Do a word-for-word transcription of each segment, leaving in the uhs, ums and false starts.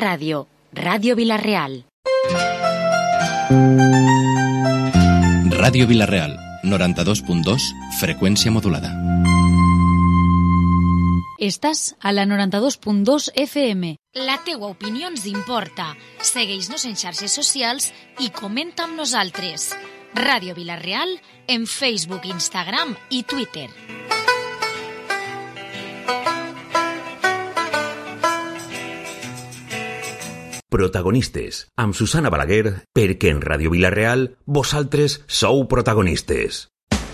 ràdio, Ràdio Vila-real. Ràdio Vila-real, noranta-dos punt dos, freqüència modulada. Estàs a la noranta-dos punt dos F M. La teua opinió ens importa. Segueix-nos en xarxes socials i comenta amb nosaltres. Ràdio Vila-real en Facebook, Instagram i Twitter. Protagonistes, amb Susana Balaguer, perquè en Ràdio Vila-real vosaltres sou protagonistes.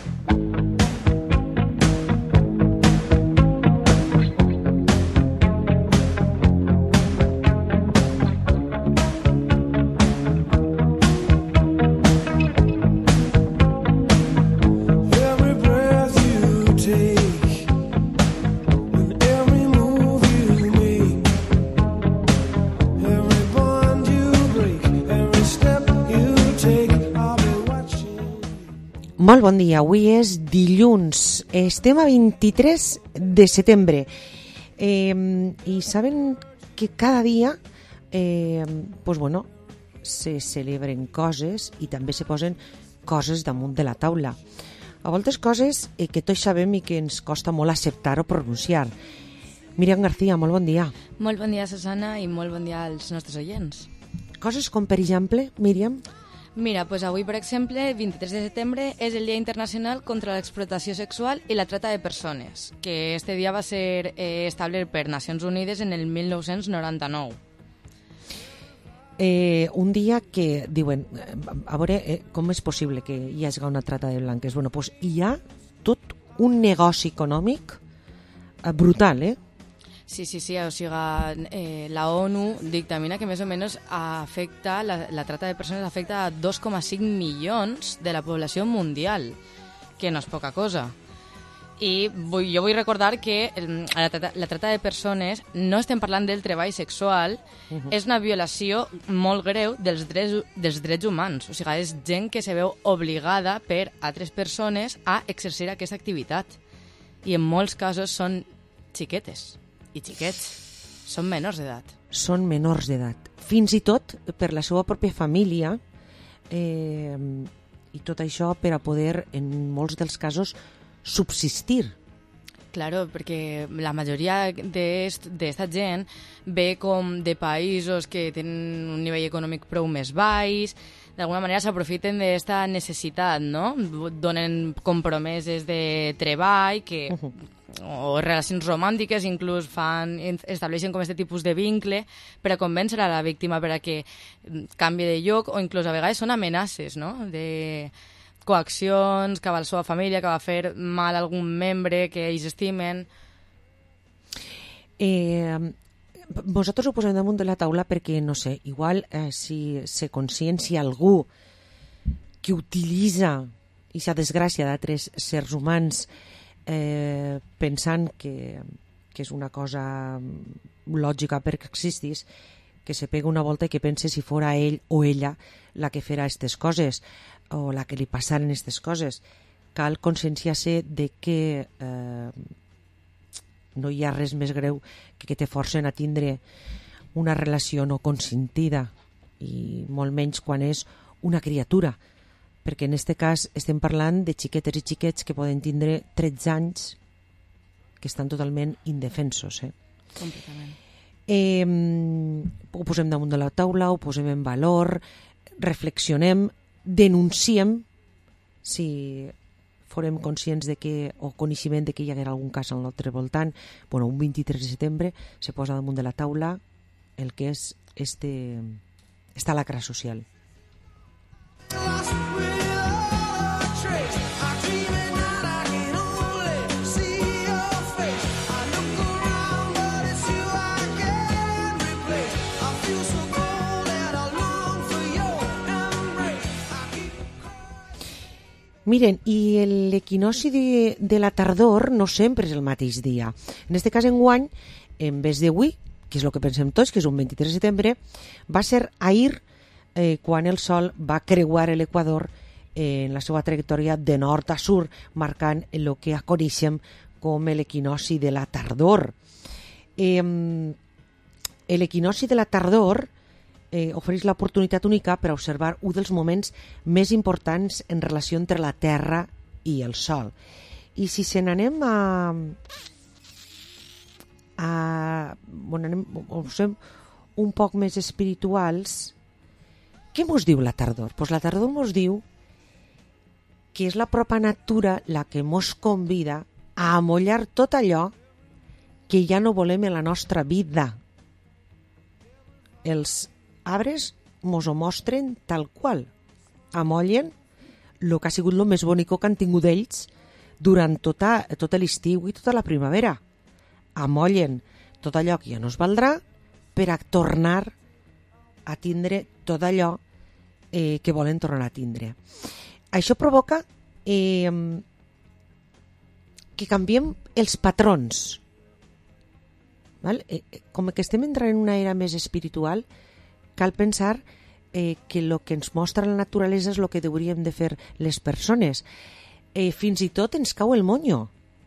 Molt bon dia, avui és dilluns, estem a vint-i-tres de setembre eh, i saben que cada dia eh, pues bueno, se celebren coses i també se posen coses damunt de la taula. A voltes coses eh, que tots sabem i que ens costa molt acceptar o pronunciar. Míriam García, molt bon dia. Molt bon dia, Susana, i molt bon dia als nostres oients. Coses com, per exemple, Míriam? Mira, pues avui, per exemple, vint-i-tres de setembre, és el Dia Internacional contra l'explotació sexual i la trata de persones, que este dia va ser eh, establert per Nacions Unides en el mil nou-cents noranta-nou. Eh, un dia que diuen, a veure, eh, com és possible que hi hagi una trata de blanques? Bueno, pues hi ha tot un negoci econòmic eh, brutal, eh? Sí, sí, sí, o sigui, eh, la ONU dictamina que més o menys afecta, la, la trata de persones afecta a dos coma cinc milions de la població mundial, que no és poca cosa. I vull, jo vull recordar que la trata, la trata de persones, no estem parlant del treball sexual, uh-huh. és una violació molt greu dels drets, dels drets humans. O sigui, és gent que se veu obligada per altres persones a exercir aquesta activitat. I en molts casos són xiquetes. I xiquets, són menors d'edat. Són menors d'edat. Fins i tot per la seva pròpia família eh, i tot això per a poder, en molts dels casos, subsistir. Claro, perquè la majoria d'esta gent ve com de països que tenen un nivell econòmic prou més baix, d'alguna manera s'aprofiten d'esta necessitat, no? Donen compromeses de treball que... Uh-huh. o relacions romàntiques, inclús fan, estableixen com aquest tipus de vincle per a convèncer a la víctima per a que canvi de lloc, o inclús a vegades són amenaces, no?, de coaccions cap a la seva família, que va fer mal a algun membre que ells estimen. Eh, vosaltres ho posem damunt de la taula perquè, no sé, igual eh, si se consciencia algú que utilitza aquesta desgràcia d'altres sers humans Eh, pensant que, que és una cosa lògica perquè existís, que se pega una volta i que pense si fora ell o ella la que farà aquestes coses o la que li passaren aquestes coses. Cal conscienciar-se de que eh, no hi ha res més greu que que te forcen a tindre una relació no consentida, i molt menys quan és una criatura, perquè en aquest cas estem parlant de xiquetes i xiquets que poden tindre tretze anys, que estan totalment indefensos. Eh? Completament. Eh, ho posem damunt de la taula, ho posem en valor, reflexionem, denunciem si forem conscients de que, o coneixement de que hi haguera algun cas al nostre voltant. Bueno, un vint-i-tres de setembre se posa damunt de la taula el que és este, esta lacra social. Miren, i l'equinoci de, de la tardor no sempre és el mateix dia. En aquest cas, enguany, en vez d'avui, que és el que pensem tots, que és un vint-i-tres de setembre, va ser ahir eh, quan el Sol va creuar l'Equador eh, en la seva trajectòria de nord a sud, marcant el que coneixem com l'equinoci de la tardor. Eh, l'equinoci de la tardor eh, ofereix l'oportunitat única per observar un dels moments més importants en relació entre la Terra i el Sol. I si se n'anem a... a bueno, anem, observem un poc més espirituals, què mos diu la tardor? Pues la tardor mos diu que és la pròpia natura la que mos convida a amollar tot allò que ja no volem en la nostra vida. Els arbres mos ho mostren tal qual. Amollen el que ha sigut el més bonic que han tingut ells durant tota, tot l'estiu i tota la primavera. Amollen tot allò que ja no es valdrà per a tornar a tindre tot allò eh, que volen tornar a tindre. Això provoca eh, que canviem els patrons. Val? Eh, com que estem entrant en una era més espiritual, cal pensar eh, que el que ens mostra la naturalesa és el que hauríem de fer les persones. Eh, fins i tot ens cau el monyo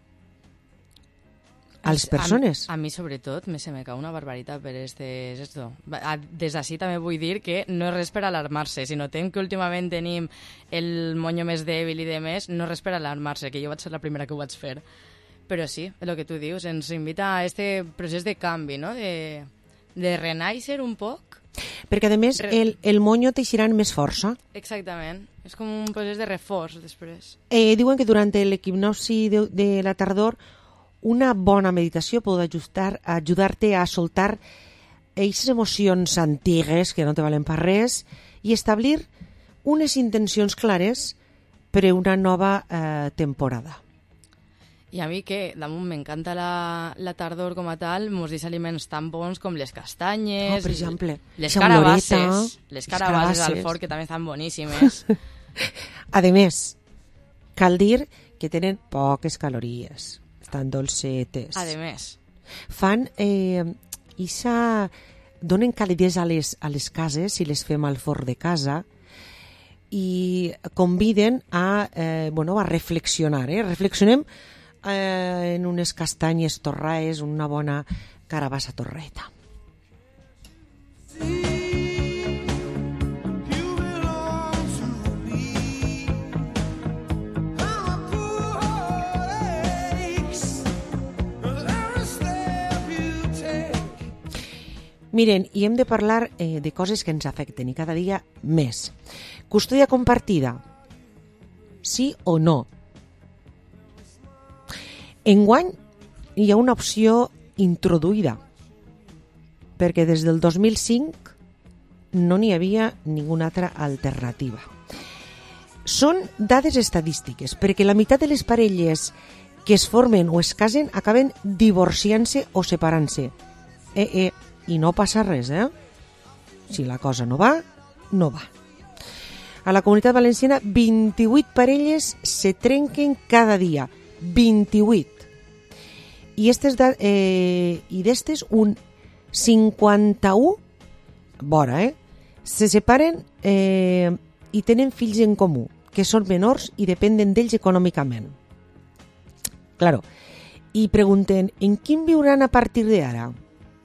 a les persones. A, a mi, sobretot, me se me cau una barbaritat per este, esto. Des d'ací també vull dir que no és res per alarmar-se. Si notem que últimament tenim el monyo més dèbil i de més, no és res per alarmar-se, que jo vaig ser la primera que ho vaig fer. Però sí, el que tu dius, ens invita a este procés de canvi, no? De, de renaixer un poc. Perquè, a més, Re... el, el monyo t'eixirà amb més força. Exactament. És com un procés de reforç, després. Eh, diuen que durant l'equinoci de, de la tardor una bona meditació pot ajustar, ajudar-te a soltar aquestes emocions antigues que no te valen per res i establir unes intencions clares per a una nova eh, temporada. I a mi que damunt m'encanta la, la tardor com a tal, mos deixa aliments tan bons com les castanyes, oh, per exemple, les carabasses, les carabasses al forn que també estan boníssimes. A més, cal dir que tenen poques calories. Tan dolcetes. Ademés. Fan, eh, isa, donen calidesa a les, a les cases, si les fem al forn de casa, i conviden a, eh, bueno, a reflexionar. Eh? Reflexionem eh, en unes castanyes torraes, una bona carabassa torreta. Miren, i hem de parlar eh, de coses que ens afecten i cada dia més. Custòdia compartida, sí o no? Enguany hi ha una opció introduïda, perquè des del dos mil cinc no n'hi havia ninguna altra alternativa. Són dades estadístiques, perquè la meitat de les parelles que es formen o es casen acaben divorciant-se o separant-se. Eh, eh, I no passa res, eh? Si la cosa no va, no va. A la Comunitat Valenciana, vint-i-vuit parelles se trenquen cada dia. vint-i-vuit. I estes da, eh, i d'estes un cinquanta-u, vora, eh? Se separen eh, i tenen fills en comú, que són menors i dependen d'ells econòmicament. Claro. I pregunten, en quin viuran a partir d'ara?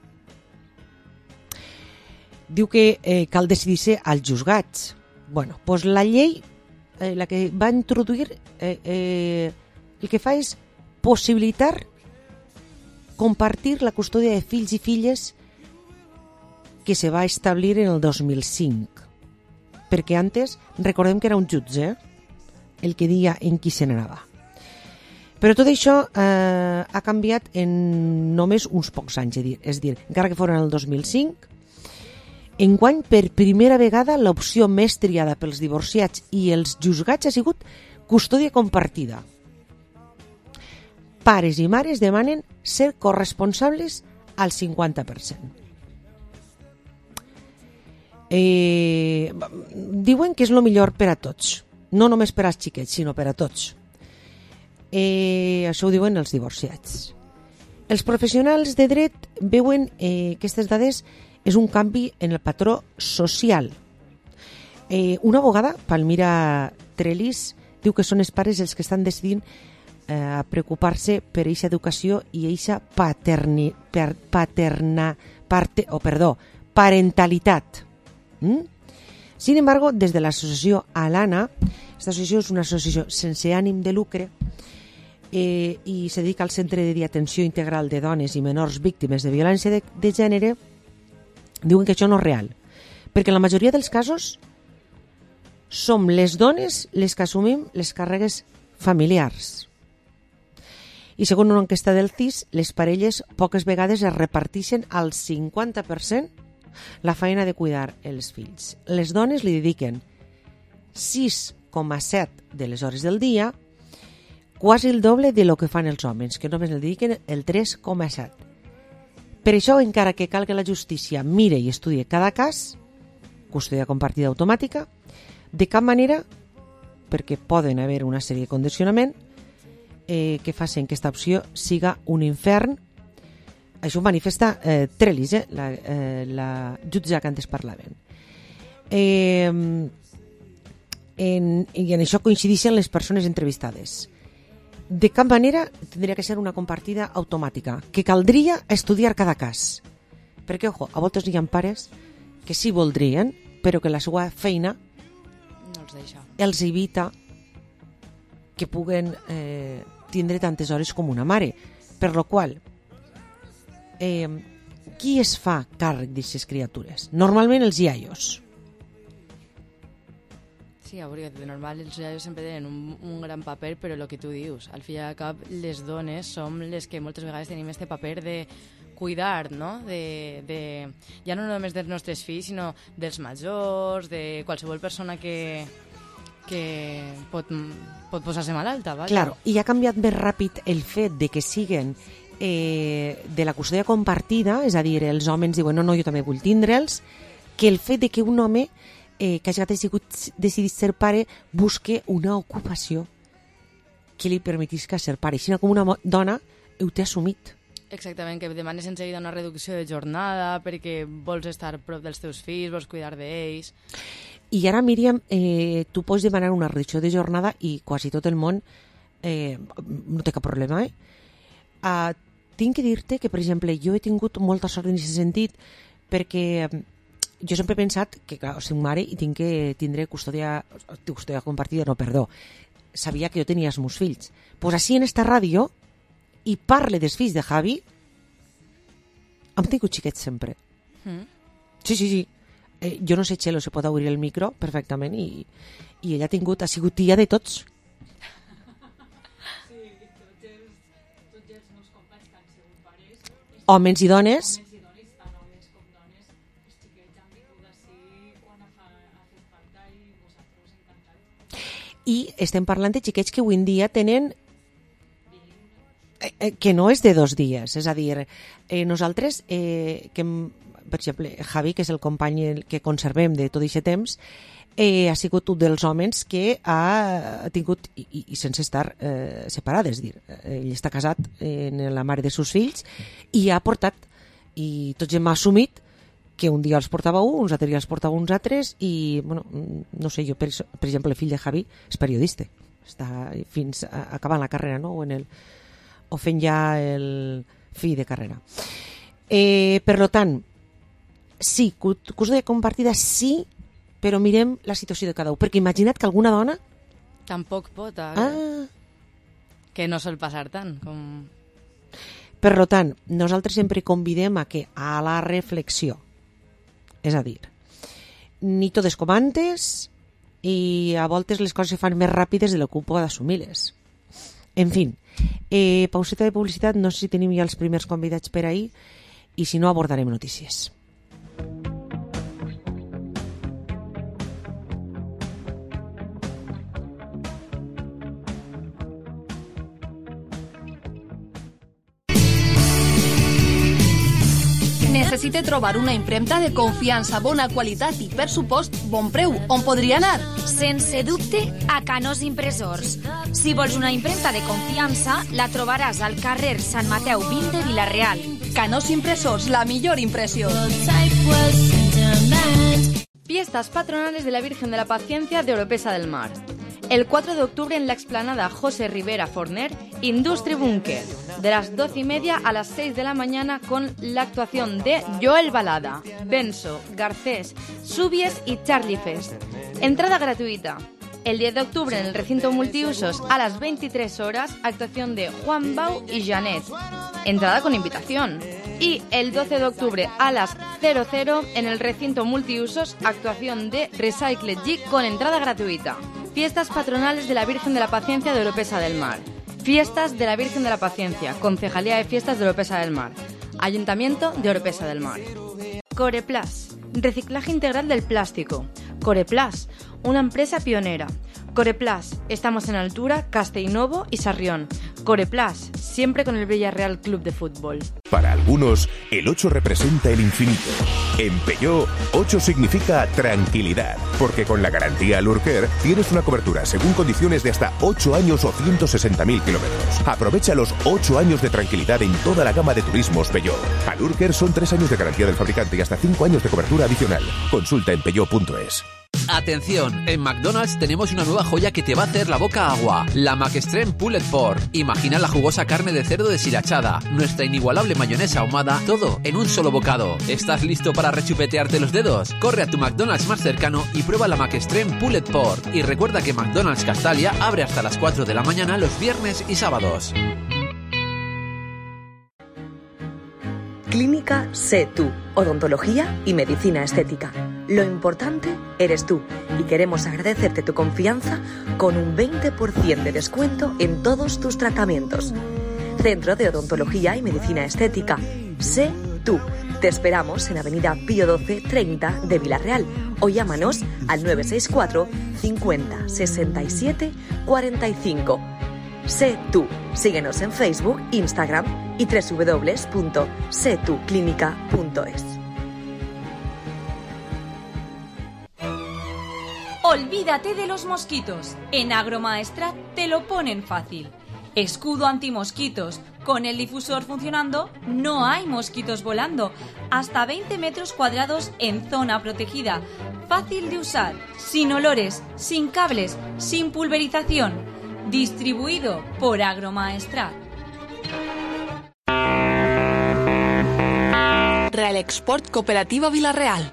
Diu que eh, cal decidir-se als juzgats. Bueno, doncs la llei, eh, la que va introduir, eh, eh, el que fa és possibilitar compartir la custòdia de fills i filles que se va establir en el dos mil cinc. Perquè antes, recordem que era un jutge, eh, el que dia en qui se n'anava. Però tot això eh, ha canviat en només uns pocs anys, és a dir, encara que foren el dos mil cinc, enguany, per primera vegada, l'opció més triada pels divorciats i els juzgats ha sigut custòdia compartida. Pares i mares demanen ser corresponsables al cinquanta per cent. Eh, diuen que és el millor per a tots, no només per als xiquets, sinó per a tots. Eh, això ho diuen els divorciats. Els professionals de dret veuen eh, aquestes dades és un canvi en el patró social. Eh, una abogada, Palmira Trelis, diu que són els pares els que estan decidint eh, preocupar-se per aquesta educació i aquesta paterni, per, paterna, parte, o perdó, parentalitat. ¿Mm? Sin embargo, des de l'associació Alana, aquesta associació és una associació sense ànim de lucre eh, i se dedica al Centre d'Atenció Integral de Dones i Menors Víctimes de Violència de, de Gènere, diuen que això no és real, perquè en la majoria dels casos som les dones les que assumim les càrregues familiars. I segons una enquesta del C I S, les parelles poques vegades es reparteixen al cinquanta per cent la feina de cuidar els fills. Les dones li dediquen sis coma set de les hores del dia, quasi el doble de lo que fan els homes, que només li dediquen el tres coma set. Per això, encara que cal que la justícia mire i estudie cada cas, custòdia compartida automàtica, de cap manera, perquè poden haver una sèrie de condicionament eh, que facin que aquesta opció siga un infern. Això ho manifesta eh, Trellis, eh, la, eh, la jutja que antes parlaven. Eh, en, I en això coincideixen les persones entrevistades. De cap manera tindria que ser una compartida automàtica, que caldria estudiar cada cas. Perquè, ojo, a voltes hi ha pares que sí voldrien, però que la seva feina no els deixa. Els evita que puguen eh, tindre tantes hores com una mare. Per lo qual, eh, qui es fa càrrec d'aquestes criatures? Normalment els iaios. Sí, perquè de normal els iaios sempre tenen un, un gran paper, però el que tu dius, al fi i al cap, les dones som les que moltes vegades tenim este paper de cuidar, no? De, de, ja no només dels nostres fills, sinó dels majors, de qualsevol persona que, que pot, pot posar-se malalta. Vaja. Claro, i ha canviat més ràpid el fet de que siguen eh, de la custòdia compartida, és a dir, els homes diuen no, no, jo també vull tindre'ls, que el fet de que un home eh, que hagi decidit ser pare busque una ocupació que li permetisca ser pare. Així com una dona ho té assumit. Exactament, que demanes en seguida una reducció de jornada perquè vols estar prop dels teus fills, vols cuidar d'ells. I ara, Míriam, eh, tu pots demanar una reducció de jornada i quasi tot el món eh, no té cap problema. Eh? Uh, tinc que dir-te que, per exemple, jo he tingut molta sort en aquest sentit perquè jo sempre he pensat que, clar, soc mare i tinc que tindre custòdia, custòdia compartida, no, perdó. Sabia que jo tenia els meus fills. Doncs pues així en esta ràdio i parle dels fills de Javi, hem tingut xiquets sempre. Mm. Sí, sí, sí. Eh, jo no sé, Txelo, se pot obrir el micro perfectament i, i ella ha tingut, ha sigut tia de tots. Sí, tots els, tots els meus companys que han sigut pares. Homes i dones. Homes i dones, tant homes com dones. Els xiquets han vingut així quan ha, ha fet falta i vosaltres encantats. I estem parlant de xiquets que avui en dia tenen que no és de dos dies, és a dir, eh, nosaltres, eh, que, per exemple, Javi, que és el company que conservem de tot aquest temps, eh, ha sigut un dels homes que ha tingut, i, i, i sense estar eh, separat, és a dir, ell està casat amb la mare de seus fills i ha portat, i tots hem assumit que un dia els portava un, uns altres dies els portava uns altres i, bueno, no sé, jo, per, per exemple, el fill de Javi és periodista, està fins a, acabant la carrera, no?, o en el o fent ja el fi de carrera. Eh, per tant, sí, custòdia compartida sí, però mirem la situació de cada un, perquè imagina't que alguna dona tampoc pot, eh? ah. que no sol passar tant com... Per tant, nosaltres sempre convidem a que a la reflexió, és a dir, ni totes com antes i a voltes les coses se fan més ràpides de lo que ho pot assumir-les. En fi, eh, pauseta de publicitat, no sé si tenim ja els primers convidats per ahir i si no abordarem notícies. Necessita trobar una impremta de confiança, bona qualitat i pressupost bon preu. On podria anar? Sense dubte, a Canós Impressors. Si vols una impremta de confiança, la trobaràs al carrer Sant Mateu vint de Vila-real. Canós Impressors, la millor impressió. Fiestas patronales de la Virgen de la Paciencia de Oropesa del Mar. El cuatro de octubre en la explanada José Rivera Forner, Industry Bunker, de las doce y media a las seis de la mañana con la actuación de Joel Balada, Benzo, Garcés, Subies y Charlie Fest. Entrada gratuita. El diez de octubre en el recinto multiusos a las veintitrés horas, actuación de Juan Bau y Janet. Entrada con invitación. Y el doce de octubre a las cero cero en el recinto multiusos, actuación de Recycle G con entrada gratuita. Fiestas patronales de la Virgen de la Paciencia de Oropesa del Mar. Fiestas de la Virgen de la Paciencia, Concejalía de Fiestas de Oropesa del Mar. Ayuntamiento de Oropesa del Mar. Coreplas, reciclaje integral del plástico. Coreplas, una empresa pionera. Coreplas, estamos en Altura, Castellnovo y Sarrión. Coreplas, siempre con el Villarreal Club de Fútbol. Para algunos, el ocho representa el infinito. En Peugeot, ocho significa tranquilidad, porque con la garantía Alurker tienes una cobertura según condiciones de hasta ocho años o ciento sesenta mil kilómetros. Aprovecha los ocho años de tranquilidad en toda la gama de turismos Peugeot. Alurker son tres años de garantía del fabricante y hasta cinco años de cobertura adicional. Consulta en peugeot punto es. Atención, en McDonald's tenemos una nueva joya que te va a hacer la boca agua, la McExtreme Pulled Pork. Imagina la jugosa carne de cerdo deshilachada, nuestra inigualable mayonesa ahumada, todo en un solo bocado. ¿Estás listo para rechupetearte los dedos? Corre a tu McDonald's más cercano y prueba la McExtreme Pulled Pork. Y recuerda que McDonald's Castalia abre hasta las cuatro de la mañana los viernes y sábados. Clínica Sé Tú, odontología y medicina estética. Lo importante eres tú y queremos agradecerte tu confianza con un veinte por ciento de descuento en todos tus tratamientos. Centro de Odontología y Medicina Estética. Sé Tú. Te esperamos en Avenida Pío doce treinta de Vilarreal o llámanos al nueve seis cuatro cincuenta sesenta y siete cuarenta y cinco. Sé Tú. Síguenos en Facebook, Instagram y doble u doble u doble u punto sé tú clínica punto es. Olvídate de los mosquitos. En Agromaestrat te lo ponen fácil. Escudo antimosquitos. Con el difusor funcionando, no hay mosquitos volando. Hasta veinte metros cuadrados en zona protegida. Fácil de usar, sin olores, sin cables, sin pulverización. Distribuido por Agromaestrat. Real Export Cooperativa Vilarreal.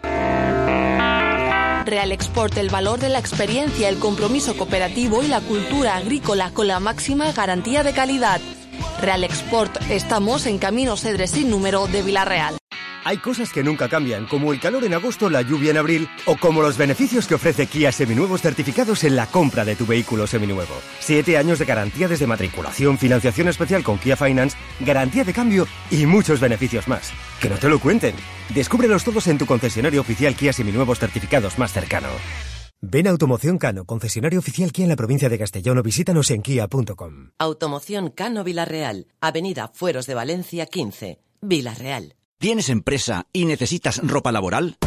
Real Export, el valor de la experiencia, el compromiso cooperativo y la cultura agrícola con la máxima garantía de calidad. Real Export, estamos en Camino Cedres sin número de Vilarreal. Hay cosas que nunca cambian, como el calor en agosto, la lluvia en abril, o como los beneficios que ofrece Kia Seminuevos certificados en la compra de tu vehículo seminuevo. Siete años de garantía desde matriculación, financiación especial con Kia Finance, garantía de cambio y muchos beneficios más. Que no te lo cuenten. Descúbrelos todos en tu concesionario oficial Kia Seminuevos certificados más cercano. Ven a Automoción Cano, concesionario oficial Kia en la provincia de Castellón, o visítanos en kia punto com. Automoción Cano Vilarreal, Avenida Fueros de Valencia quince, Vilarreal. ¿Tienes empresa y necesitas ropa laboral?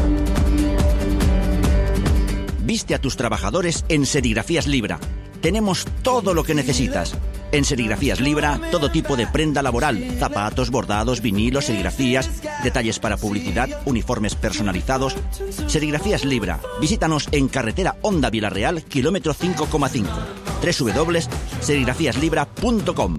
Viste a tus trabajadores en Serigrafías Libra. Tenemos todo lo que necesitas. En Serigrafías Libra, todo tipo de prenda laboral, zapatos, bordados, vinilos, serigrafías, detalles para publicidad, uniformes personalizados. Serigrafías Libra. Visítanos en carretera Honda Vilarreal, kilómetro cinco coma cinco. doble u doble u doble u punto serigrafías libra punto com.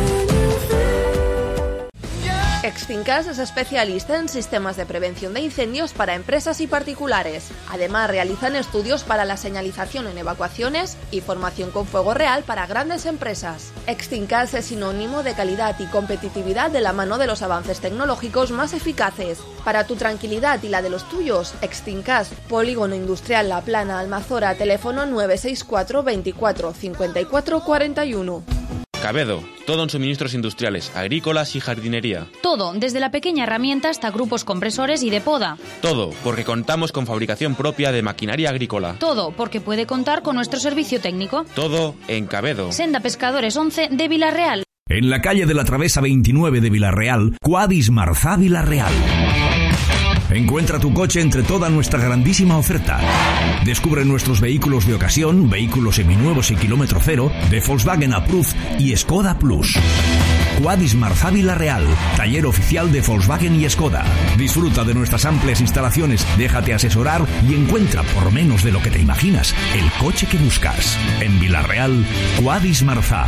Extincas es especialista en sistemas de prevención de incendios para empresas y particulares. Además, realizan estudios para la señalización en evacuaciones y formación con fuego real para grandes empresas. Extincas es sinónimo de calidad y competitividad de la mano de los avances tecnológicos más eficaces. Para tu tranquilidad y la de los tuyos, Extincas, Polígono Industrial La Plana, Almazora, teléfono nueve seis cuatro veinticuatro cincuenta y cuatro cuarenta y uno. Cabedo, todo en suministros industriales, agrícolas y jardinería. Todo, desde la pequeña herramienta hasta grupos compresores y de poda. Todo, porque contamos con fabricación propia de maquinaria agrícola. Todo, porque puede contar con nuestro servicio técnico. Todo en Cabedo. Senda Pescadores once de Vilarreal. En la calle de la Travesa veintinueve de Vilarreal, Cuadis Marzá Vilarreal. Encuentra tu coche entre toda nuestra grandísima oferta. Descubre nuestros vehículos de ocasión, vehículos seminuevos y kilómetro cero, de Volkswagen Approved y Skoda Plus. Quadis Marzá Vila-real, taller oficial de Volkswagen y Skoda. Disfruta de nuestras amplias instalaciones, déjate asesorar y encuentra por menos de lo que te imaginas el coche que buscas. En Vila-real, Quadis Marzá.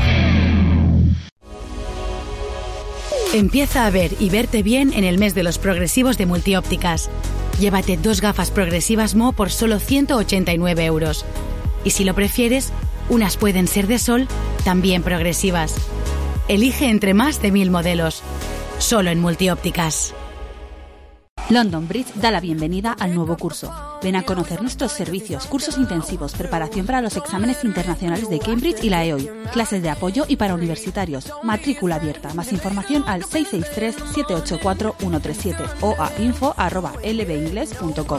Empieza a ver y verte bien en el mes de los progresivos de Multiópticas. Llévate dos gafas progresivas M O por solo ciento ochenta y nueve euros. Y si lo prefieres, unas pueden ser de sol, también progresivas. Elige entre más de mil modelos. Solo en Multiópticas. London Bridge da la bienvenida al nuevo curso. Ven a conocer nuestros servicios, cursos intensivos, preparación para los exámenes internacionales de Cambridge y la E O I, clases de apoyo y para universitarios, matrícula abierta. Más información al seis seis tres, siete ocho cuatro, uno tres siete o a info arroba l b ingles punto com.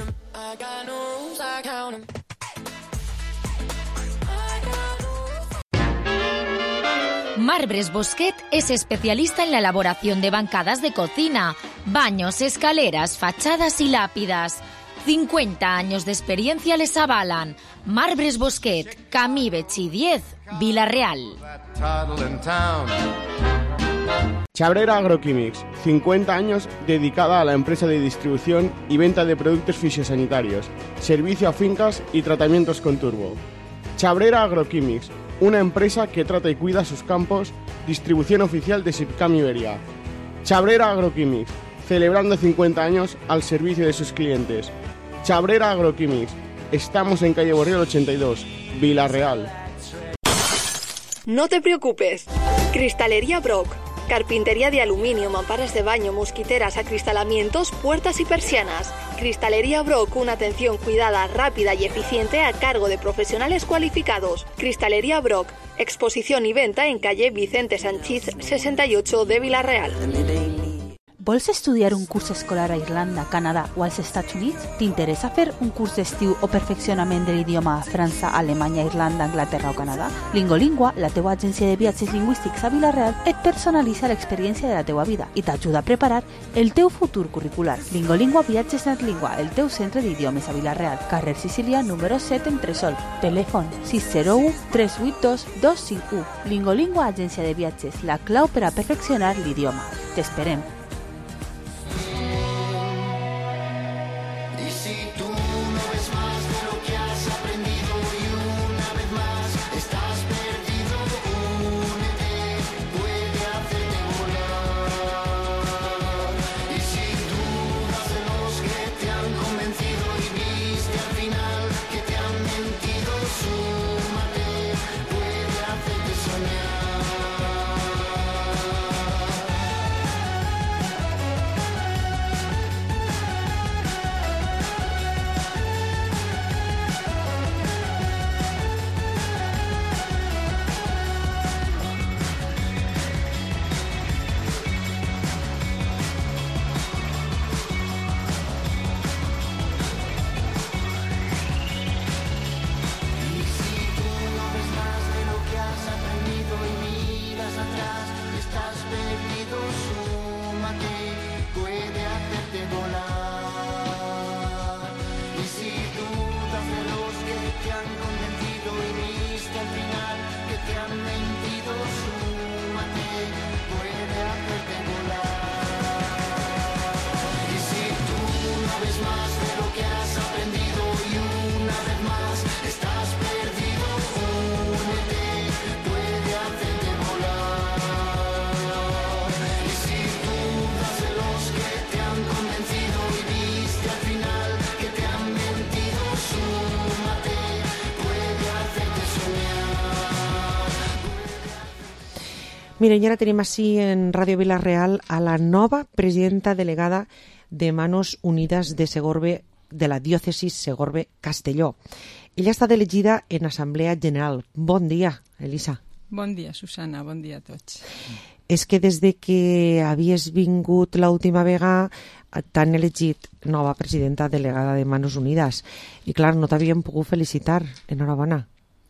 Marbres Bosquet es especialista en la elaboración de bancadas de cocina, baños, escaleras, fachadas y lápidas. cincuenta años de experiencia les avalan. Marbres Bosquet, Camí Betxí diez, Vila-real. Chabrera Agroquímics, cincuenta años dedicada a la empresa de distribución y venta de productos fitosanitarios, servicio a fincas y tratamientos con turbo. Chabrera Agroquímics, una empresa que trata y cuida sus campos, distribución oficial de Sipcam Iberia. Chabrera Agroquímics, celebrando cincuenta años al servicio de sus clientes. Chabrera Agroquímics, estamos en calle Borriol ochenta y dos, Vila-real. No te preocupes. Cristalería Brock. Carpintería de aluminio, mamparas de baño, mosquiteras, acristalamientos, puertas y persianas. Cristalería Brock, una atención cuidada, rápida y eficiente a cargo de profesionales cualificados. Cristalería Brock, exposición y venta en calle Vicente Sanchís sesenta y ocho de Vila-real. Vols estudiar un curs escolar a Irlanda, Canadà o als Estats Units? T'interessa fer un curs d'estiu o perfeccionament de l'idioma a França, Alemanya, Irlanda, Anglaterra o Canadà? Lingolingua, la teua agència de viatges lingüístics a Vila-real, et personalitza l'experiència de la teua vida i t'ajuda a preparar el teu futur curricular. Lingolingua Viatges Netlingua, el teu centre d'idiomes a Vila-real, carrer Sicília, número set, Entresol. Telèfon sis zero u, tres vuit dos, dos cinc u. Lingolingua, agència de viatges, la clau per a perfeccionar l'idioma. T'esperem. Miren, y ahora tenemos así en Radio Vila-real a la nova presidenta delegada de Manos Unidas de Segorbe, de la diòcesis Segorbe-Castelló. Ella està elegida en Assemblea General. Bon dia, Elisa. Bon dia, Susana, bon dia a tots. És que des de que havies vingut l'última vegada t'han elegit nova presidenta delegada de Manos Unidas. I clar, no t'havien pogut felicitar. Enhorabona.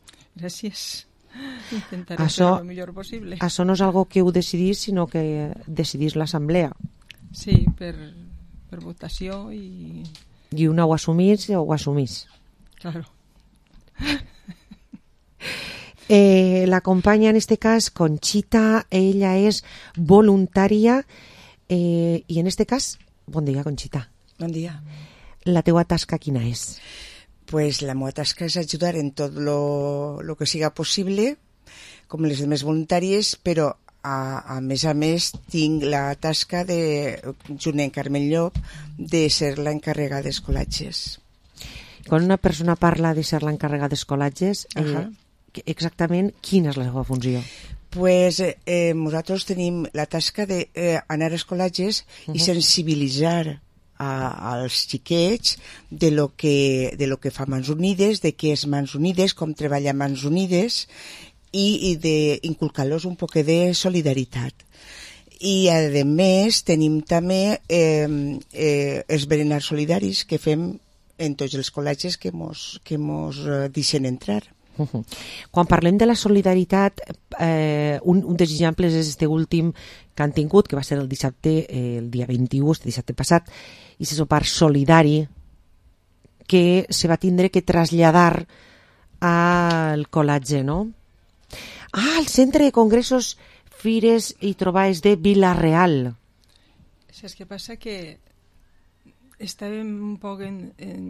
Gràcies. Intentaré això, fer el millor possible. Això no és algo que ho decidís, sinó que decidís l'assemblea. Sí, per, per votació i... I una ho assumís o ho assumís. Claro. Eh, l'acompanya en este cas Conxita, ella és voluntària eh, i en este cas, bon dia Conxita. Bon dia. La teua tasca quina és? Pues la meva tasca és ajudar en tot lo, lo que siga possible, com les demés voluntàries, però a, a més a més tinc la tasca de, junt amb Carmen Llop, de ser l'encarregada d'escolatges. Quan una persona parla de ser l'encarregada d'escolatges, eh, exactament quina és la seva funció? Pues eh, nosaltres tenim la tasca d'anar eh, a escolatges uh-huh. i sensibilitzar a, als xiquets de lo, que, de lo que fa Mans Unides, de què és Mans Unides, com treballa Mans Unides i, i d'inculcar-los un poc de solidaritat. I a més tenim també eh, eh, els berenars solidaris que fem en tots els col·legis que mos, que mos deixen entrar. Uh-huh. Quan parlem de la solidaritat, eh, un, un dels exemples és este últim que han tingut, que va ser el dissabte, eh, el dia vint-i-u, este dissabte passat, i és sopar solidari que se va tindre que traslladar al col·legi, no? Ah, el Centre de Congressos, Fires i Trobades de Vila-real. Saps què passa? Que estàvem un poc en, en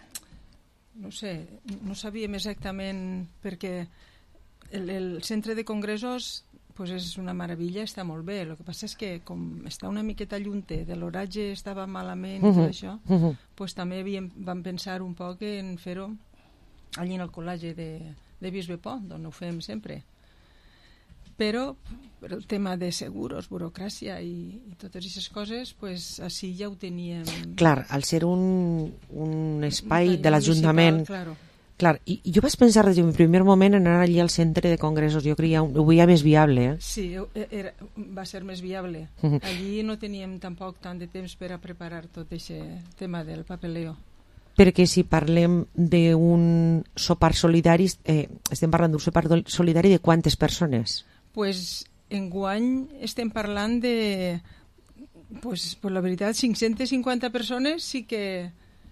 no sé, no sabíem exactament perquè el, el centre de congressos pues és una meravella, està molt bé. El que passa és que com està una miqueta llunte de l'horatge, estava malament uh-huh. i tot això, uh-huh. pues també havíem, vam pensar un poc en fer-ho allí en el col·legi de, de Bisbe Pont, on ho fem sempre. Però per el tema de seguros, burocràcia i, i totes aquestes coses, pues, així ja ho teníem... Clar, al ser un, un espai un de l'Ajuntament... Claro. Clar, i, i jo vaig pensar des del primer moment en anar allí al centre de congressos, jo creia, ho veia més viable. Eh? Sí, era, va ser més viable. Uh-huh. Allí no teníem tampoc tant de temps per a preparar tot aquest tema del papeleo. Perquè si parlem d'un sopar solidari, eh, estem parlant d'un sopar solidari de quantes persones? Pues enguany estem parlant de, pues, pues la veritat, cinc-centes cinquanta persones sí que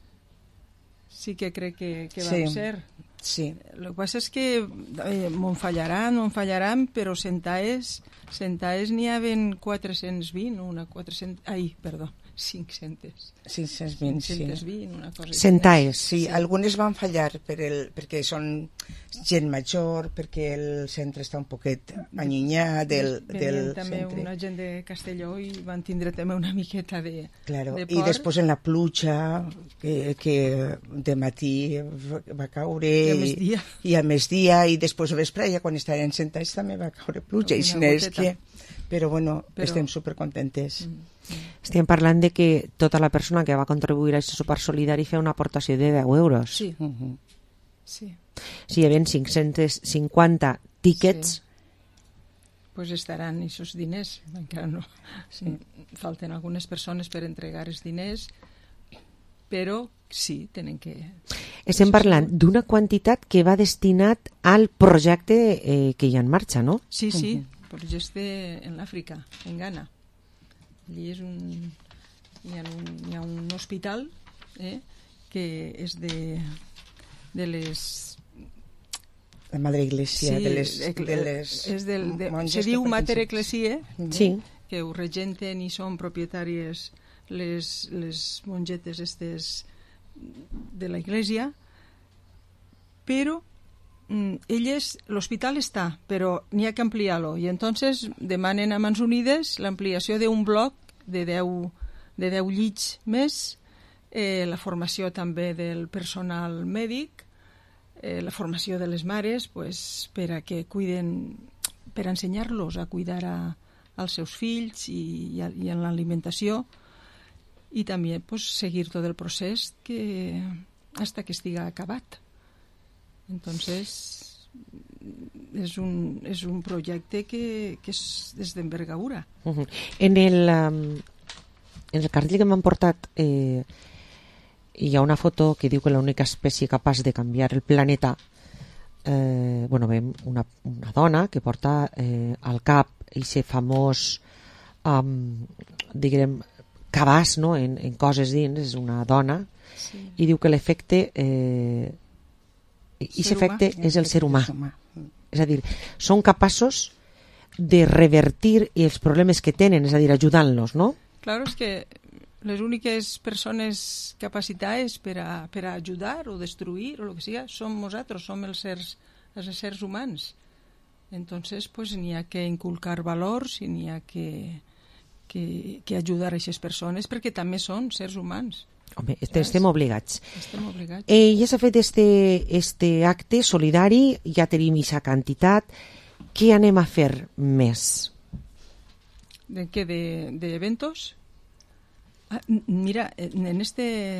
sí que crec que, que van sí, ser. Sí. El que passa és que eh, m'on fallaran, m'on fallaran, però centaes, centaes n'hi havien quatre-cents vint, una quatre-cents... Ai, perdó, cinc-cents. cinc-cents vint, sí. cinc-cents vint, una cosa centaes. Sí, sí, algunes van fallar per el, perquè són gent major, perquè el centre està un poquet allunyat del, del també centre. Una gent de Castelló i van tindre també una miqueta de, claro, de por. I després en la pluja, que, que de matí va caure, i a més dia, i, i a més dia, i després a vespre, ja quan estaven sentats també va caure pluja, i si no és que... Però bueno, però... estem supercontentes. Mm. Estem parlant de que tota la persona que va contribuir a aquest sopar solidari feia una aportació de deu euros. Sí. Uh-huh. Sí. Si hi havia cinc-cents cinquanta tíquets... Sí. Pues estaran aquests diners. Encara no. Sí. Falten algunes persones per entregar els diners, però sí, tenen que... Estem parlant d'una quantitat que va destinat al projecte eh, que hi ha en marxa, no? Sí, sí. Uh-huh. Projecte en l'Àfrica, en Ghana. Allí és un, hi ha un, hi ha un hospital eh, que és de, de les... La Madre Iglesia, sí, de les, de les és del, de, monges. Se diu Mater Ecclesiae, sí. que ho regenten i són propietàries les, les mongetes estes de la Iglesia, però elles, l'hospital està, però n'hi ha que ampliar-lo, i entonces demanen a Mans Unides l'ampliació d'un bloc de deu, de deu llits més, eh, la formació també del personal mèdic, eh, la formació de les mares, pues, per a que cuiden, per ensenyar-los a cuidar a, als seus fills i, i, a, i en l'alimentació, i també pues, seguir tot el procés que, hasta que estiga acabat. Entonces és un, és un projecte que, que és, és d'envergadura. Uh-huh. En el um, en el cartell que m'han portat eh, hi ha una foto que diu que l'única espècie capaç de canviar el planeta, eh, bueno, veiem una, una dona que porta eh, al cap aquest famós um, diguem cabàs, no? en, en coses dins, és una dona, sí. I diu que l'efecte eh, i aquest efecte és el ser humà. És a dir, són capaços de revertir els problemes que tenen, és a dir, ajudant-los, no? Claro, es que les úniques persones capacitades per a, per a ajudar o destruir o el que siga som nosaltres, som els sers, els éssers humans. Entonces, pues n'hi ha que inculcar valors i n'hi ha que, que, que ajudar a aquestes persones perquè també són sers humans. Home, estem obligats. Estem obligats. Eh, ja s'ha fet este, este acte solidari, ja tenim aquesta quantitat. Què anem a fer més? ¿De qué? ¿De, de eventos? Ah, mira, en este,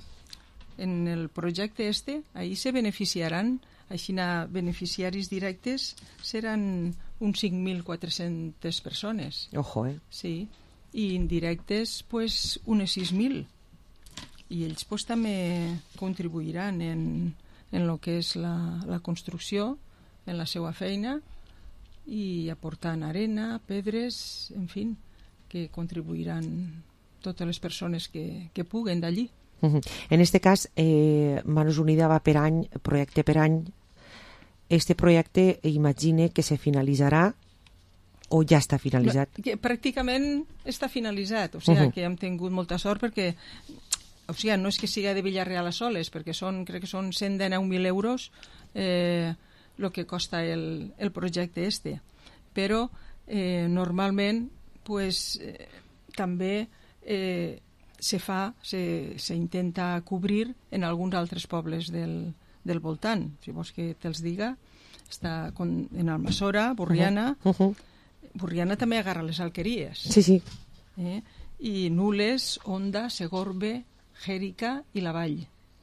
en el projecte este, ahí se beneficiaran, així beneficiaris directes seran uns cinc mil quatre-centes persones. Ojo, eh? Sí, i indirectes, pues, unes sis mil. I ells, pues, també contribuiran en, en lo que és la, la construcció, en la seva feina, i aportant arena, pedres, en fi, que contribuiran totes les persones que, que puguen d'allí. Uh-huh. En este cas, eh, Manos Unida va per any, projecte per any. Este projecte, imagine que se finalitzarà o ja està finalitzat? No, que pràcticament està finalitzat, o sigui uh-huh. que hem tingut molta sort perquè, o sigui, no és que siga de Villarreal a soles, perquè són, crec que són cent dinou mil euros eh, el que costa el, el projecte este. Però eh, normalment pues, eh, també eh, se fa, se, se intenta cobrir en alguns altres pobles del, del voltant. Si vols que te'ls diga, està con, en Almassora, Borriana. Uh -huh. Borriana també agarra les alqueries. Sí, sí. Eh? I Nules, Onda, Segorbe, Jèrica i la Vall.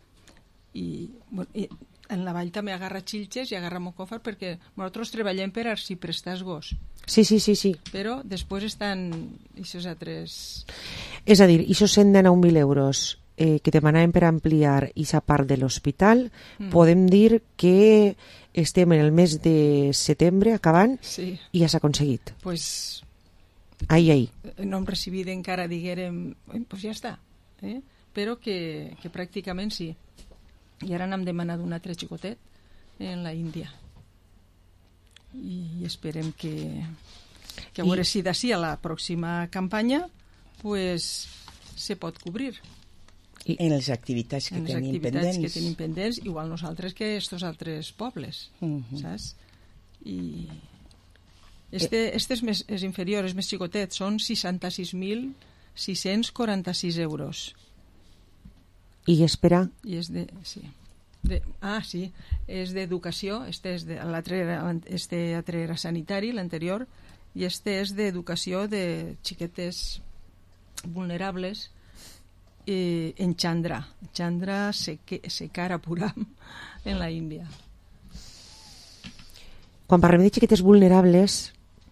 I, bueno, i en la Vall també agarra Xilxes i agarra Mocòfar perquè nosaltres treballem per arciprestasgos. Sí, sí, sí, sí. Però després estan aquests altres... És a dir, aquests cent dinou mil euros eh, que demanaven per ampliar aquesta part de l'hospital, mm. podem dir que estem en el mes de setembre acabant sí. i ja s'ha aconseguit. Pues, ahí, ahí. No hem recibit encara, diguérem, pues ja està. Eh? Però que, que pràcticament sí. I ara n'hem demanat un altre xicotet en la Índia. I esperem que, que a veure I... si d'ací a la pròxima campanya pues, se pot cobrir. I en les activitats que en les tenim activitats pendents. que tenim pendents, igual nosaltres que estos altres pobles, uh-huh. saps? I este, este és, més, és inferior, és més xicotet, són seixanta-sis mil sis-cents quaranta-sis euros. I espera? I és de... Sí. De, ah, sí, és d'educació, este és de, l'altre era, este altre era sanitari, l'anterior, i este és d'educació de xiquetes vulnerables eh, en Chandra, Chandra Sekarapuram, en la Índia. Quan parlem de xiquetes vulnerables,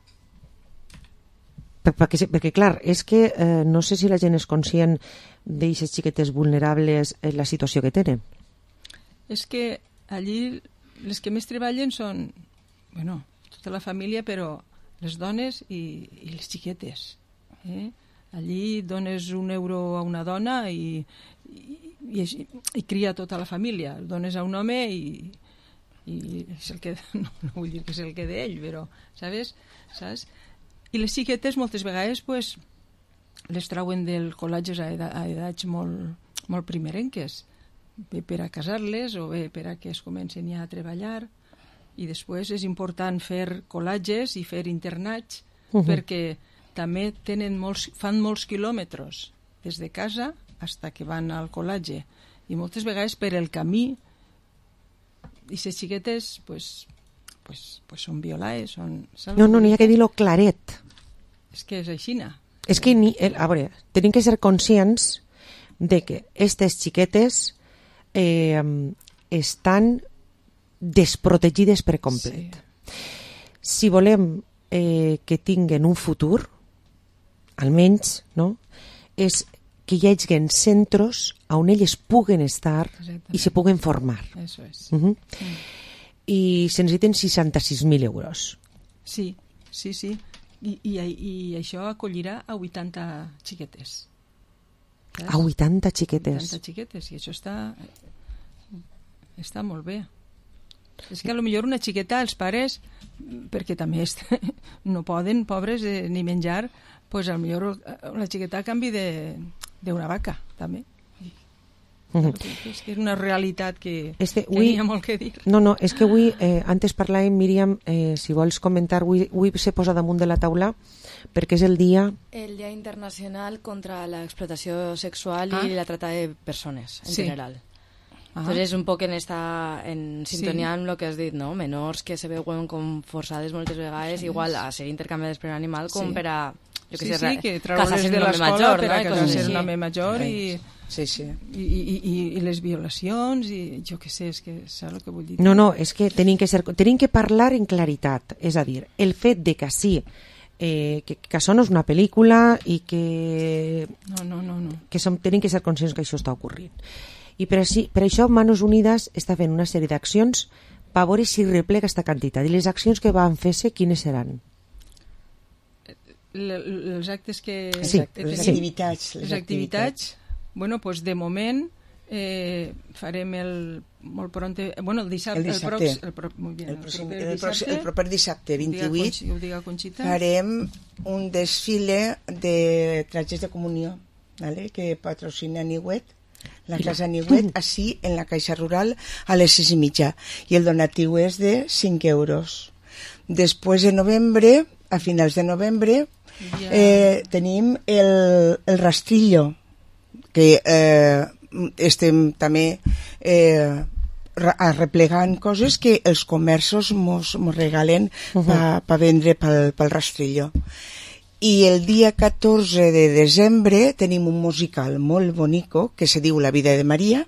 perquè, perquè clar, és que eh, no sé si la gent és conscient d'aquestes xiquetes vulnerables en la situació que tenen. És que allí les que més treballen són, bueno, tota la família, però les dones i, i les xiquetes. Eh? Allí dones un euro a una dona i, i, i, i cria tota la família. Dones a un home i, i és el que, no, no vull dir que és el que d'ell, però, sabes? Saps? I les xiquetes moltes vegades pues, les trauen del col·legis a, edat, a edats molt, molt primerenques, bé per a casar-les o bé per a que es comencen ja a treballar, i després és important fer col·legis i fer internats uh-huh. perquè també tenen molts, fan molts quilòmetres des de casa fins que van al col·legi, i moltes vegades per el camí i les xiquetes pues, pues, pues són violades són... no, no, n'hi ha que dir-lo claret. És que és aixina. És que ni, a veure, tenim que ser conscients de que aquestes xiquetes eh, estan desprotegides per complet. Sí. Si volem eh, que tinguen un futur, almenys, no?, és que hi hagi centres on elles puguen estar i se puguen formar. Eso es. Uh-huh. Mm. I se necessiten seixanta-sis mil euros. Sí, sí, sí. I, i, i això acollirà a vuitanta xiquetes. Saps? A vuitanta xiquetes. vuitanta xiquetes, i això està, està molt bé. És que a lo millor una xiqueta, els pares, perquè també est... no poden, pobres, eh, ni menjar, pues a lo millor la xiqueta a canvi d'una vaca, també. Uh-huh. És que és una realitat que, este, que avui, hi ha molt que dir. No, no, és que avui, eh, antes parlàvem, Míriam, eh, si vols comentar, avui, avui se posa damunt de la taula perquè és el dia... El Dia Internacional contra la Explotació Sexual ah. y la Trata de Persones, en sí. general. Ah. Entonces és un poc en, esta, en sintonia sí. amb el que has dit, no? Menors que se veuen com forçades moltes vegades, sí. igual a ser intercanviades per un animal com sí. per a... Jo que sí, sé, sí, que traure's de l'escola per a no? casar-se un home major i, sí, sí. I, i, i, i les violacions i jo què sé, és que saps el que vull dir? No, no, és que tenim que, ser, tenim que parlar en claritat, és a dir, el fet de que sí, eh, que, que això no és una pel·lícula i que, no, no, no, no. que som, tenim que ser conscients que això està ocorrent. I per, així, per això Manos Unides està fent una sèrie d'accions per veure si replega aquesta quantitat. I les accions que van fer-se, quines seran? L els actes que... Sí, les sí. activitats. Les, les activitats, bueno, pues de moment eh, farem el... molt pronte, bueno, el dissabte, el dissabte. El, prox, el, pro, muy bien, el, proxim, el, el, dissabte, el proper dissabte, vint-i-vuit, ho diga Conxita, farem un desfile de trajes de comunió, ¿vale? Que patrocina Niuet, la casa Niuet, així en la Caixa Rural a les sis i mitja, i el donatiu és de cinc euros. Després de novembre, a finals de novembre, ja. eh, tenim el, el rastrillo, que eh, estem també eh, arreplegant coses que els comerços mos, mos regalen uh -huh. per pa vendre pel, pel rastrillo. I el dia catorze de desembre tenim un musical molt bonico que se diu La vida de Maria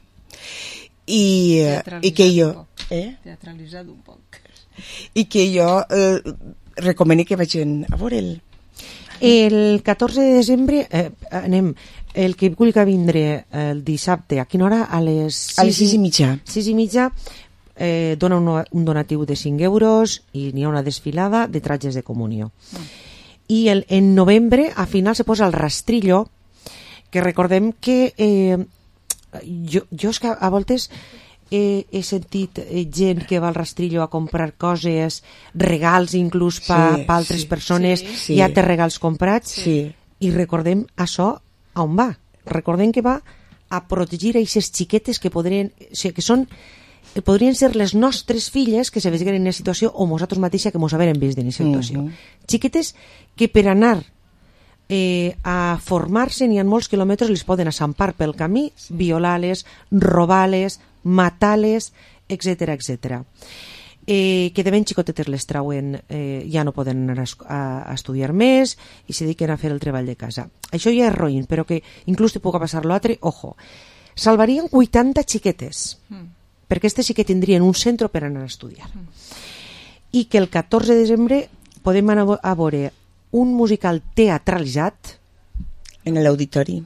i, i que jo eh? teatralitzat un poc i que jo eh, recomano que vagin a veure'l. El catorze de desembre eh, anem, el que vulgui vindre el dissabte, a quina hora? A les sis, a les sis i mitja. sis i mitja eh, dona un, un donatiu de cinc euros i n'hi ha una desfilada de trajes de comunió. Mm. I el, en novembre, a final, se posa el rastrillo, que recordem que eh, jo, jo és que a voltes he, he sentit gent que va al rastrillo a comprar coses, regals inclús per sí, pa altres sí, persones, sí, ja té regals comprats, sí. I recordem això a on va. Recordem que va a protegir aquestes xiquetes que podrien, o sigui, que són podrien ser les nostres filles que se vegin en una situació o nosaltres mateixa que mos haverem vist en aquesta situació. Uh -huh. Xiquetes que per anar eh, a formar-se n'hi ha molts quilòmetres, les poden assampar pel camí, sí. violar-les, robar-les, matar-les, etcètera, etcètera. Eh, que de ben xicotetes les trauen, eh, ja no poden anar a, a estudiar més i se dediquen a fer el treball de casa. Això ja és roïn, però que inclús te puc passar l'altre, ojo, salvarien vuitanta xiquetes. Mm. perquè aquestes sí que tindrien un centre per anar a estudiar. Mm. I que el catorze de desembre podem anar a veure un musical teatralitzat en l'auditori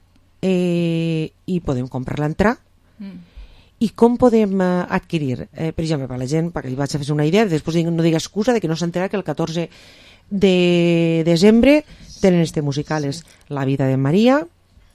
eh, i podem comprar l'entrada. Mm. I com podem uh, adquirir? Eh, per exemple, per la gent, perquè li vaig a fer una idea, després no diga excusa de que no s'entera que el catorze de desembre tenen este musical, és La vida de Maria.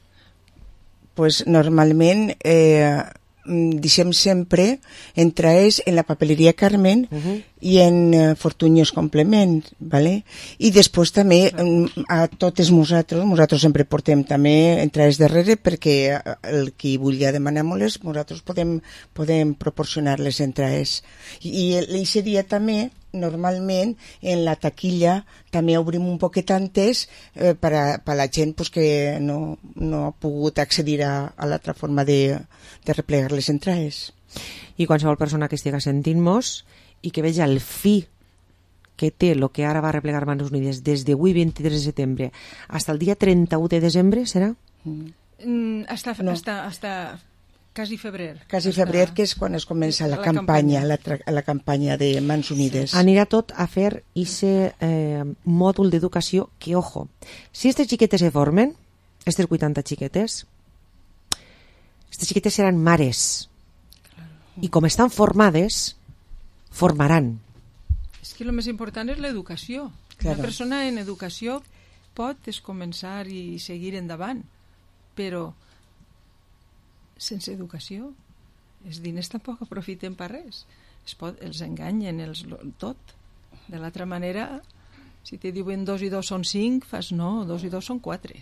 Pues normalment eh, deixem sempre entraes en la papeleria Carmen uh-huh. i en uh, Fortunyos Complement, ¿vale? I després també a totes nosaltres, nosaltres sempre portem també entraes darrere perquè el qui vulgui demanar-nos-les, nosaltres podem, podem proporcionar les entraes. I aquest dia també normalment en la taquilla també obrim un poquet antes eh, per, a, per a la gent pues, que no, no ha pogut accedir a, a l'altra forma de, de replegar les entrades. I qualsevol persona que estigui sentint-nos i que veja el fi que té el que ara va replegar Manos Unides des d'avui vint-i-tres de setembre fins el dia trenta-u de desembre, serà? Mm, hasta, no. hasta, hasta quasi febrer. Quasi febrer, que és quan es comença la, la campanya, la, la campanya de Mans Unides. Anirà tot a fer ese eh, mòdul d'educació que, ojo, si aquestes xiquetes se formen, aquestes vuitanta xiquetes, aquestes xiquetes seran mares. Claro. I com estan formades, formaran. És que el més important és l'educació. Claro. Una persona en educació pot començar i seguir endavant, però sense educació els diners tampoc aprofiten per res. Es pot, els enganyen els, tot. De l'altra manera, si te diuen dos i dos són cinc, fas no, dos i dos són quatre.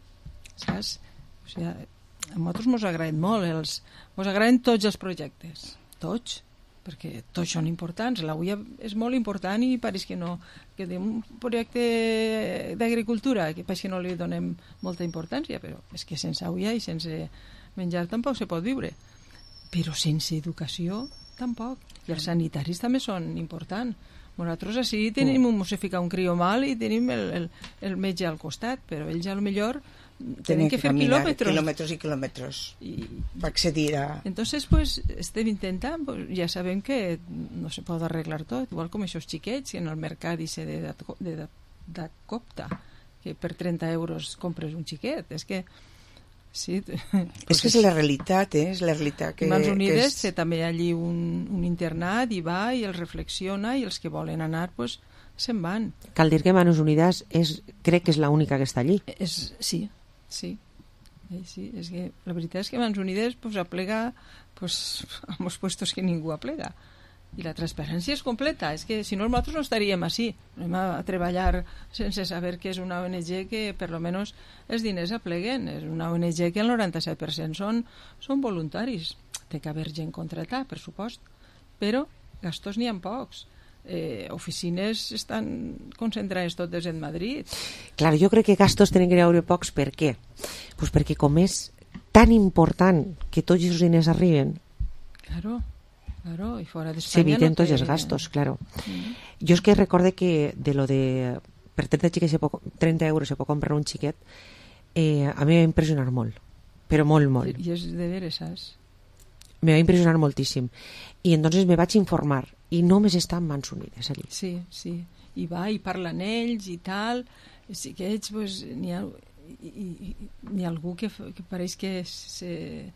Saps? O sigui, a nosaltres mos agraden molt, els, mos agraden tots els projectes, tots, perquè tots són importants. La U I A és molt important i pareix que no, que un projecte d'agricultura que pareix que no li donem molta importància, però és que sense U I A i sense menjar tampoc se pot viure. Però sense educació tampoc. I els sanitaris també són importants. Nosaltres així tenim, mm. mos fica un crió mal i tenim el, el, el metge al costat, però ells a lo millor tenen que, que fer quilòmetres. Quilòmetres i quilòmetres i... per accedir a... Entonces, pues, estem intentant, pues, ja sabem que no se pot arreglar tot, igual com aquests xiquets en el mercat dice de, de, de, de, de copta, que per trenta euros compres un xiquet. És que sí, és que és la realitat, eh? És la realitat que... Mans Unides és... té també allí un, un internat i va i els reflexiona i els que volen anar pues, se'n van. Cal dir que Manos Unides és, crec que és l'única que està allí. És, sí, sí. Eh, sí és que, la veritat és que Mans Unides pues, aplega pues, a molts puestos que ningú aplega. I la transparència és completa. És que si no nosaltres no estaríem així. Anem a treballar sense saber que és una O N G que per lo menos els diners apleguen. És una O N G que el noranta-set per cent són, són voluntaris. Té que haver gent contratada, per supost. Però gastos n'hi ha pocs. Eh, oficines estan concentrades totes en Madrid. Clar, jo crec que gastos tenen que haver pocs. Per què? Pues perquè com és tan important que tots els diners arriben... Claro. Claro, y fuera de España se eviten no te... tots els gastos, claro. Mm. Jo és que recorde que de lo de per trenta, xiquets se pot, trenta euros se pot comprar un xiquet, eh, a mi m'ha impressionar molt, però molt, molt. I és de veres, saps? Me va impressionar moltíssim. I entonces me vaig informar i només està en Mans Unides allí. Sí, sí. I va i parlen ells i tal. Els xiquets, pues, n'hi ha, i, i, n'hi ha algú que, que pareix que se...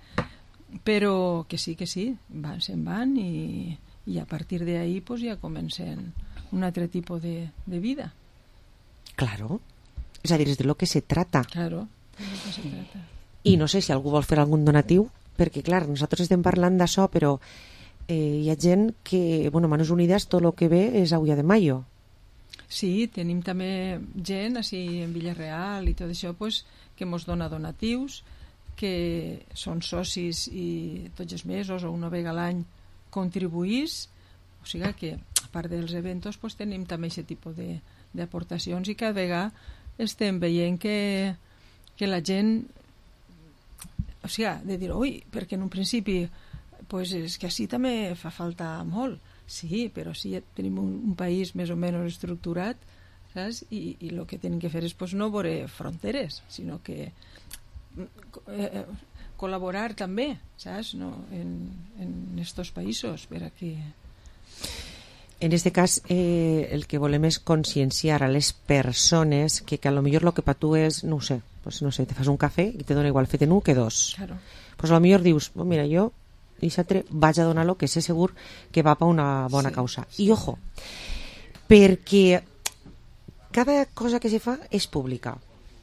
però que sí, que sí, van, se'n van i, i a partir d'ahí pues, ja comencen un altre tipus de, de vida. Claro, és a dir, és de lo que se trata. Claro, de lo que se trata. I no sé si algú vol fer algun donatiu, perquè clar, nosaltres estem parlant d'això, però eh, hi ha gent que, bueno, Manos Unides, tot el que ve és Agulla de Mayo. Sí, tenim també gent, així en Villarreal i tot això, pues, que mos dona donatius, que són socis i tots els mesos o una vegada a l'any contribuís, o sigui que a part dels eventos pues, tenim també aquest tipus d'aportacions i cada vegada estem veient que, que la gent o sigui, de dir, ui, perquè en un principi pues, és que així també fa falta molt, sí, però sí tenim un, un país més o menys estructurat, saps? I, i el que tenim que fer és pues, no veure fronteres, sinó que Eh, col·laborar també, saps? No? En, en estos països per a que... En este cas eh, el que volem és conscienciar a les persones que, que a lo millor lo que pa tu és, no ho sé, pues, no sé, te fas un cafè i te dona igual fet en un que dos. Claro. Pues a lo millor dius, oh, mira, jo i s'altre vaig a donar-lo que sé segur que va per una bona sí, causa. Sí. I ojo, perquè cada cosa que se fa és pública.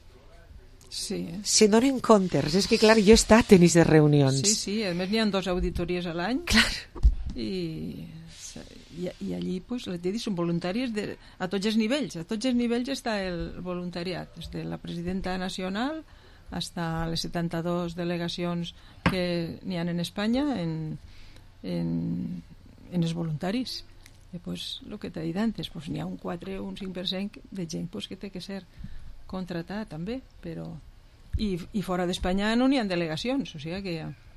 Sí. Se donen comptes, és que clar, jo he estat en aquestes reunions. Sí, sí, a més n'hi ha dos auditories a l'any i, i, i allí pues, les dit, són voluntaris de, a tots els nivells, a tots els nivells està el voluntariat, des de la presidenta nacional fins a les setanta-dues delegacions que n'hi ha en Espanya en, en, en els voluntaris. I pues, el que t'he dit antes, pues, n'hi ha un quatre o un cinc per cent de gent pues, que té que ser contratar també, però i, i fora d'Espanya no n'hi ha delegacions, o sigui que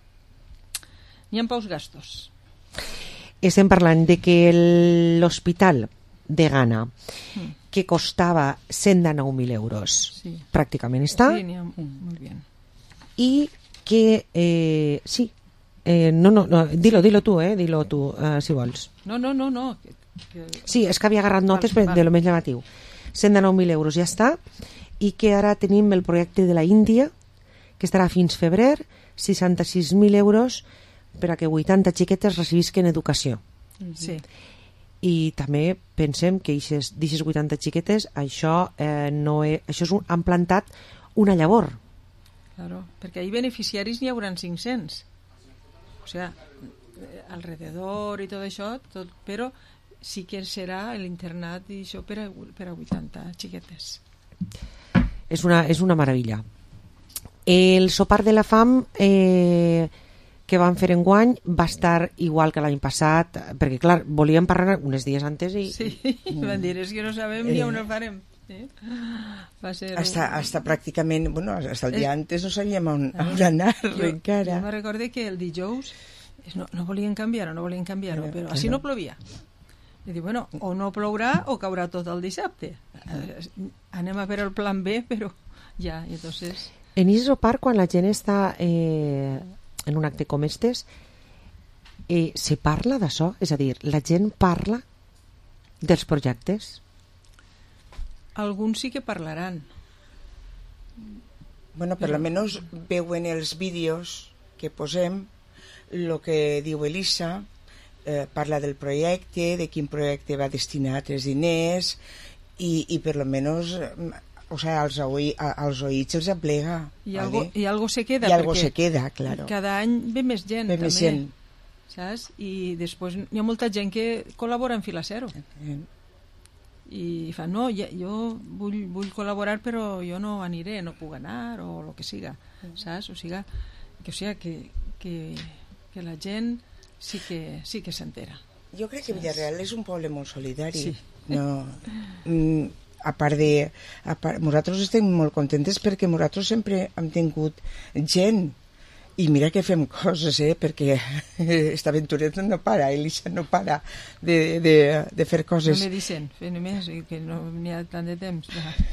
n'hi ha pocs gastos. Estem parlant de que l'hospital de Ghana mm. que costava cent dinou mil euros sí. pràcticament està sí, n'hi ha un, molt bé. I que eh, sí eh, no, no, no, dilo, dilo tu eh, dilo tu, uh, si vols no, no, no, no. Que, que... sí, és que havia agarrat notes val, val. de lo més llamatiu. Cent dinou mil euros ja està, i que ara tenim el projecte de la Índia que estarà fins febrer, seixanta-sis mil euros per a que vuitanta xiquetes recibisquen educació. Sí. I també pensem que d'aquestes vuitanta xiquetes això, eh, no és, això és un, han plantat una llavor. Claro, perquè ahir beneficiaris n'hi hauran cinc-cents. o sea, alrededor i tot això, tot, però sí que serà l'internat i això per a, per a vuitanta xiquetes. És una, és una meravella. El sopar de la fam eh, que van fer enguany va estar igual que l'any passat, perquè clar, volíem parlar uns dies antes i... Sí, van dir, és que no sabem ni on el farem. Eh? Va ser hasta, un... hasta pràcticament, bueno, hasta el dia es... antes no sabíem on, on anar jo, encara. Jo me recorde que el dijous no, no volien canviar-ho, no volien canviar-ho, però així no plovia. I dic, bueno, o no plourà o caurà tot el dissabte. Anem a veure el plan B, però ja, i entonces... En aquest sopar, quan la gent està eh, en un acte com estes, eh, se parla d'això? És a dir, la gent parla dels projectes? Alguns sí que parlaran. Bueno, per almenys veuen els vídeos que posem, el que diu Elisa, eh, parla del projecte, de quin projecte va destinat els diners, i, i per almenys... O sea, als, oi, als oïts els aplega. I, ¿vale? algo, i algo se queda. I algo se queda, claro. Cada any ve més gent, ve també. Més gent. Saps? I després hi ha molta gent que col·labora en Fila Cero. Eh. I fa, no, ja, jo vull, vull col·laborar, però jo no aniré, no puc anar, o el que siga. Saps? O sigui, que, o sigui que, que, que la gent sí que, sí que s'entera. Jo crec que Villarreal és un poble molt solidari. Sí. No... Mm, a part de... A part, nosaltres estem molt contentes perquè nosaltres sempre hem tingut gent i mira que fem coses, eh? Perquè esta aventureta no para, Elisa no para de, de, de fer coses. No me dicen, fer només, que no n'hi ha tant de temps.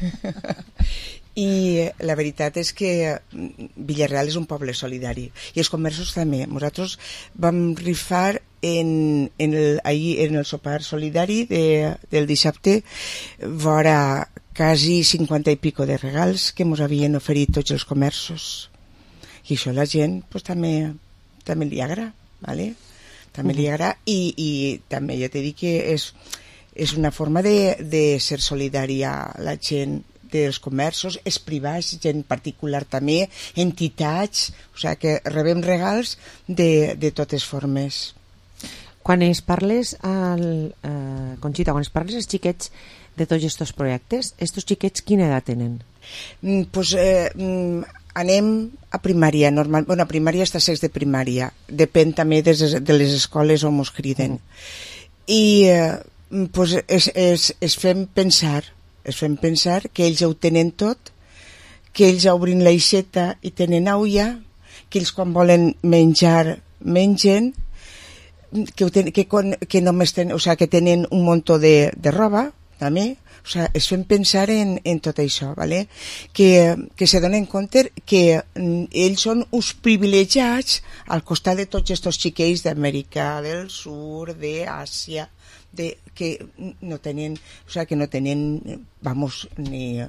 I la veritat és que Villarreal és un poble solidari i els comerços també. Nosaltres vam rifar en, en, el, ahir, en el sopar solidari de, del dissabte vora quasi cinquanta i pico de regals que ens havien oferit tots els comerços i això la gent pues, també, també li agrada, ¿vale? També li agrada i, i també ja t'he dit que és, és una forma de, de ser solidària la gent dels comerços, els privats, gent particular també, entitats, o sigui que rebem regals de, de totes formes. Quan es parles al, eh, Conxita, quan es parles als xiquets de tots aquests projectes, estos xiquets quina edat tenen? Mm, pues, eh, mm, anem a primària, normal, bueno, a primària està sex de primària, depèn també de, de les escoles on mos criden. I eh, pues, es, es, es fem pensar es fem pensar que ells ho tenen tot, que ells obrin l'aixeta i tenen aulla, que ells quan volen menjar mengen, que, ho ten, que, con, que només tenen, o sea, que tenen un muntó de, de roba també, o sea, es fem pensar en, en tot això, ¿vale? que, que se donen compte que mm, ells són uns privilegiats al costat de tots aquests xiquets d'Amèrica del Sur, d'Àsia, de que no tenen, o sea, que no tenen, vamos, ni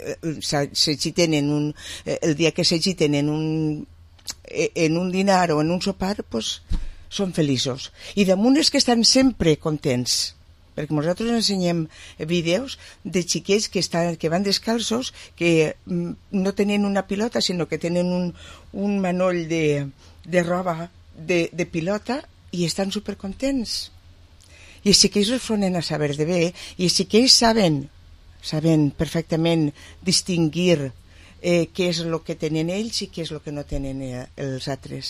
si tenen un, el dia que s'hi tenen un en un dinar o en un sopar, pues són feliços. I damunt és que estan sempre contents, perquè nosaltres ensenyem vídeos de xiquets que, estan, que van descalços, que no tenen una pilota, sinó que tenen un, un manoll de, de roba de, de pilota i estan supercontents. I els xiquets els fonen a saber de bé i els xiquets saben, saben perfectament distingir eh, què és el que tenen ells i què és el que no tenen eh, els altres.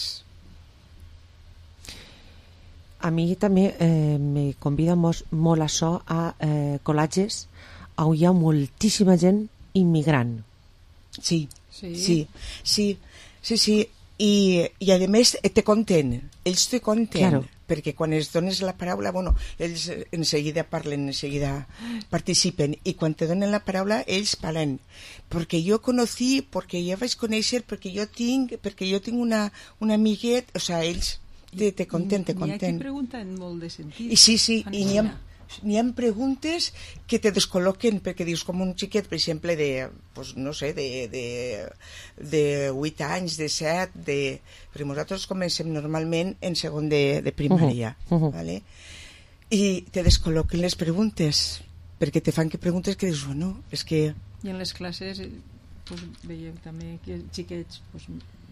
A mi també eh, me convida mos, molt això a eh, col·latges on hi ha moltíssima gent immigrant. Sí, sí, sí, sí, sí, sí. I, i a més te conten, ells te conten, claro. Perquè quan els dones la paraula, bueno, ells en seguida parlen, en seguida participen, i quan te donen la paraula ells parlen, perquè jo conocí, perquè jo vaig conèixer, perquè jo tinc, perquè jo tinc una, una amiguet, o sigui, ells te, te conten, te conten. N'hi ha que pregunten molt de sentit. I sí, sí, i n'hi ha, n'hi ha preguntes que te descol·loquen, perquè dius, com un xiquet, per exemple, de, pues, no sé, de, de, de vuit anys, de set, de... perquè nosaltres comencem normalment en segon de, de primària, uh -huh. ¿vale? I te descol·loquen les preguntes, perquè te fan que preguntes que dius, bueno, és que... I en les classes pues, veiem també que xiquets pues,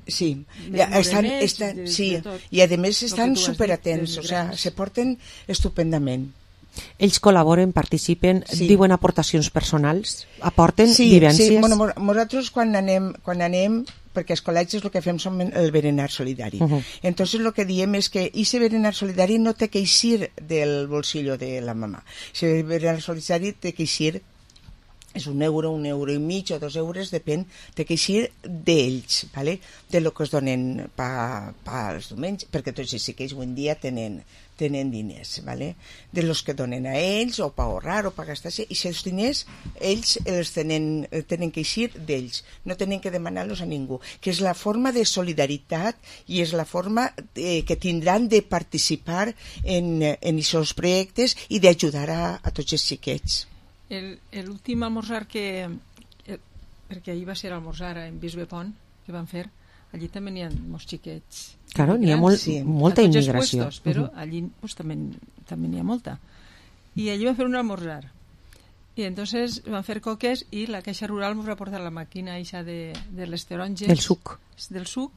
Sí, de ja, estan, morenets, estan, de- sí, de tot. i a més Lo estan que tu has dit, superatents, dels o sea, grans. se porten estupendament. Ells col·laboren, participen, Sí. diuen aportacions personals, aporten Sí, vivències. sí, bueno, mo- nosaltres quan anem, quan anem perquè als col·legis el que fem són el berenar solidari. Uh-huh. Entonces el que diem és que ese berenar solidari no té que eixir del bolsillo de la mamà. Ese berenar solidari té que eixir, és un euro, un euro i mig o dos euros, depèn, té que eixir d'ells, ¿vale? De lo que es donen pa, pa els diumenges, perquè tots sí que ells avui en dia tenen, tenen diners, ¿vale? De los que donen a ells, o pa ahorrar, o pa gastar-se, i si els diners, ells els tenen, tenen que eixir d'ells, no tenen que demanar-los a ningú, que és la forma de solidaritat i és la forma eh, que tindran de participar en, en aquests projectes i d'ajudar a, a tots els xiquets. El- L'últim almorzar que... El, perquè ahir va ser almorzar en Bisbe Pont, que van fer, allí també n'hi ha molts xiquets. Claro, n'hi ha molt- molta a tots els immigració. puestos, però Ujú. allí pues, també també n'hi ha molta. I allí van fer un almorzar. Y entonces van fer coques i la Caixa Rural ens va portar la màquina eixa de, de les taronges. Del suc. Del suc.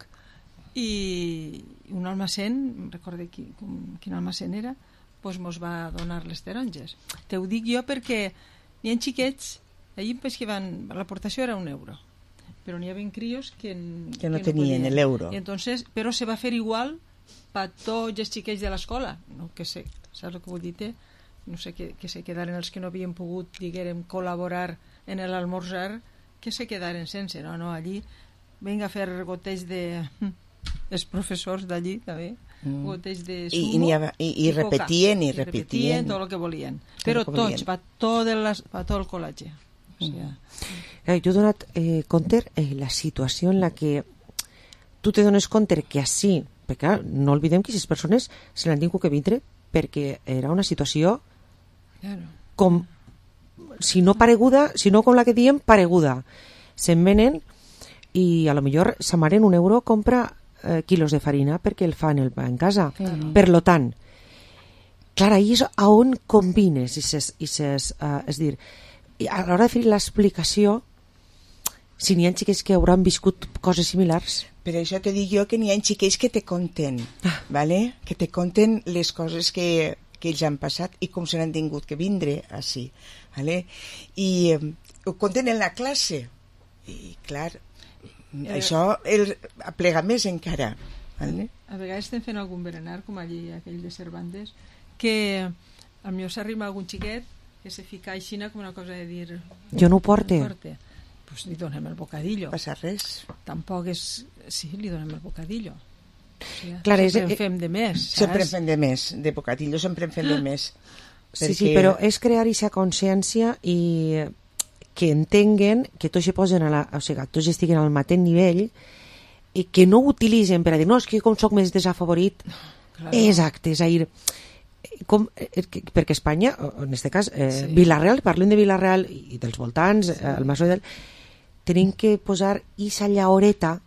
I un almacén, no recordo qui, com, quin almacén era, pues mos va donar les taronges. Te ho dic jo perquè n'hi ha xiquets, allí pues, que van, l'aportació era un euro, però n'hi havia crios que, n- Que no que tenien podien. l'euro. I entonces, però se va fer igual per tots els xiquets de l'escola, no, que sé, saps el que vull dir? No sé, que, que se quedaren els que no havien pogut, diguérem, col·laborar en l'almorzar, que se quedaren sense, no, no, allí vinga a fer goteig de... els professors d'allí també, Mm. goteig de I- sumo i n'hi ha- i- i coca. repetien, i I repetien. tot el que volien, Tot però el que tots, volien. va tot, el, va tot el col·legi. O sigui, Eh, jo he donat eh, compte eh, la situació en la que tu te dones compte que així, perquè clar, no oblidem que aquestes persones se l'han tingut que vindre perquè era una situació Claro. com, si no pareguda, si no com la que diem, pareguda. Se'n venen i a lo millor sa mare en un euro compra eh, quilos de farina perquè el fa en, el, en casa. Claro. Per lo tant, clar, ahí és a on combines i ses, i ses, uh, és dir, i a l'hora de fer l'explicació, si n'hi ha xiquets que hauran viscut coses similars. Per això te dic jo que n'hi ha xiquets que te conten, ¿vale? Que te conten les coses que, que ells han passat i com se n'han tingut que vindre així, ¿vale? I eh, ho conten en la classe. I clar, Eh, això el aplega més encara, ¿vale? A vegades estem fent algun berenar, com allí aquell de Cervantes, que a mi s'arriba algun xiquet que se fica aixina com una cosa de dir... Jo no ho porte. No porte. Pues li donem el bocadillo. Passa res. Tampoc és... Sí, li donem el bocadillo. O sigui, Clar, és- sempre en fem de més, saps? Sempre en fem de més, de bocadillo sempre en fem de més. Sí, sí, però és crear aquesta consciència i que entenguen que tots se posen a la, o sigui, tots estiguen al mateix nivell i que no ho utilitzen per a dir no, és que com soc més desafavorit. Claro. Exacte, és a dir, com, eh, que- perquè Espanya, o en aquest cas, eh, Sí. Vila-real, parlem de Vila-real i dels voltants, eh, el Masó del... tenim que posar issa llaoreta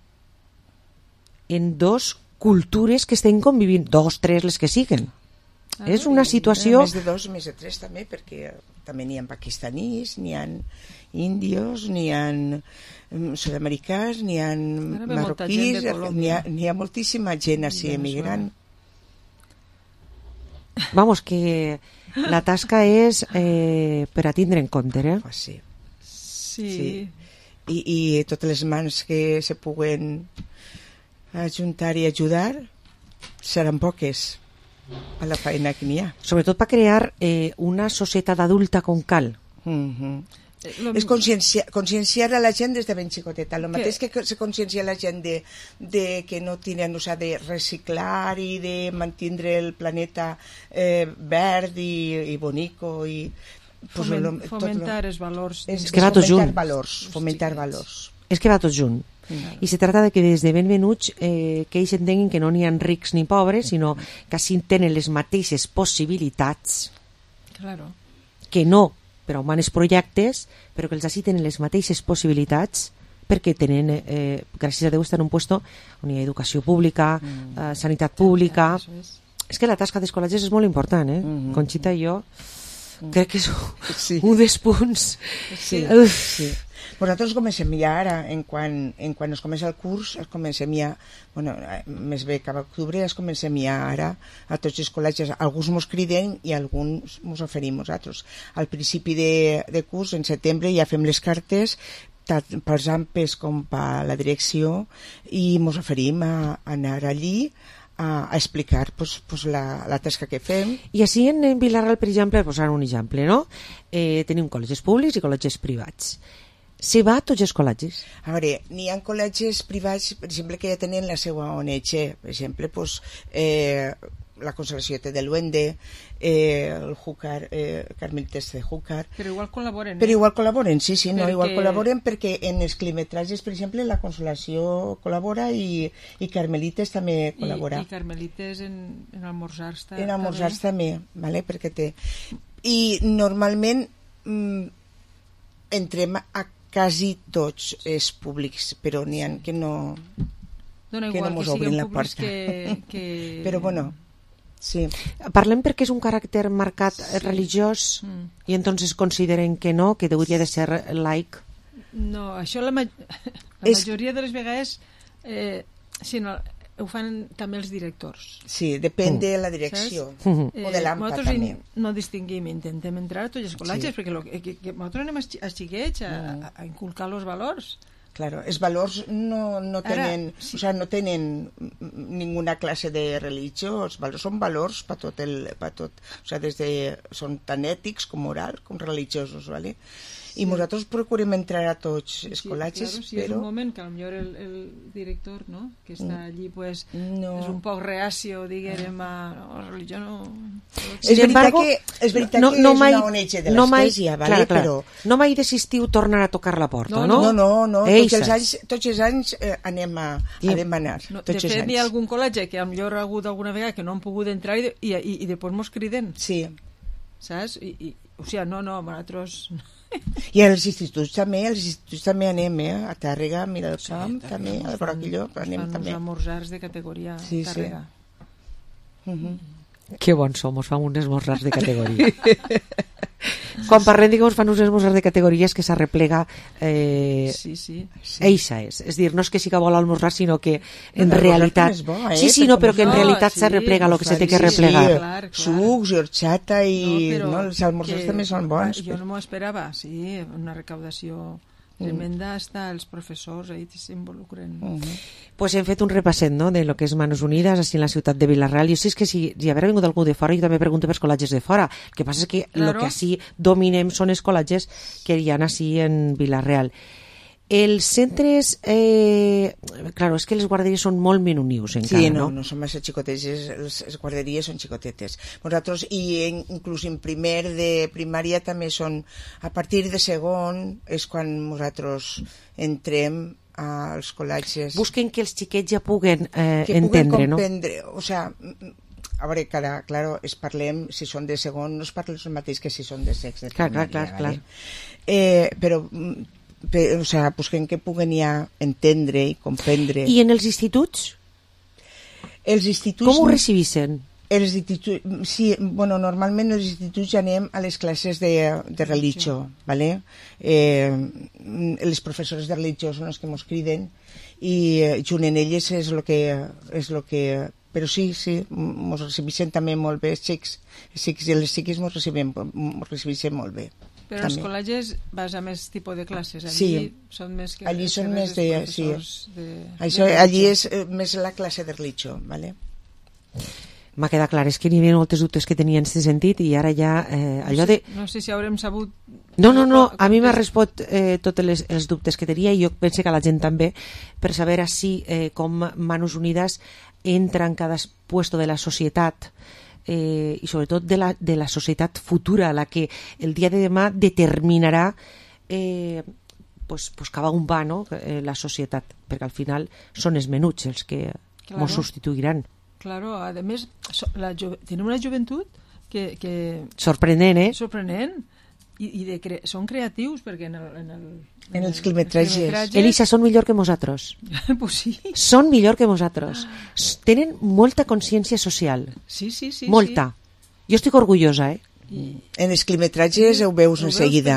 en dos cultures que estem convivint, dos, tres, les que siguen. Ah, És una situació... Més de dos, més de tres també, perquè també n'hi ha pakistanis, n'hi ha índios, n'hi ha mm, sud-americans, n'hi ha Ara ve molta gent marroquís, de Colòmbia. n'hi ha, n'hi ha moltíssima gent així emigrant. Vamos, que la tasca és eh, per a tindre en compte, eh? Pues sí. Sí. Sí. I, I totes les mans que se puguen ajuntar i ajudar seran poques a la feina que n'hi ha. Sobretot per crear eh, una societat adulta com cal. Mm-hmm. Eh, lo- És conscienciar, conscienciar a la gent des de ben xicoteta. El Que- mateix que se consciencia la gent de, de que no tenen, o sea, de reciclar i de mantenir el planeta eh, verd i, i bonico i pues, Foment, lo- tot fomentar lo- els valors. és, És que va tot fomentar junt. valors, fomentar valors. És que va tot junt. I se trata de que des de ben menuts eh, que ells entenguin que no n'hi ha rics ni pobres, sinó que així tenen les mateixes possibilitats, Claro. que no per a humanes projectes, però que els així tenen les mateixes possibilitats perquè tenen, eh, gràcies a Déu, estan en un puesto on hi ha educació pública, mm. eh, sanitat pública. Eso es. És que la tasca dels col·legis és molt important, eh? Mhm. Conxita i jo crec que és Sí. un dels punts. Sí, Uf. sí. Nosaltres comencem ja ara, en quan, en quan es comença el curs, es comencem ja, bueno, més bé cap a octubre, es comencem ja ara a tots els col·legis. Alguns mos criden i alguns mos oferim nosaltres. Al principi de, de curs, en setembre, ja fem les cartes, tant pels AMPES com per la direcció, i mos oferim a, a anar allí a, a explicar pues, pues la, la tasca que fem. I així en, en Vilareal, per exemple, posant un exemple, no? Eh, tenim col·legis públics i col·legis privats. Se va a tots els col·legis? A veure, n'hi ha col·legis privats, per exemple, que ja tenen la seva O N G. Per exemple, pues, eh, la Consolació té de l'Uende, eh, el Júcar, eh, Carmelites de Júcar. Però igual col·laboren. Però igual col·laboren, sí, sí, no, perquè... igual col·laboren perquè en els quilometratges, per exemple, la Consolació col·labora i, i Carmelites també col·labora. I, i Carmelites en, en almorzars també. En almorzars també, vale? Perquè té... I normalment mm, entrem a quasi tots els públics, però n'hi ha que no... Dona que igual no mos que obrin siguin la públics porta. que... que... Però bueno... Sí. Parlem perquè és un caràcter marcat sí. religiós mm. i entonces consideren que no, que hauria de ser laic. No, això la, ma la és... majoria de les vegades eh, sí, no, ho fan també els directors. Sí, depèn mm. de la direcció mm. o de l'AMPA eh, també. No distinguim, intentem entrar a tots els col·legis sí. perquè lo, que, que nosaltres anem a xiquets a, mm. a inculcar els valors. Claro, els valors no, no tenen, Ara, sí. o sea, no tenen ninguna clase de religió, els valors són valors per tot el, per tot, o sea, des de, són tan ètics com morals com religiosos, ¿vale? I nosaltres procurem entrar a tots els sí, col·legis, claro, sí, però... és un moment que potser el, el director, no?, que està allí, pues, no. és un poc reacio, diguem, a la religió no... És veritat embargo, que és, veritat no, que no és mai, una O N G de no l'Església, mai, vale? clar, clar. Però... No mai desistiu tornar a tocar la porta, no? No, no, no, no. Ei, tots, els anys, tots els anys eh, anem a, a demanar. No, tots de fet, anys. hi ha algun col·legi que potser ha hagut alguna vegada que no han pogut entrar i, i, i, i després mos criden. Sí. Saps? I, i, o sigui, no, no, nosaltres... I als instituts també, als instituts també anem, eh? A Tàrrega, a Miralcamp, sí, també, a Broquilló, anem fan també. Fan uns esmorzars de categoria sí, Tàrrega. Sí. Uh-huh. Que bons som, fam uns esmorzars de categoria. Quan parlem, diguem, fan uns esmorzars de categories que s'arreplega eh, sí, sí, sí. eixa és. És dir, no és que sí que vol almorzar, sinó que en no, realitat... Bo, eh? Sí, sí, no, però que en no, realitat sí, s'arreplega el que clar, se té que sí, replegar. Sí, clar, clar. Sucs i horchata i... No, però no, els almorzars també són bons. Jo no m'ho esperava, sí, una recaudació tremenda, hasta els professors ahí s'involucren. Uh -huh. Pues hem fet un repasset, no?, de lo que és Manos Unides així en la ciutat de Vilareal. Jo sé és que si, si haver vingut algú de fora, jo també pregunto pels col·legis de fora. El que passa és que el claro. que així dominem són els col·legis que hi ha així en Vilareal. Els centres, eh, claro, és que les guarderies són molt menunius encara, sí, no? no? no són massa xicotetes, les, les guarderies són xicotetes. Nosaltres, i en, inclús en primer de primària també són, a partir de segon és quan nosaltres entrem als col·legis. Busquen que els xiquets ja puguen eh, que entendre, puguen no? comprendre, o sea, a veure, cada, claro, es parlem, si són de segon, no es parla el mateix que si són de sex de clar, primària, clar, clar, vale? clar. Eh, però o sea, busquen que puguen ja entendre i comprendre. I en els instituts? Els instituts... Com ho recibissen? Els instituts, sí, bueno, normalment els instituts ja anem a les classes de, de religió, ¿vale? Eh, les professores de religió són els que ens criden i eh, junt en elles és el que... És lo que però sí, sí, ens recibeixen també molt bé els xics, els xics i les xiques ens recibeixen molt bé. Però els col·legis vas a més tipus de classes, allí sí. són més que allí són més de, sí. de, Això, de allí és eh, més la classe de religió, ¿vale? M'ha quedat clar, és que n'hi havia moltes dubtes que tenia en aquest sentit i ara ja eh, allò de... No sé si haurem sabut... No, no, no, a mi m'ha respost eh, tots les, els dubtes que tenia i jo penso que a la gent també, per saber així eh, com Manos Unides entra en cada puesto de la societat eh, i sobretot de la, de la societat futura, la que el dia de demà determinarà eh, pues, pues cap a on va, no? eh, la societat, perquè al final són els menuts els que claro. ens substituiran. Claro, a més, la tenim una joventut que... que sorprenent, eh? Sorprenent. I, i de cre són creatius, perquè en, el, en, el, en, en els quilometratges... Elisa, són millor que nosaltres. Pues sí. Són millor que nosaltres. Tenen molta consciència social. Sí, sí, sí. Molta. Sí. Jo estic orgullosa, eh? I... En els quilometratges ho veus en seguida. Perquè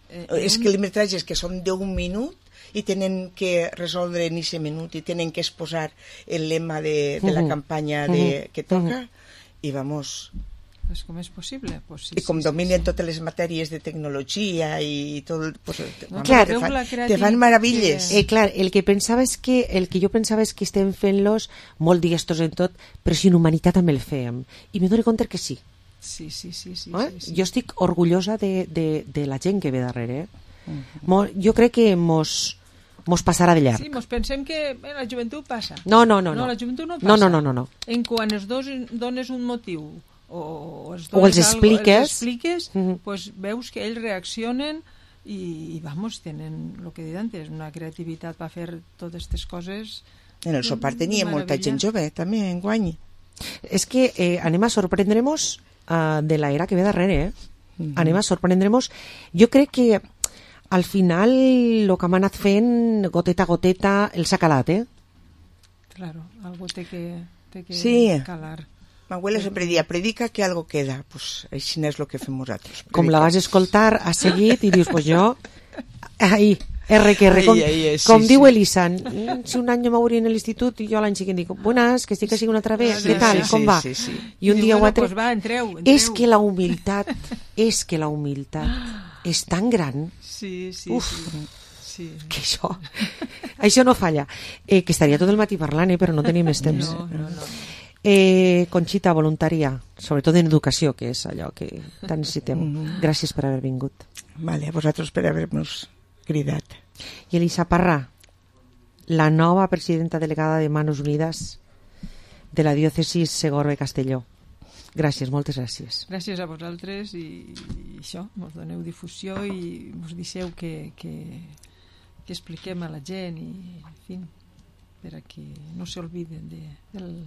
Eh, és un... que els metratges que són d'un minut i tenen que resoldre en aquest minut i tenen que exposar el lema de, de la Uh-huh. campanya de, Uh-huh. que toca Uh-huh. i vamos... Pues com és possible? Pues sí, I com sí, dominen sí, sí. totes les matèries de tecnologia i tot, pues, No, clar, te, fan, te fan meravilles. Eh, clar, el que pensava és que el que jo pensava és que estem fent-los molt diestos en tot, però sin humanitat també el fèiem. I me dono compte que sí. Sí, sí, sí. sí, Eh? sí, sí. Jo estic orgullosa de, de, de la gent que ve darrere. Eh? Uh-huh. Mo, jo crec que mos, mos passarà de llarg. Sí, mos pensem que bé, la joventut passa. No, no, no, no. No, la joventut no passa. No, no, no, no, no. En quan els dos dones un motiu o, o els, O els dones algo, expliques. els expliques, Mhm. pues veus que ells reaccionen i, i vamos, tenen, el que he dit antes, una creativitat per fer totes aquestes coses. En el sopar tenia molta gent jove, també, enguany. És que eh, anem a sorprendremos uh, de la era que ve darrere, eh? Mhm. Anem a sorprendremos. Jo crec que al final el que hem anat fent, goteta a goteta, el s'ha calat, eh? Claro, algo té que, té que Sí. calar. Mi abuela sempre dia, predica que algo queda. Pues així és el que fem nosaltres. Com la vas escoltar, has seguit i dius, pues jo... Ahí, R que R. Ai, Com, ai, ai, sí, com sí. diu Elisan, "Mm, si un any jo m'hauria en l'institut i jo l'any següent dic, buenas, que estic així una altra vegada, Sí, què tal, sí, com sí, va? sí, sí. I un I dia bueno, ho altre... pues va, entreu, entreu. És que la humilitat, és que la humilitat és tan gran. Sí, sí, Uf, sí. sí. que això, això no falla. Eh, que estaria tot el matí parlant, eh, però no tenim més temps. No, no, no. Eh, Conxita, voluntària, sobretot en educació, que és allò que tant necessitem. Mhm. Gràcies per haver vingut. Vale, a vosaltres per haver-nos cridat. I Elisa Parra, la nova presidenta delegada de Manos Unidas de la diòcesis Segorbe-Castelló. Gràcies, moltes gràcies. Gràcies a vosaltres i, i això, mos doneu difusió i mos deixeu que, que, que expliquem a la gent i, en fi, per a que no s'olviden de, del...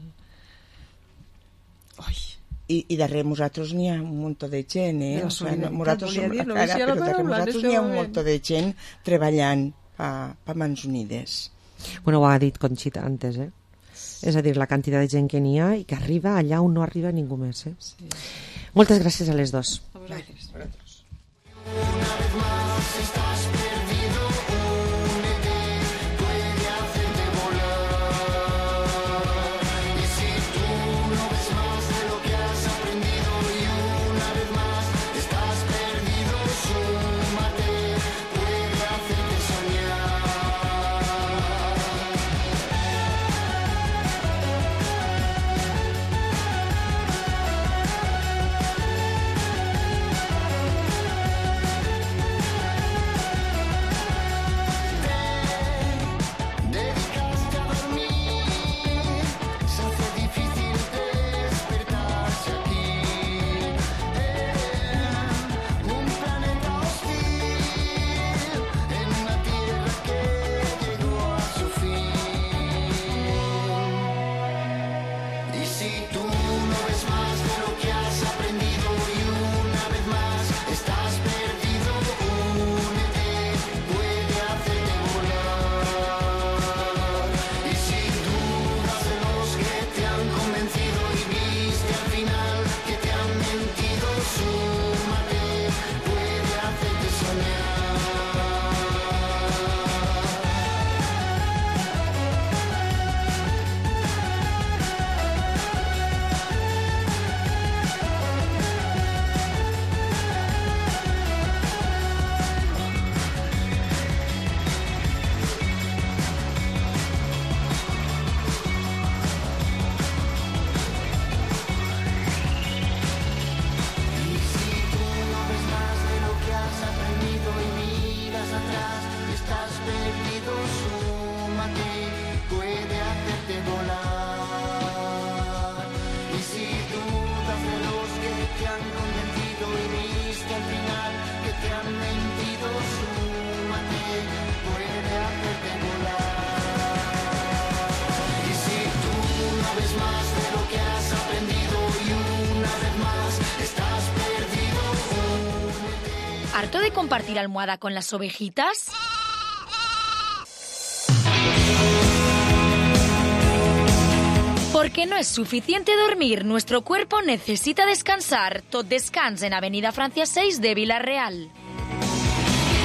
Oi. I, i darrere nosaltres n'hi ha un munt de gent, eh? De la O sigui, solidaritat, nosaltres volia som, dir, no ara, deixia la però darrere paraula, nosaltres n'hi ha un deixeu-me. munt de gent treballant per pa Mans Unides. Bueno, ho ha dit Conxita antes, eh? És a dir, la quantitat de gent que n'hi ha i que arriba allà on no arriba ningú més, eh? Sí. Moltes gràcies a les dos. A vosaltres. Una vez más estás perdido, únete, puede hacerte volar. Y si tú no ves más de lo que has aprendido y una vez más estás perdido, súmate, puede hacerte soñar. Dedicaste a dormir, se hace difícil despertarse aquí, en un planeta hostil, en una tierra que llegó a su fin. Y si tú no ves más de lo que has aprendido y una vez más estás perdido, únete, puede hacerte volar. Y si dudas de los que te han convencido y viste al final que te han mentido, súmate, puede hacerte soñar. Y si tú no ves más de lo que has aprendido y miras atrás y estás perdido, súmate, puede hacerte volar. Y si dudas de los que te han convencido y viste al final que te han mentido, súmate, puede hacerte volar. Y si tú no ves más de lo que has aprendido y una vez más estás perdido, únete. ¿Harto de compartir almohada con las ovejitas? Porque no es suficiente dormir, nuestro cuerpo necesita descansar. Tot descans en Avenida Francia seis de Vila-real.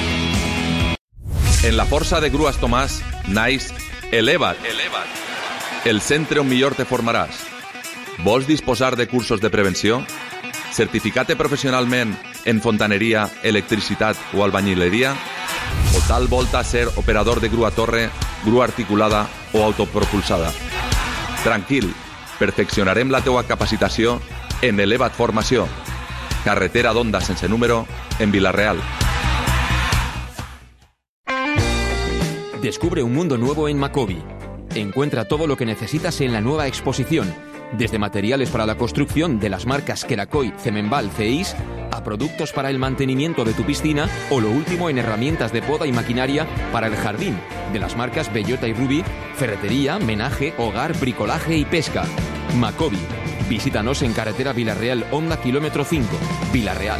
En la força de Grues Tomàs naix Eleva't, Eleva't, el centre on millor te formaràs. Vols disposar de cursos de prevenció? Certificar-te professionalment en fontaneria, electricitat o albañileria? O tal volta ser operador de grua torre, grua articulada o autopropulsada? Tranquil, perfeccionarem la teua capacitació en Eleva't Formació, carretera d'Onda sense número, en Vila-real. Descubre un mundo nuevo en Macobi. Encuentra todo lo que necesitas en la nueva exposición, desde materiales para la construcción de las marcas Kerakoy, Cemenval, Ceis, a productos para el mantenimiento de tu piscina o lo último en herramientas de poda y maquinaria para el jardín, de las marcas Bellota y Ruby, ferretería, menaje, hogar, bricolaje y pesca. Macobi. Visítanos en carretera Vila-real, Onda kilómetro cinco, Vila-real.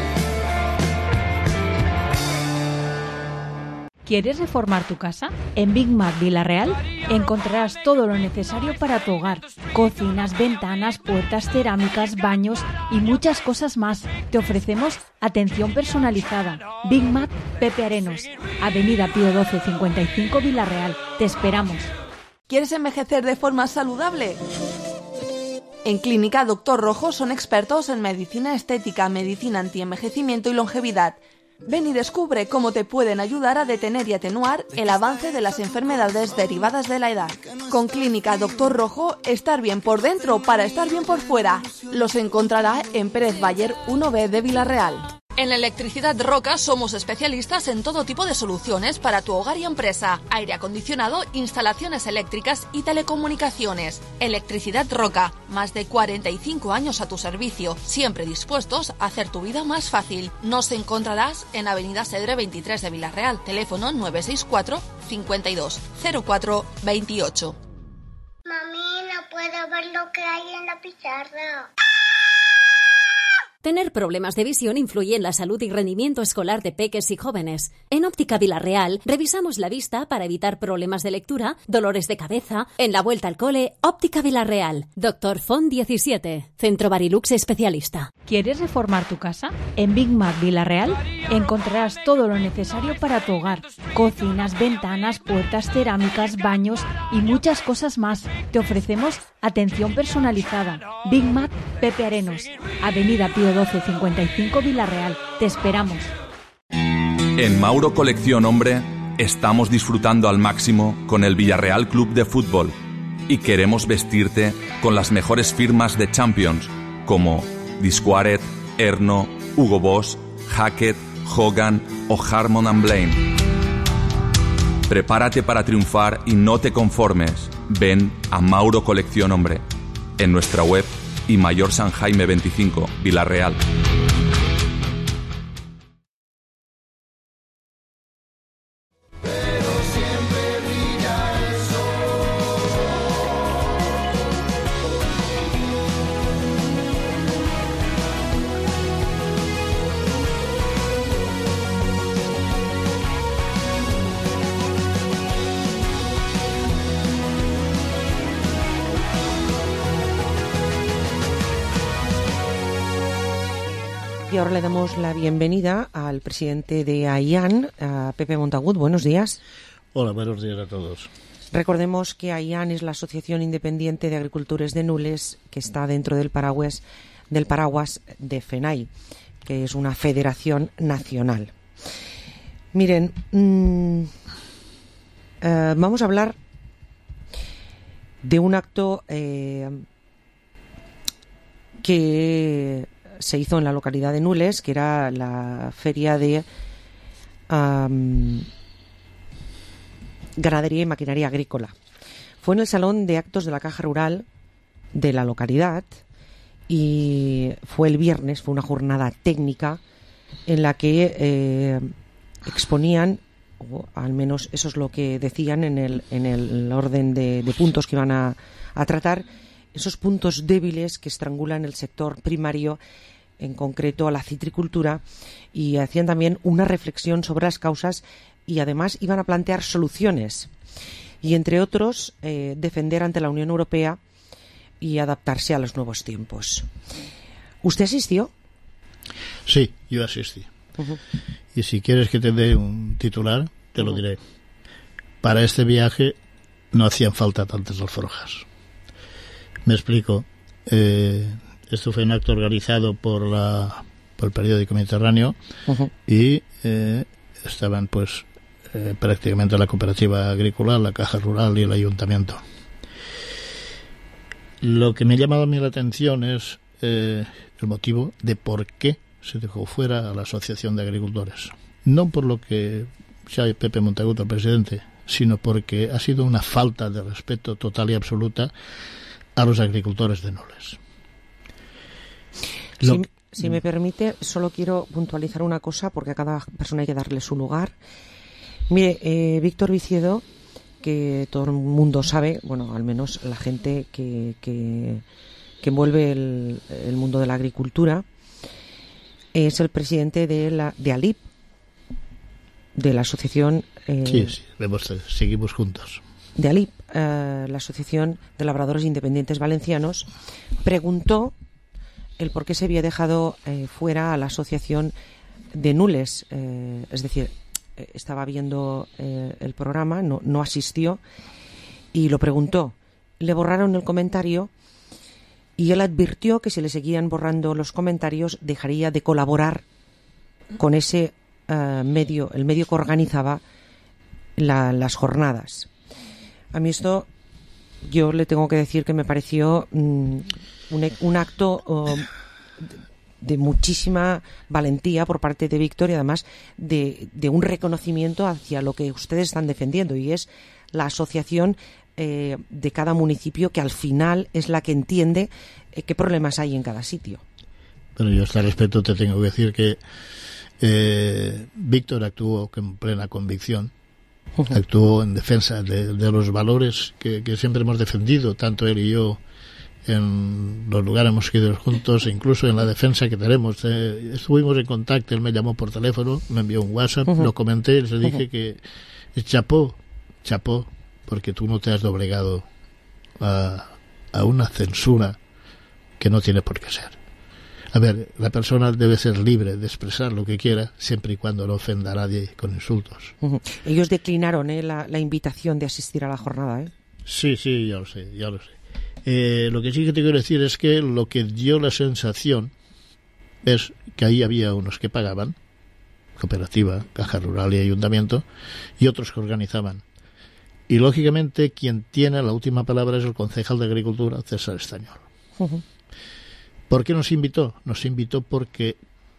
¿Quieres reformar tu casa? En Big Mac Vila-real encontrarás todo lo necesario para tu hogar. Cocinas, ventanas, puertas, cerámicas, baños y muchas cosas más. Te ofrecemos atención personalizada. Big Mac Pepe Arenos, Avenida Pío doce cincuenta y cinco Vila-real. Te esperamos. ¿Quieres envejecer de forma saludable? En Clínica Doctor Rojo son expertos en medicina estética, medicina antienvejecimiento y longevidad. Ven y descubre cómo te pueden ayudar a detener y atenuar el avance de las enfermedades derivadas de la edad. Con Clínica Doctor Rojo, estar bien por dentro para estar bien por fuera. Los encontrará en Pérez Bayer uno B de Vila-real. En Electricidad Roca somos especialistas en todo tipo de soluciones para tu hogar y empresa. Aire acondicionado, instalaciones eléctricas y telecomunicaciones. Electricidad Roca, más de cuarenta y cinco años a tu servicio, siempre dispuestos a hacer tu vida más fácil. Nos encontrarás en Avenida Cedre veintitrés de Vila-real, teléfono nueve seis cuatro, cincuenta y dos, cero cuatro, veintiocho. Mami, no puedo ver lo que hay en la pizarra. Tener problemas de visión influye en la salud y rendimiento escolar de peques y jóvenes. En Óptica Vila-real revisamos la vista para evitar problemas de lectura, dolores de cabeza. En la vuelta al cole, Óptica Vila-real. Doctor Font diecisiete, Centro Barilux Especialista. ¿Quieres reformar tu casa? En Big Mac Vila-real encontrarás todo lo necesario para tu hogar. Cocinas, ventanas, puertas, cerámicas, baños y muchas cosas más. Te ofrecemos atención personalizada. Big Mac Pepe Arenos, Avenida Pío doce cincuenta y cinco Vila-real. Te esperamos. En Mauro Colección Hombre estamos disfrutando al máximo con el Villarreal Club de Fútbol y queremos vestirte con las mejores firmas de Champions como Disquaret, Erno, Hugo Boss, Hackett, Hogan o Harmon and Blaine. Prepárate para triunfar y no te conformes. Ven a Mauro Colección Hombre en nuestra web y Mayor San Jaime veinticinco, Vila-real. Y ahora le damos la bienvenida al presidente de AIAN, a Pepe Montagut. Buenos días. Hola, buenos días a todos. Recordemos que AIAN es la Asociación Independiente de Agricultores de Nules, que está dentro del paraguas, del paraguas de FENAI, que es una federación nacional. Miren, mmm, eh, vamos a hablar de un acto eh, que se hizo en la localidad de Nules, que era la feria de um, ganadería y maquinaria agrícola. Fue en el salón de actos de la Caja Rural de la localidad y fue el viernes, fue una jornada técnica en la que eh, exponían, o al menos eso es lo que decían en el, en el orden de, de puntos que iban a, a tratar, esos puntos débiles que estrangulan el sector primario, en concreto a la citricultura, y hacían también una reflexión sobre las causas y además iban a plantear soluciones y, entre otros, eh, defender ante la Unión Europea y adaptarse a los nuevos tiempos. ¿Usted asistió? Sí, yo asistí. Uh-huh. Y si quieres que te dé un titular, te uh-huh. lo diré. para este viaje no hacían falta tantas alforjas. Me explico. Eh, esto fue un acto organizado por la por el periódico Mediterráneo. Uh-huh. Y eh, estaban pues eh, prácticamente la cooperativa agrícola, la caja rural y el ayuntamiento. Lo que me ha llamado a mí la atención es eh, el motivo de por qué se dejó fuera a la Asociación de Agricultores. No por lo que sea Pepe Montagut, el presidente, sino porque ha sido una falta de respeto total y absoluta a los agricultores de Nules. Lo... Si, si me permite, solo quiero puntualizar una cosa, porque a cada persona hay que darle su lugar. Mire, eh, Víctor Viciedo, que todo el mundo sabe, bueno, al menos la gente que, que, que envuelve el, el mundo de la agricultura, es el presidente de la de ALIP, de la asociación... Eh, sí, sí, vemos, seguimos juntos. De ALIP, eh, la Asociación de Labradores Independientes Valencianos, preguntó el por qué se había dejado eh, fuera a la asociación de Nules. Eh, es decir, eh, estaba viendo eh, el programa, no, no asistió, y lo preguntó. Le borraron el comentario y él advirtió que si le seguían borrando los comentarios dejaría de colaborar con ese uh, medio, el medio que organizaba la, las jornadas. A mí esto, yo le tengo que decir que me pareció um, un, un acto uh, de muchísima valentía por parte de Víctor y además de, de un reconocimiento hacia lo que ustedes están defendiendo, y es la asociación eh, de cada municipio, que al final es la que entiende eh, qué problemas hay en cada sitio. Pero yo a este respecto te tengo que decir que eh, Víctor actuó con plena convicción, uh-huh. actuó en defensa de, de los valores que, que siempre hemos defendido, tanto él y yo, en los lugares hemos ido juntos, e incluso en la defensa que tenemos. Eh, estuvimos en contacto, él me llamó por teléfono, me envió un WhatsApp, uh-huh. lo comenté y les dije uh-huh. que chapó, chapó, porque tú no te has doblegado a, a una censura que no tiene por qué ser. A ver, la persona debe ser libre de expresar lo que quiera, siempre y cuando no ofenda a nadie con insultos. Uh-huh. Ellos declinaron ¿eh? la, la invitación de asistir a la jornada, ¿eh? Sí, sí, ya lo sé, ya lo sé. Eh, lo que sí que te quiero decir es que lo que dio la sensación es que ahí había unos que pagaban, cooperativa, caja rural y ayuntamiento, y otros que organizaban. Y lógicamente quien tiene la última palabra es el concejal de Agricultura, César Estañol. Uh-huh. ¿Por qué nos invitó? Nos invitó porque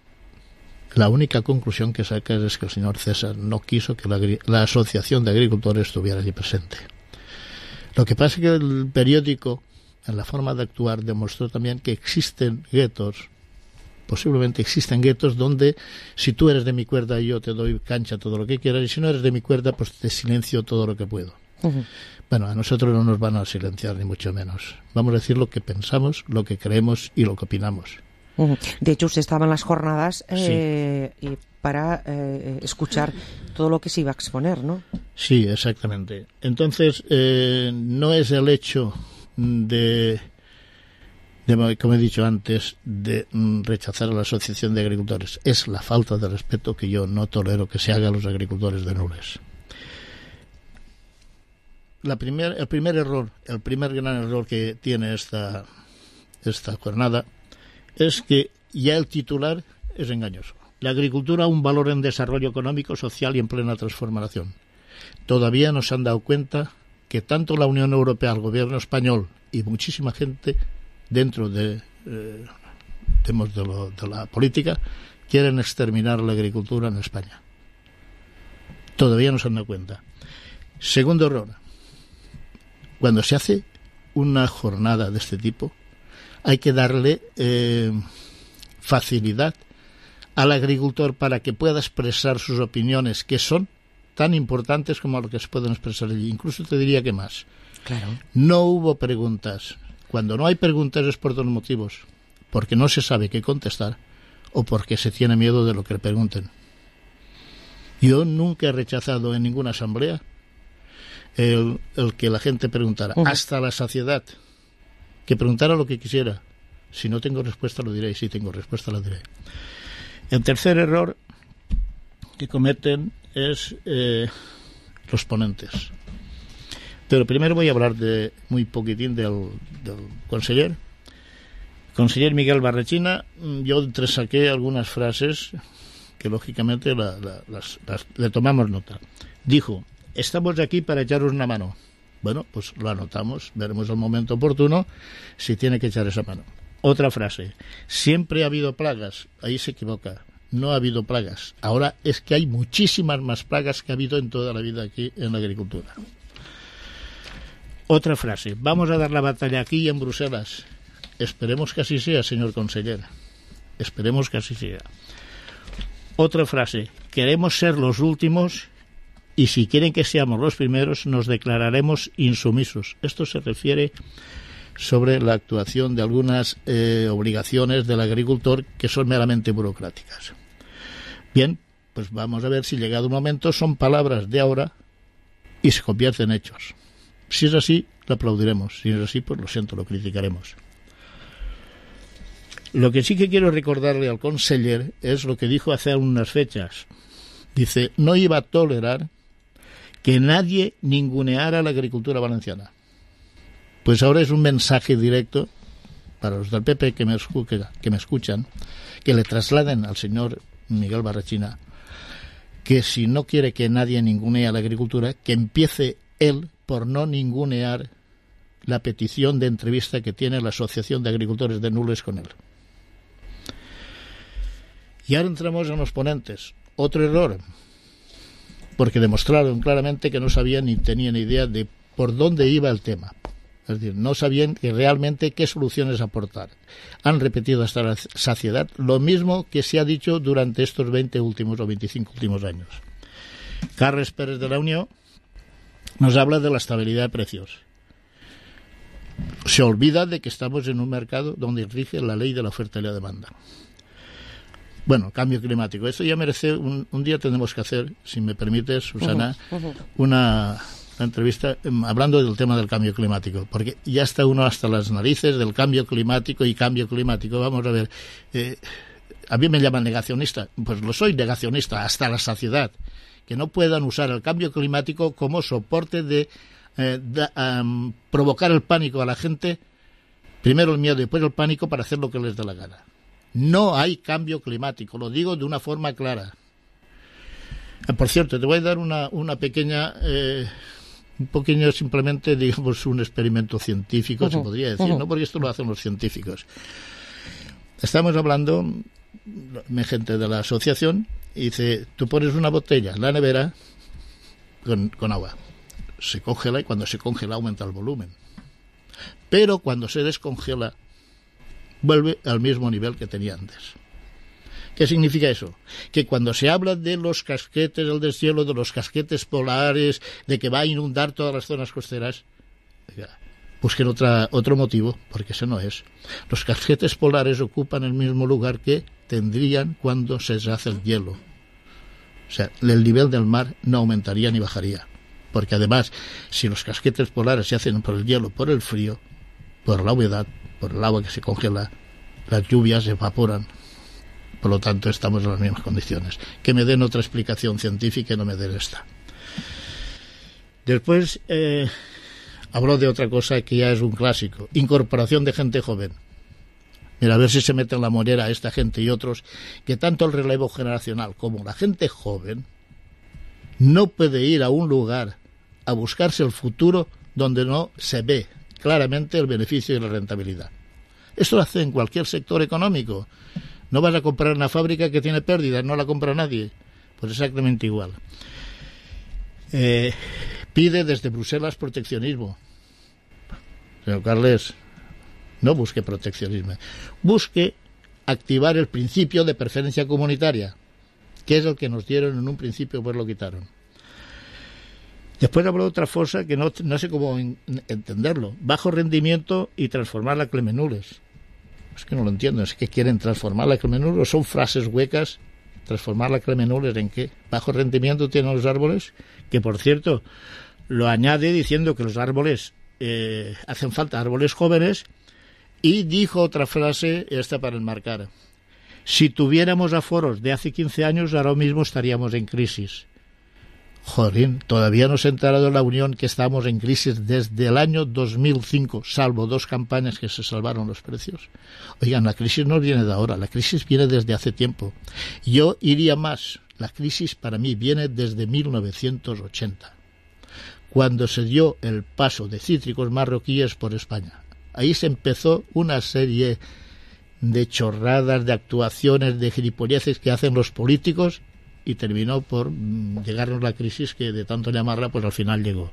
la única conclusión que saca es que el señor César no quiso que la, la Asociación de Agricultores estuviera allí presente. Lo que pasa es que el periódico, en la forma de actuar, demostró también que existen guetos, posiblemente existen guetos donde si tú eres de mi cuerda yo te doy cancha todo lo que quieras, y si no eres de mi cuerda pues te silencio todo lo que puedo. Uh-huh. Bueno, a nosotros no nos van a silenciar ni mucho menos. Vamos a decir lo que pensamos, lo que creemos y lo que opinamos. Uh-huh. De hecho, usted estaba en las jornadas eh, sí. y para eh, escuchar todo lo que se iba a exponer, ¿no? Sí, exactamente. Entonces, eh, no es el hecho de... De, como he dicho antes, de mm, rechazar a la Asociación de Agricultores. Es la falta de respeto que yo no tolero que se haga a los agricultores de Nules. La primer, el primer error, el primer gran error que tiene esta, esta jornada es que ya el titular es engañoso. La agricultura, un valor en desarrollo económico, social y en plena transformación. Todavía no se han dado cuenta que tanto la Unión Europea, el gobierno español y muchísima gente dentro de, eh, de, lo, de la política quieren exterminar la agricultura en España. Todavía no se han dado cuenta. Segundo error, cuando se hace una jornada de este tipo hay que darle eh, facilidad al agricultor para que pueda expresar sus opiniones, que son tan importantes como lo que se pueden expresar allí. Incluso te diría que más. Claro. No hubo preguntas. Cuando no hay preguntas es por dos motivos: porque no se sabe qué contestar o porque se tiene miedo de lo que le pregunten. Yo nunca he rechazado en ninguna asamblea el, el que la gente preguntara, uh-huh. hasta la saciedad, que preguntara lo que quisiera. Si no tengo respuesta lo diré, y si tengo respuesta lo diré. El tercer error que cometen es eh, los ponentes. Pero primero voy a hablar de muy poquitín del, del conseller. Conseller Miguel Barrechina, yo entresaqué algunas frases que lógicamente la, la, las, las, le tomamos nota. Dijo, estamos aquí para echaros una mano. Bueno, pues lo anotamos, veremos el momento oportuno si tiene que echar esa mano. Otra frase, siempre ha habido plagas, ahí se equivoca, no ha habido plagas. Ahora es que hay muchísimas más plagas que ha habido en toda la vida aquí en la agricultura. Otra frase, vamos a dar la batalla aquí y en Bruselas. Esperemos que así sea, señor conseller. Esperemos que así sea. Otra frase, queremos ser los últimos y si quieren que seamos los primeros nos declararemos insumisos. Esto se refiere sobre la actuación de algunas eh, obligaciones del agricultor que son meramente burocráticas. Bien, pues vamos a ver si llegado un momento son palabras de ahora y se convierten en hechos. Si es así, lo aplaudiremos. Si no es así, pues lo siento, lo criticaremos. Lo que sí que quiero recordarle al conseller es lo que dijo hace unas fechas. Dice, no iba a tolerar que nadie ninguneara la agricultura valenciana. Pues ahora es un mensaje directo para los del P P que me, que me escuchan, que le trasladen al señor Miguel Barrechina que si no quiere que nadie ningunee la agricultura, que empiece él por no ningunear la petición de entrevista que tiene la Asociación de Agricultores de Nules con él. Y ahora entramos en los ponentes. Otro error, porque demostraron claramente que no sabían ni tenían idea de por dónde iba el tema. Es decir, no sabían que realmente qué soluciones aportar. Han repetido hasta la saciedad lo mismo que se ha dicho durante estos veinte últimos o veinticinco últimos años. Carles Pérez de la Unión nos habla de la estabilidad de precios. Se olvida de que estamos en un mercado donde rige la ley de la oferta y la demanda. Bueno, cambio climático. Esto ya merece, un, un día tenemos que hacer, si me permites, Susana, uh-huh, uh-huh. una, una entrevista um, hablando del tema del cambio climático, porque ya está uno hasta las narices del cambio climático y cambio climático. Vamos a ver, eh, a mí me llaman negacionista, pues lo soy negacionista hasta la saciedad, que no puedan usar el cambio climático como soporte de, eh, de um, provocar el pánico a la gente, primero el miedo y después el pánico para hacer lo que les dé la gana. No hay cambio climático, lo digo de una forma clara. Por cierto, te voy a dar una, una pequeña, eh, un pequeño simplemente, digamos, un experimento científico, uh-huh. se podría decir, uh-huh. ¿no? Porque esto lo hacen los científicos. Estamos hablando, mi gente de la asociación, y dice, tú pones una botella en la nevera con, con agua, se congela y cuando se congela aumenta el volumen. Pero cuando se descongela, vuelve al mismo nivel que tenía antes. ¿Qué significa eso? Que cuando se habla de los casquetes del deshielo, de los casquetes polares, de que va a inundar todas las zonas costeras, busquen otra, otro motivo, porque ese no es. Los casquetes polares ocupan el mismo lugar que tendrían cuando se deshace el hielo. O sea, el nivel del mar no aumentaría ni bajaría. Porque además, si los casquetes polares se hacen por el hielo, por el frío, por la humedad, por el agua que se congela, las lluvias se evaporan. Por lo tanto, estamos en las mismas condiciones. Que me den otra explicación científica y no me den esta. Después, eh, habló de otra cosa que ya es un clásico. Incorporación de gente joven. Mira, a ver si se mete en la morera a esta gente y otros, que tanto el relevo generacional como la gente joven no puede ir a un lugar a buscarse el futuro donde no se ve claramente el beneficio y la rentabilidad. Esto lo hace en cualquier sector económico. No vas a comprar una fábrica que tiene pérdidas, no la compra nadie. Pues exactamente igual. Eh, pide desde Bruselas proteccionismo. Señor Carles, no busque proteccionismo. Busque activar el principio de preferencia comunitaria, que es el que nos dieron en un principio, pues lo quitaron. Después habló de otra cosa que no, no sé cómo en, entenderlo. Bajo rendimiento y transformar la clemenules. Es que no lo entiendo. ¿Es que quieren transformar la clemenules o son frases huecas? ¿Transformar la clemenules en qué? Bajo rendimiento tienen los árboles, que por cierto lo añade diciendo que los árboles eh, hacen falta árboles jóvenes, y dijo otra frase, esta para enmarcar. Si tuviéramos aforos de hace quince años, ahora mismo estaríamos en crisis. Joder, todavía no se ha enterado la Unión que estamos en crisis desde el año dos mil cinco, salvo dos campañas que se salvaron los precios. Oigan, la crisis no viene de ahora, la crisis viene desde hace tiempo. Yo iría más, la crisis para mí viene desde mil novecientos ochenta, cuando se dio el paso de cítricos marroquíes por España. Ahí se empezó una serie de chorradas, de actuaciones, de gilipolleces que hacen los políticos, y terminó por llegarnos la crisis que de tanto llamarla, pues al final llegó.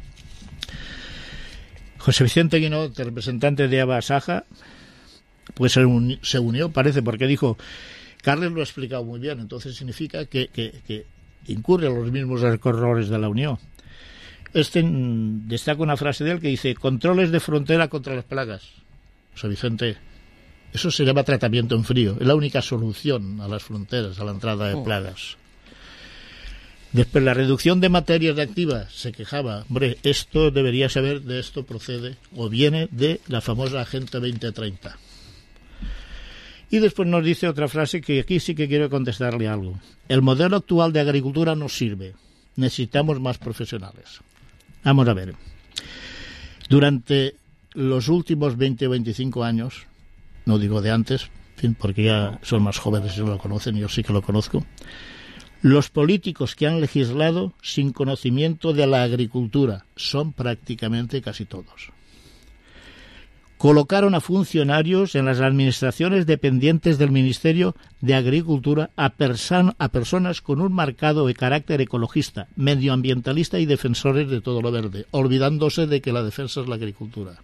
José Vicente Guinot, representante de Abasaja, pues se, uni, se unió, parece, porque dijo, Carles lo ha explicado muy bien, entonces significa que, que, que incurre en los mismos errores de la Unión. Este mm, destaca una frase de él que dice, controles de frontera contra las plagas. José Vicente, eso se llama tratamiento en frío, es la única solución a las fronteras, a la entrada de plagas. Después, la reducción de materias reactivas, se quejaba, hombre, esto debería saber, de esto procede, o viene de la famosa Agenda veinte treinta. Y después nos dice otra frase que aquí sí que quiero contestarle algo. El modelo actual de agricultura no sirve, necesitamos más profesionales. Vamos a ver. Durante los últimos veinte o veinticinco años, no digo de antes, en fin, porque ya son más jóvenes y lo conocen, yo sí que lo conozco, los políticos que han legislado sin conocimiento de la agricultura son prácticamente casi todos. Colocaron a funcionarios en las administraciones dependientes del Ministerio de Agricultura a, persan, a personas con un marcado carácter ecologista, medioambientalista y defensores de todo lo verde, olvidándose de que la defensa es la agricultura.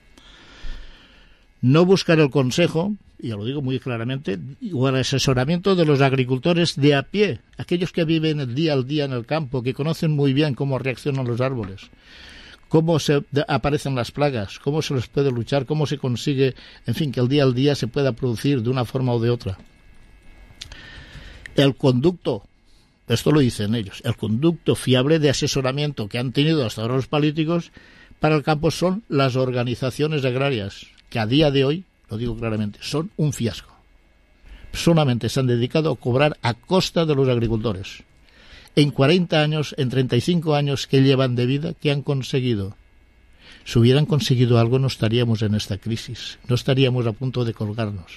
No buscar el consejo, y ya lo digo muy claramente, o el asesoramiento de los agricultores de a pie, aquellos que viven el día al día en el campo, que conocen muy bien cómo reaccionan los árboles, cómo se aparecen las plagas, cómo se les puede luchar, cómo se consigue, en fin, que el día al día se pueda producir de una forma o de otra. El conducto, esto lo dicen ellos, el conducto fiable de asesoramiento que han tenido hasta ahora los políticos para el campo son las organizaciones agrarias, que a día de hoy, lo digo claramente, son un fiasco. Solamente se han dedicado a cobrar a costa de los agricultores. En cuarenta años, en treinta y cinco años que llevan de vida, ¿qué han conseguido? Si hubieran conseguido algo, no estaríamos en esta crisis, no estaríamos a punto de colgarnos.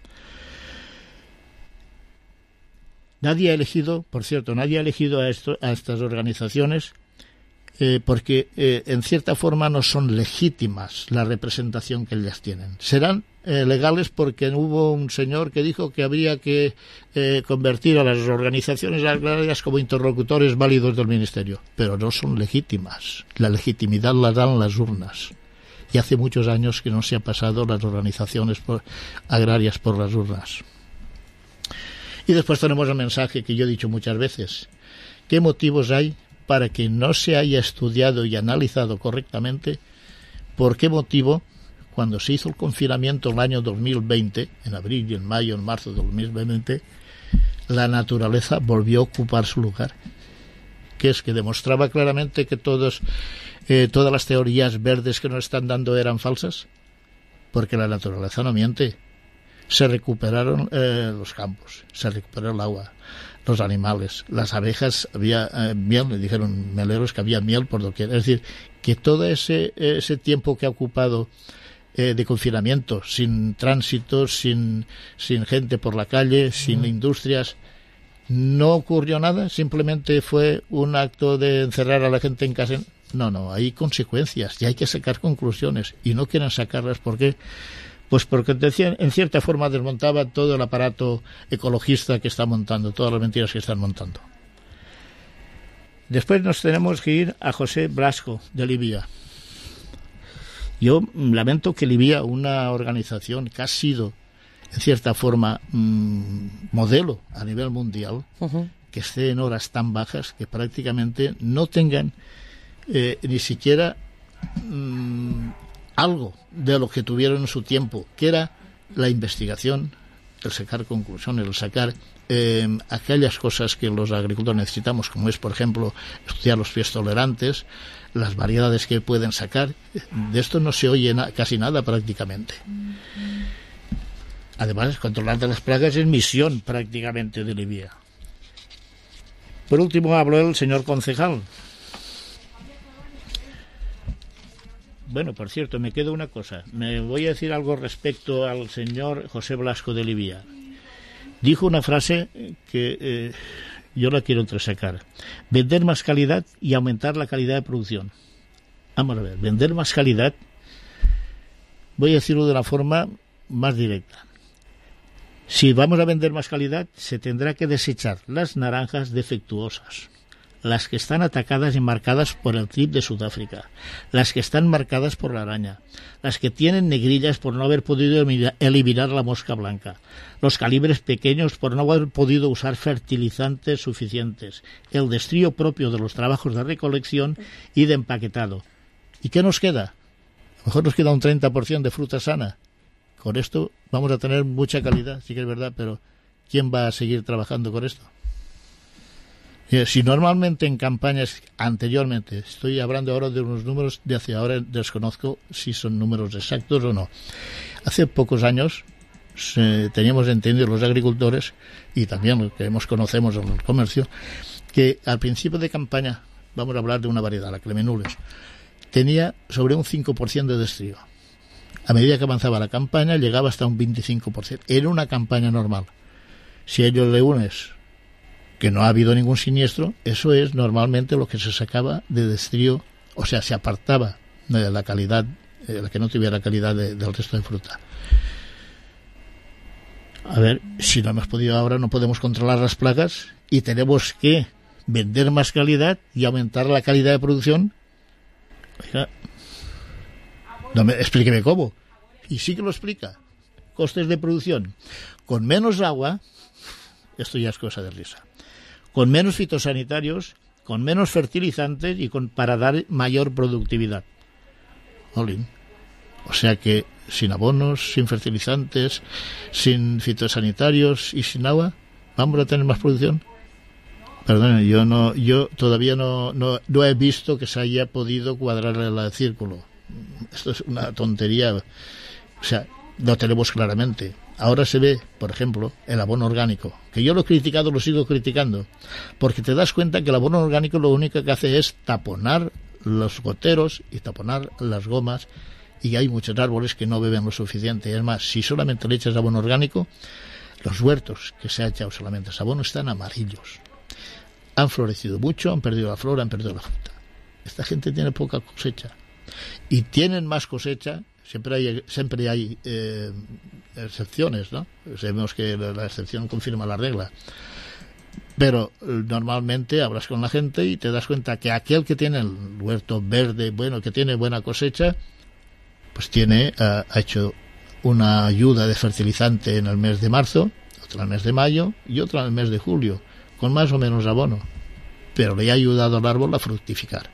Nadie ha elegido, por cierto, nadie ha elegido a, esto, a estas organizaciones Eh, porque eh, en cierta forma no son legítimas la representación que ellas tienen. Serán eh, legales porque hubo un señor que dijo que habría que eh, convertir a las organizaciones agrarias como interlocutores válidos del Ministerio, pero no son legítimas. La legitimidad la dan las urnas. Y hace muchos años que no se han pasado las organizaciones por, agrarias por las urnas. Y después tenemos el mensaje que yo he dicho muchas veces. ¿Qué motivos hay para que no se haya estudiado y analizado correctamente por qué motivo, cuando se hizo el confinamiento en el año dos mil veinte, en abril y en mayo, en marzo de dos mil veinte, la naturaleza volvió a ocupar su lugar? Que es que demostraba claramente que todos, eh, todas las teorías verdes que nos están dando eran falsas, porque la naturaleza no miente. Se recuperaron eh, los campos, se recuperó el agua, los animales, las abejas, había eh, miel, le dijeron meleros que había miel por doquier. Es decir, que todo ese, ese tiempo que ha ocupado eh, de confinamiento, sin tránsito, sin, sin gente por la calle, sin mm. industrias, no ocurrió nada, simplemente fue un acto de encerrar a la gente en casa. No, no, hay consecuencias y hay que sacar conclusiones y no quieren sacarlas. ¿Por qué? Pues porque decían, en cierta forma desmontaba todo el aparato ecologista que está montando, todas las mentiras que están montando. Después nos tenemos que ir a José Blasco, de Libia. Yo lamento que Libia, una organización que ha sido, en cierta forma, mmm, modelo a nivel mundial, uh-huh. que esté en horas tan bajas que prácticamente no tengan eh, ni siquiera mmm, algo de lo que tuvieron en su tiempo, que era la investigación, el sacar conclusiones, el sacar eh, aquellas cosas que los agricultores necesitamos, como es, por ejemplo, estudiar los pies tolerantes, las variedades que pueden sacar. De esto no se oye na- casi nada prácticamente. Además, controlar de las plagas es misión prácticamente de Libia. Por último habló el señor concejal. Bueno, por cierto, me queda una cosa. Me voy a decir algo respecto al señor José Blasco de Livia. Dijo una frase que eh, yo la quiero entresacar. Vender más calidad y aumentar la calidad de producción. Vamos a ver, vender más calidad, voy a decirlo de una forma más directa. Si vamos a vender más calidad, se tendrá que desechar las naranjas defectuosas, las que están atacadas y marcadas por el trip de Sudáfrica, las que están marcadas por la araña, las que tienen negrillas por no haber podido eliminar la mosca blanca, los calibres pequeños por no haber podido usar fertilizantes suficientes, el destrío propio de los trabajos de recolección y de empaquetado. ¿Y qué nos queda? A lo mejor nos queda un treinta por ciento de fruta sana. Con esto vamos a tener mucha calidad, sí que es verdad, pero ¿quién va a seguir trabajando con esto? Si normalmente en campañas anteriormente, estoy hablando ahora de unos números de hacia ahora, desconozco si son números exactos o no. Hace pocos años se, teníamos entendido los agricultores y también lo que hemos conocemos en el comercio, que al principio de campaña, vamos a hablar de una variedad, la Clemenules, tenía sobre un cinco por ciento de destrío. A medida que avanzaba la campaña llegaba hasta un veinticinco por ciento. Era una campaña normal. Si a ellos le unes que no ha habido ningún siniestro, eso es normalmente lo que se sacaba de destrío, o sea, se apartaba de la calidad, eh, la que no tuviera calidad de, del resto de fruta. A ver, si no hemos podido ahora, no podemos controlar las plagas y tenemos que vender más calidad y aumentar la calidad de producción. Oiga, no me, explíqueme cómo. Y sí que lo explica. Costes de producción. Con menos agua, esto ya es cosa de risa. Con menos fitosanitarios, con menos fertilizantes y con para dar mayor productividad. Olin. O sea que sin abonos, sin fertilizantes, sin fitosanitarios y sin agua, ¿vamos a tener más producción? Perdón, yo no, yo todavía no, no, no he visto que se haya podido cuadrar el círculo. Esto es una tontería. O sea, lo tenemos claramente. Ahora se ve, por ejemplo, el abono orgánico, que yo lo he criticado, lo sigo criticando, porque te das cuenta que el abono orgánico lo único que hace es taponar los goteros y taponar las gomas, y hay muchos árboles que no beben lo suficiente. Es más, si solamente le echas abono orgánico, los huertos que se ha echado solamente ese abono están amarillos. Han florecido mucho, han perdido la flor, han perdido la fruta. Esta gente tiene poca cosecha. Y tienen más cosecha. Siempre hay, siempre hay eh, excepciones, ¿no? Sabemos que la excepción confirma la regla. Pero normalmente hablas con la gente y te das cuenta que aquel que tiene el huerto verde, bueno, que tiene buena cosecha, pues tiene, uh, ha hecho una ayuda de fertilizante en el mes de marzo, otra en el mes de mayo y otra en el mes de julio, con más o menos abono. Pero le ha ayudado al árbol a fructificar.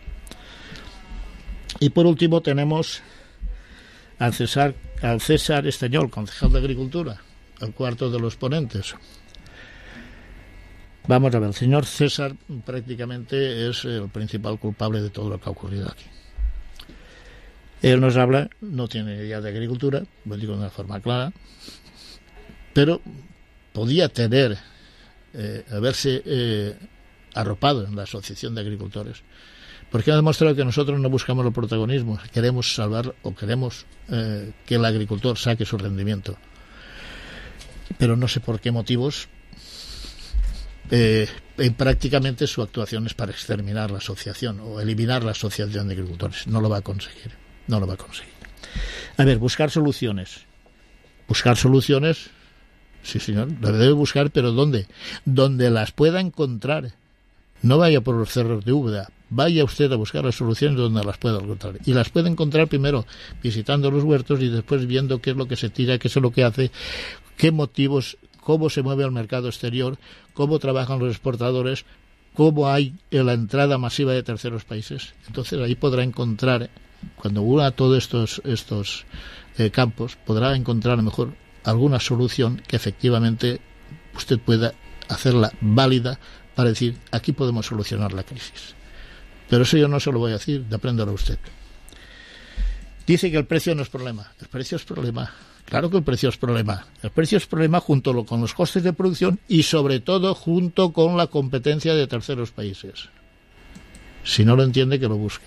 Y por último tenemos al César, al César Estañol, concejal de Agricultura, el cuarto de los ponentes. Vamos a ver, el señor César prácticamente es el principal culpable de todo lo que ha ocurrido aquí. Él nos habla, no tiene idea de agricultura, lo digo de una forma clara, pero podía tener, eh, haberse eh, arropado en la Asociación de Agricultores, porque ha demostrado que nosotros no buscamos el protagonismo, queremos salvar o queremos eh, que el agricultor saque su rendimiento. Pero no sé por qué motivos, eh, prácticamente su actuación es para exterminar la asociación o eliminar la Asociación de Agricultores. No lo va a conseguir, no lo va a conseguir. A ver, buscar soluciones. Buscar soluciones, sí señor, lo debe buscar, pero ¿dónde? Donde las pueda encontrar. No vaya por los cerros de Úbeda, vaya usted a buscar las soluciones donde las pueda encontrar. Y las puede encontrar primero visitando los huertos y después viendo qué es lo que se tira, qué es lo que hace, qué motivos, cómo se mueve el mercado exterior, cómo trabajan los exportadores, cómo hay la entrada masiva de terceros países. Entonces ahí podrá encontrar, cuando una todos estos, estos eh, campos, podrá encontrar a lo mejor alguna solución que efectivamente usted pueda hacerla válida para decir, aquí podemos solucionar la crisis. Pero eso yo no se lo voy a decir, apréndalo usted. Dice que el precio no es problema. El precio es problema. Claro que el precio es problema. El precio es problema junto con los costes de producción y sobre todo junto con la competencia de terceros países. Si no lo entiende, que lo busque.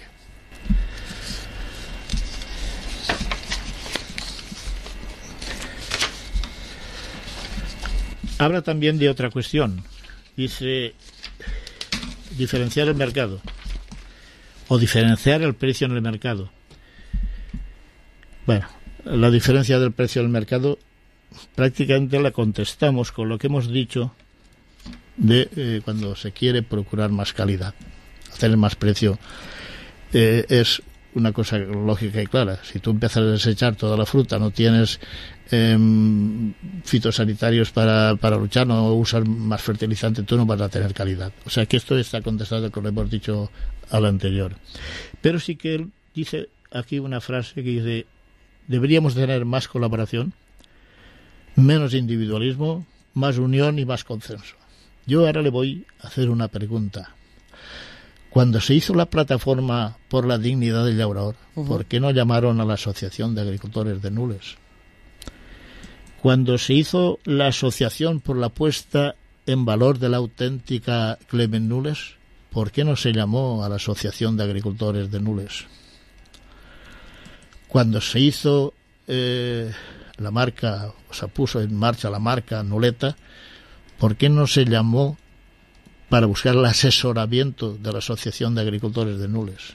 Habla también de otra cuestión. Dice diferenciar el mercado o diferenciar el precio en el mercado. Bueno, la diferencia del precio del mercado prácticamente la contestamos con lo que hemos dicho de eh, cuando se quiere procurar más calidad. Hacer más precio eh, es una cosa lógica y clara. Si tú empiezas a desechar toda la fruta, no tienes eh, fitosanitarios para, para luchar, no usas más fertilizante, tú no vas a tener calidad. O sea que esto está contestado con lo que hemos dicho al anterior. Pero sí que él dice aquí una frase que dice: deberíamos tener más colaboración, menos individualismo, más unión y más consenso. Yo ahora le voy a hacer una pregunta. Cuando se hizo la plataforma por la dignidad del llaurador, uh-huh. ¿por qué no llamaron a la Asociación de Agricultores de Nules? Cuando se hizo la Asociación por la puesta en valor de la auténtica Clement Nules, ¿por qué no se llamó a la Asociación de Agricultores de Nules? Cuando se hizo eh, la marca, o se puso en marcha la marca Nuleta, ¿por qué no se llamó para buscar el asesoramiento de la Asociación de Agricultores de Nules?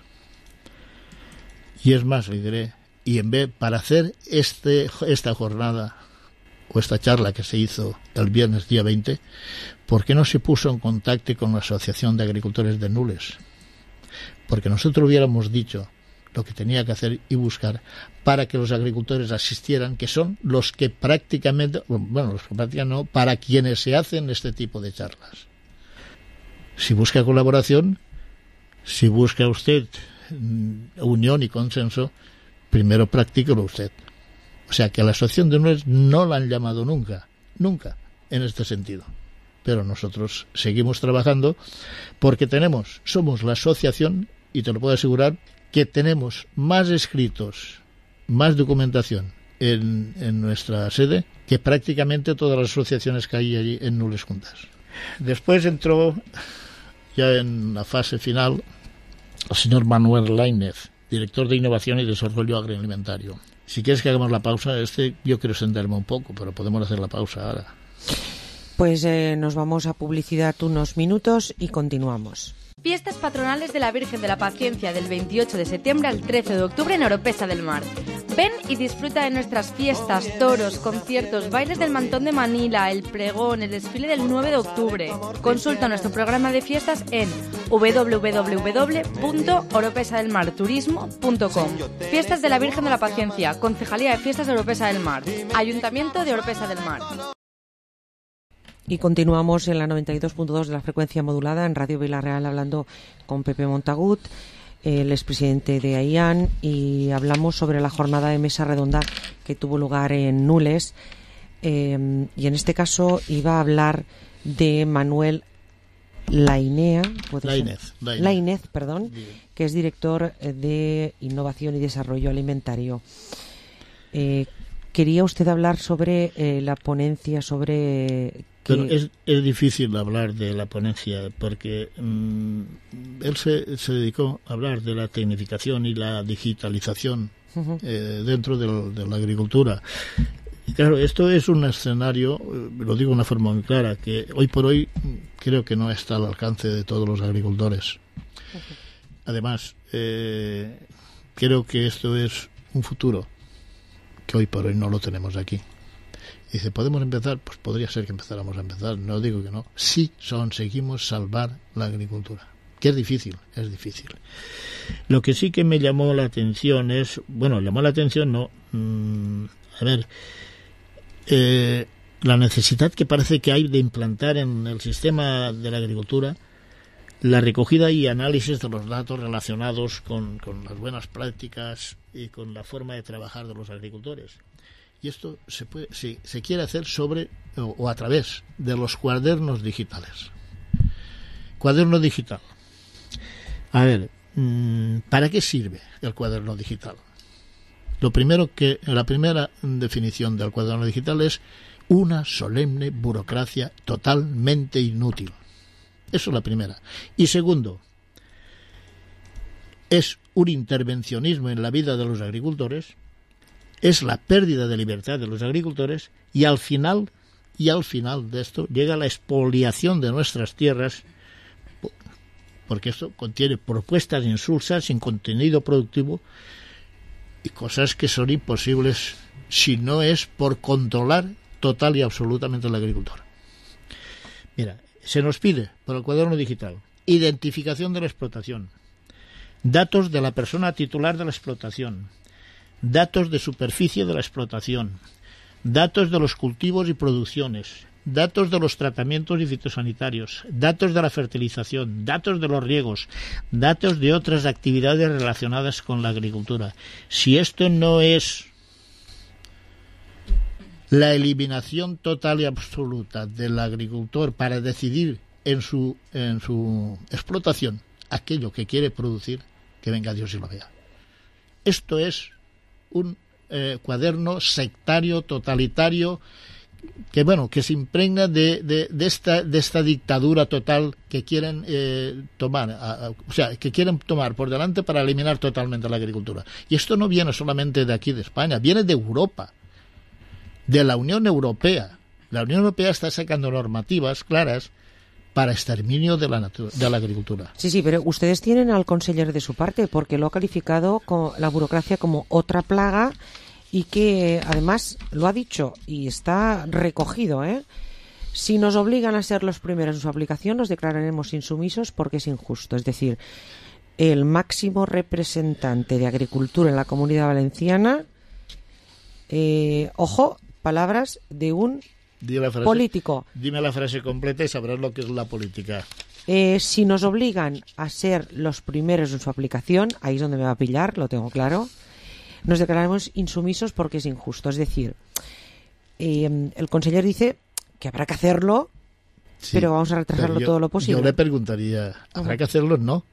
Y es más, le diré, y en vez, para hacer este esta jornada o esta charla que se hizo el viernes día veinte, ¿por qué no se puso en contacto con la Asociación de Agricultores de Nules? Porque nosotros hubiéramos dicho lo que tenía que hacer y buscar para que los agricultores asistieran, que son los que prácticamente, bueno, los que prácticamente no, para quienes se hacen este tipo de charlas. Si busca colaboración, si busca usted unión y consenso, primero practíquelo usted. O sea que a la Asociación de Nules no la han llamado nunca, nunca en este sentido. Pero nosotros seguimos trabajando porque tenemos, somos la asociación, y te lo puedo asegurar, que tenemos más escritos, más documentación en, en nuestra sede que prácticamente todas las asociaciones que hay allí en Nules juntas. Después entró, ya en la fase final, el señor Manuel Lainez, director de Innovación y Desarrollo Agroalimentario. Si quieres que hagamos la pausa, este yo quiero sentarme un poco, pero podemos hacer la pausa ahora. Pues eh, nos vamos a publicidad unos minutos y continuamos. Fiestas patronales de la Virgen de la Paciencia del veintiocho de septiembre al trece de octubre en Oropesa del Mar. Ven y disfruta de nuestras fiestas, toros, conciertos, bailes del Mantón de Manila, el pregón, el desfile del nueve de octubre. Consulta nuestro programa de fiestas en doble u doble u doble u punto oropesa del mar turismo punto com. Fiestas de la Virgen de la Paciencia, Concejalía de Fiestas de Oropesa del Mar, Ayuntamiento de Oropesa del Mar. Y continuamos en la noventa y dos punto dos de la frecuencia modulada en Radio Vilarreal, hablando con Pepe Montagut, el expresidente de AIAN, y hablamos sobre la jornada de mesa redonda que tuvo lugar en Nules. Eh, y en este caso iba a hablar de Manuel Lainea, Lainez, Lainez. Lainez, perdón, Bien. que es director de Innovación y Desarrollo Alimentario. Eh, quería usted hablar sobre eh, la ponencia, sobre... Que... Pero es, es difícil hablar de la ponencia porque mmm, él se, se dedicó a hablar de la tecnificación y la digitalización uh-huh. eh, dentro de, de la agricultura. Y claro, esto es un escenario, lo digo de una forma muy clara, que hoy por hoy creo que no está al alcance de todos los agricultores. Uh-huh. Además, eh, creo que esto es un futuro que hoy por hoy no lo tenemos aquí. Dice, ¿podemos empezar? Pues podría ser que empezáramos a empezar, no digo que no. Sí, conseguimos salvar la agricultura, que es difícil, es difícil. Lo que sí que me llamó la atención es, bueno, llamó la atención, no, mmm, a ver, eh, la necesidad que parece que hay de implantar en el sistema de la agricultura la recogida y análisis de los datos relacionados con, con las buenas prácticas y con la forma de trabajar de los agricultores. Y esto se puede, se, se quiere hacer sobre o, o a través de los cuadernos digitales. Cuaderno digital. A ver, ¿para qué sirve el cuaderno digital? lo primero que, la primera definición del cuaderno digital es una solemne burocracia totalmente inútil. Eso es la primera. Y segundo, es un intervencionismo en la vida de los agricultores, es la pérdida de libertad de los agricultores y al final, y al final de esto llega la expoliación de nuestras tierras, porque esto contiene propuestas insulsas sin contenido productivo y cosas que son imposibles si no es por controlar total y absolutamente al agricultor. Mira, se nos pide por el cuaderno digital identificación de la explotación, datos de la persona titular de la explotación, datos de superficie de la explotación, datos de los cultivos y producciones, datos de los tratamientos y fitosanitarios, datos de la fertilización, datos de los riegos, datos de otras actividades relacionadas con la agricultura. Si esto no es la eliminación total y absoluta del agricultor para decidir en su, en su explotación aquello que quiere producir, que venga Dios y lo vea. Esto es un eh, cuaderno sectario, totalitario, que bueno, que se impregna de, de, de esta de esta dictadura total que quieren eh, tomar, a, a, o sea, que quieren tomar por delante para eliminar totalmente la agricultura. Y esto no viene solamente de aquí de España, viene de Europa, de la Unión Europea. La Unión Europea está sacando normativas claras para exterminio de la natu- de la agricultura. Sí, sí, pero ustedes tienen al conseller de su parte, porque lo ha calificado con la burocracia como otra plaga y que además lo ha dicho y está recogido, ¿eh? Si nos obligan a ser los primeros en su aplicación, nos declararemos insumisos porque es injusto. Es decir, el máximo representante de agricultura en la Comunidad Valenciana, eh, ojo, palabras de un Dime la frase, político. Dime la frase completa y sabrás lo que es la política. Eh, si nos obligan a ser los primeros en su aplicación, ahí es donde me va a pillar, lo tengo claro, nos declaramos insumisos porque es injusto. Es decir, eh, el conseller dice que habrá que hacerlo, sí, pero vamos a retrasarlo yo, todo lo posible. Yo le preguntaría, ¿habrá uh-huh. que hacerlo? No.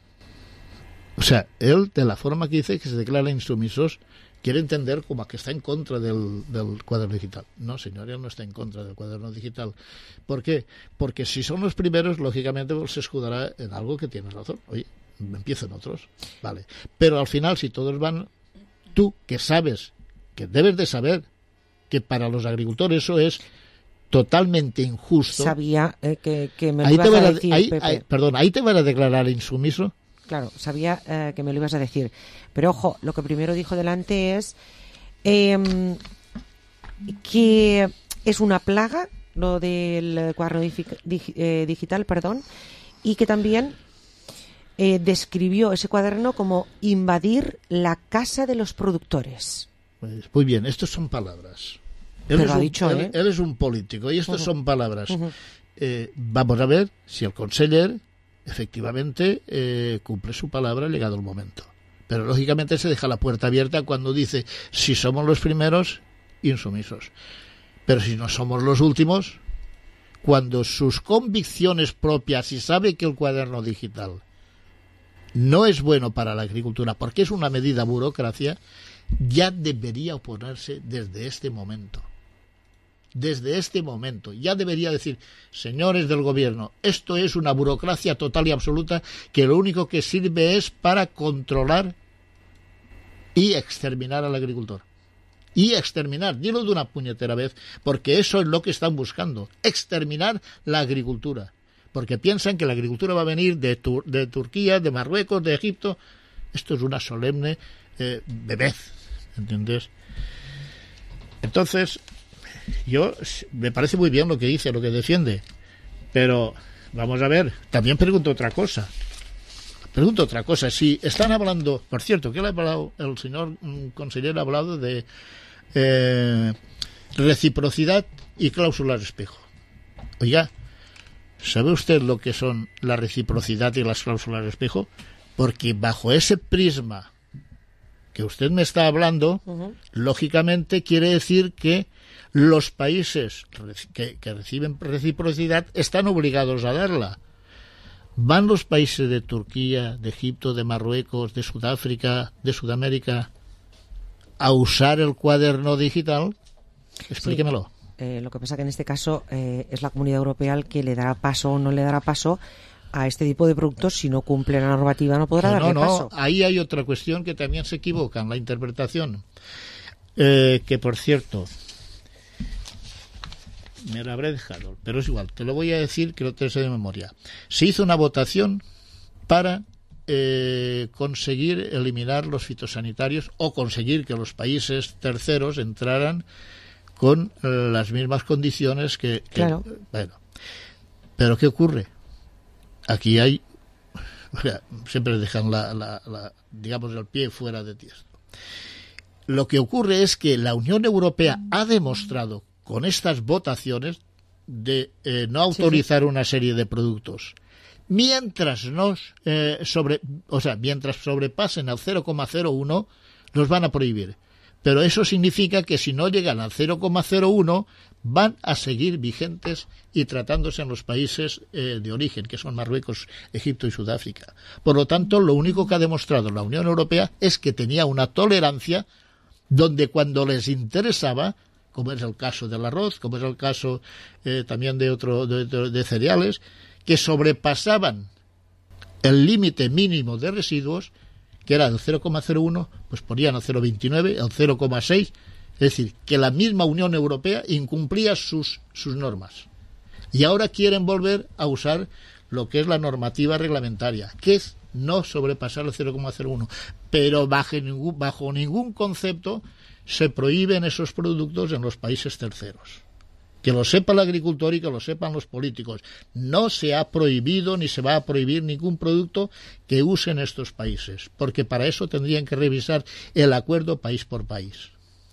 O sea, él, de la forma que dice que se declara insumisos, quiere entender como que está en contra del, del cuaderno digital. No, señor, él no está en contra del cuaderno digital. ¿Por qué? Porque si son los primeros, lógicamente pues, se escudará en algo que tiene razón. Oye, empiezan otros. Vale. Pero al final, si todos van, tú que sabes, que debes de saber, que para los agricultores eso es totalmente injusto. Sabía eh, que, que me lo ibas a decir, ahí, Pepe. Ahí, perdón, ahí te van a declarar insumiso. Claro, sabía eh, que me lo ibas a decir. Pero ojo, lo que primero dijo delante es eh, que es una plaga lo del cuaderno dig- dig- eh, digital, perdón, y que también eh, describió ese cuaderno como invadir la casa de los productores. Pues, muy bien, estas son palabras. Él Pero es ha un, dicho, él, ¿eh? él es un político y estas uh-huh. son palabras. Uh-huh. Eh, vamos a ver si el conseller efectivamente eh, cumple su palabra llegado el momento. Pero lógicamente se deja la puerta abierta cuando dice si somos los primeros, insumisos. Pero si no somos los últimos, cuando sus convicciones propias y sabe que el cuaderno digital no es bueno para la agricultura porque es una medida burocracia, ya debería oponerse desde este momento. Desde este momento ya debería decir, señores del gobierno, esto es una burocracia total y absoluta que lo único que sirve es para controlar y exterminar al agricultor. Y exterminar, dilo de una puñetera vez, porque eso es lo que están buscando, exterminar la agricultura. Porque piensan que la agricultura va a venir de, Tur- de Turquía, de Marruecos, de Egipto. Esto es una solemne eh, bebez, ¿entiendes? Entonces, yo me parece muy bien lo que dice, lo que defiende, pero vamos a ver, también pregunto otra cosa. Pregunto otra cosa, si están hablando, por cierto, que él ha hablado, el señor consejero ha hablado de eh, reciprocidad y cláusulas espejo. Oiga, ¿sabe usted lo que son la reciprocidad y las cláusulas espejo? Porque bajo ese prisma que usted me está hablando, uh-huh. lógicamente quiere decir que los países que, que reciben reciprocidad están obligados a darla. ¿Van los países de Turquía, de Egipto, de Marruecos, de Sudáfrica, de Sudamérica a usar el cuaderno digital. Explíquemelo. Sí. Eh, lo que pasa que en este caso eh, es la Comunidad Europea el que le dará paso o no le dará paso a este tipo de productos. Si no cumple la normativa no podrá no, darle no, paso. No, ahí hay otra cuestión que también se equivoca en la interpretación. Eh, que por cierto, me lo habré dejado, pero es igual, te lo voy a decir que lo tengo de memoria. Se hizo una votación para eh, conseguir eliminar los fitosanitarios o conseguir que los países terceros entraran con eh, las mismas condiciones que, que claro. Bueno, pero ¿qué ocurre? Aquí hay, o sea, siempre dejan la, la, la, digamos, el pie fuera de tiesto. Lo que ocurre es que la Unión Europea ha demostrado con estas votaciones de eh, no autorizar sí, sí. una serie de productos mientras nos eh, sobre, o sea, mientras sobrepasen al cero coma cero uno los van a prohibir. Pero eso significa que si no llegan al cero coma cero uno van a seguir vigentes y tratándose en los países eh, de origen, que son Marruecos, Egipto y Sudáfrica. Por lo tanto, lo único que ha demostrado la Unión Europea es que tenía una tolerancia donde cuando les interesaba, como es el caso del arroz, como es el caso eh, también de otro de, de, de cereales, que sobrepasaban el límite mínimo de residuos, que era del cero coma cero uno, pues ponían al cero coma veintinueve, al cero coma seis, es decir, que la misma Unión Europea incumplía sus, sus normas. Y ahora quieren volver a usar lo que es la normativa reglamentaria, que es no sobrepasar el cero coma cero uno, pero bajo ningún, bajo ningún concepto se prohíben esos productos en los países terceros. Que lo sepa el agricultor y que lo sepan los políticos. No se ha prohibido ni se va a prohibir ningún producto que usen estos países, porque para eso tendrían que revisar el acuerdo país por país.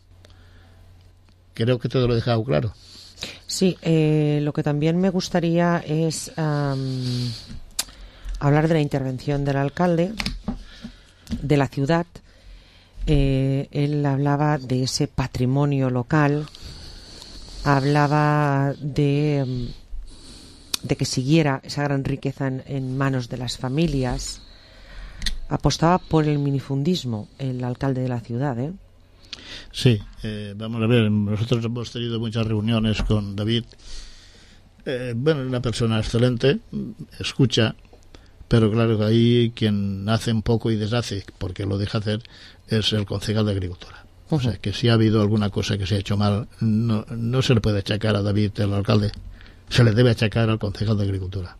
Creo que te lo he dejado claro. Sí, eh, lo que también me gustaría es um, hablar de la intervención del alcalde de la ciudad. Eh, él hablaba de ese patrimonio local, hablaba de, de que siguiera esa gran riqueza en, en manos de las familias, apostaba por el minifundismo, el alcalde de la ciudad, ¿eh? Sí, eh, vamos a ver, nosotros hemos tenido muchas reuniones con David. Eh, bueno, una persona excelente, escucha, pero claro que ahí quien hace un poco y deshace, porque lo deja hacer, es el concejal de Agricultura. O sea, que si ha habido alguna cosa que se ha hecho mal, no, no se le puede achacar a David, el alcalde, se le debe achacar al concejal de Agricultura.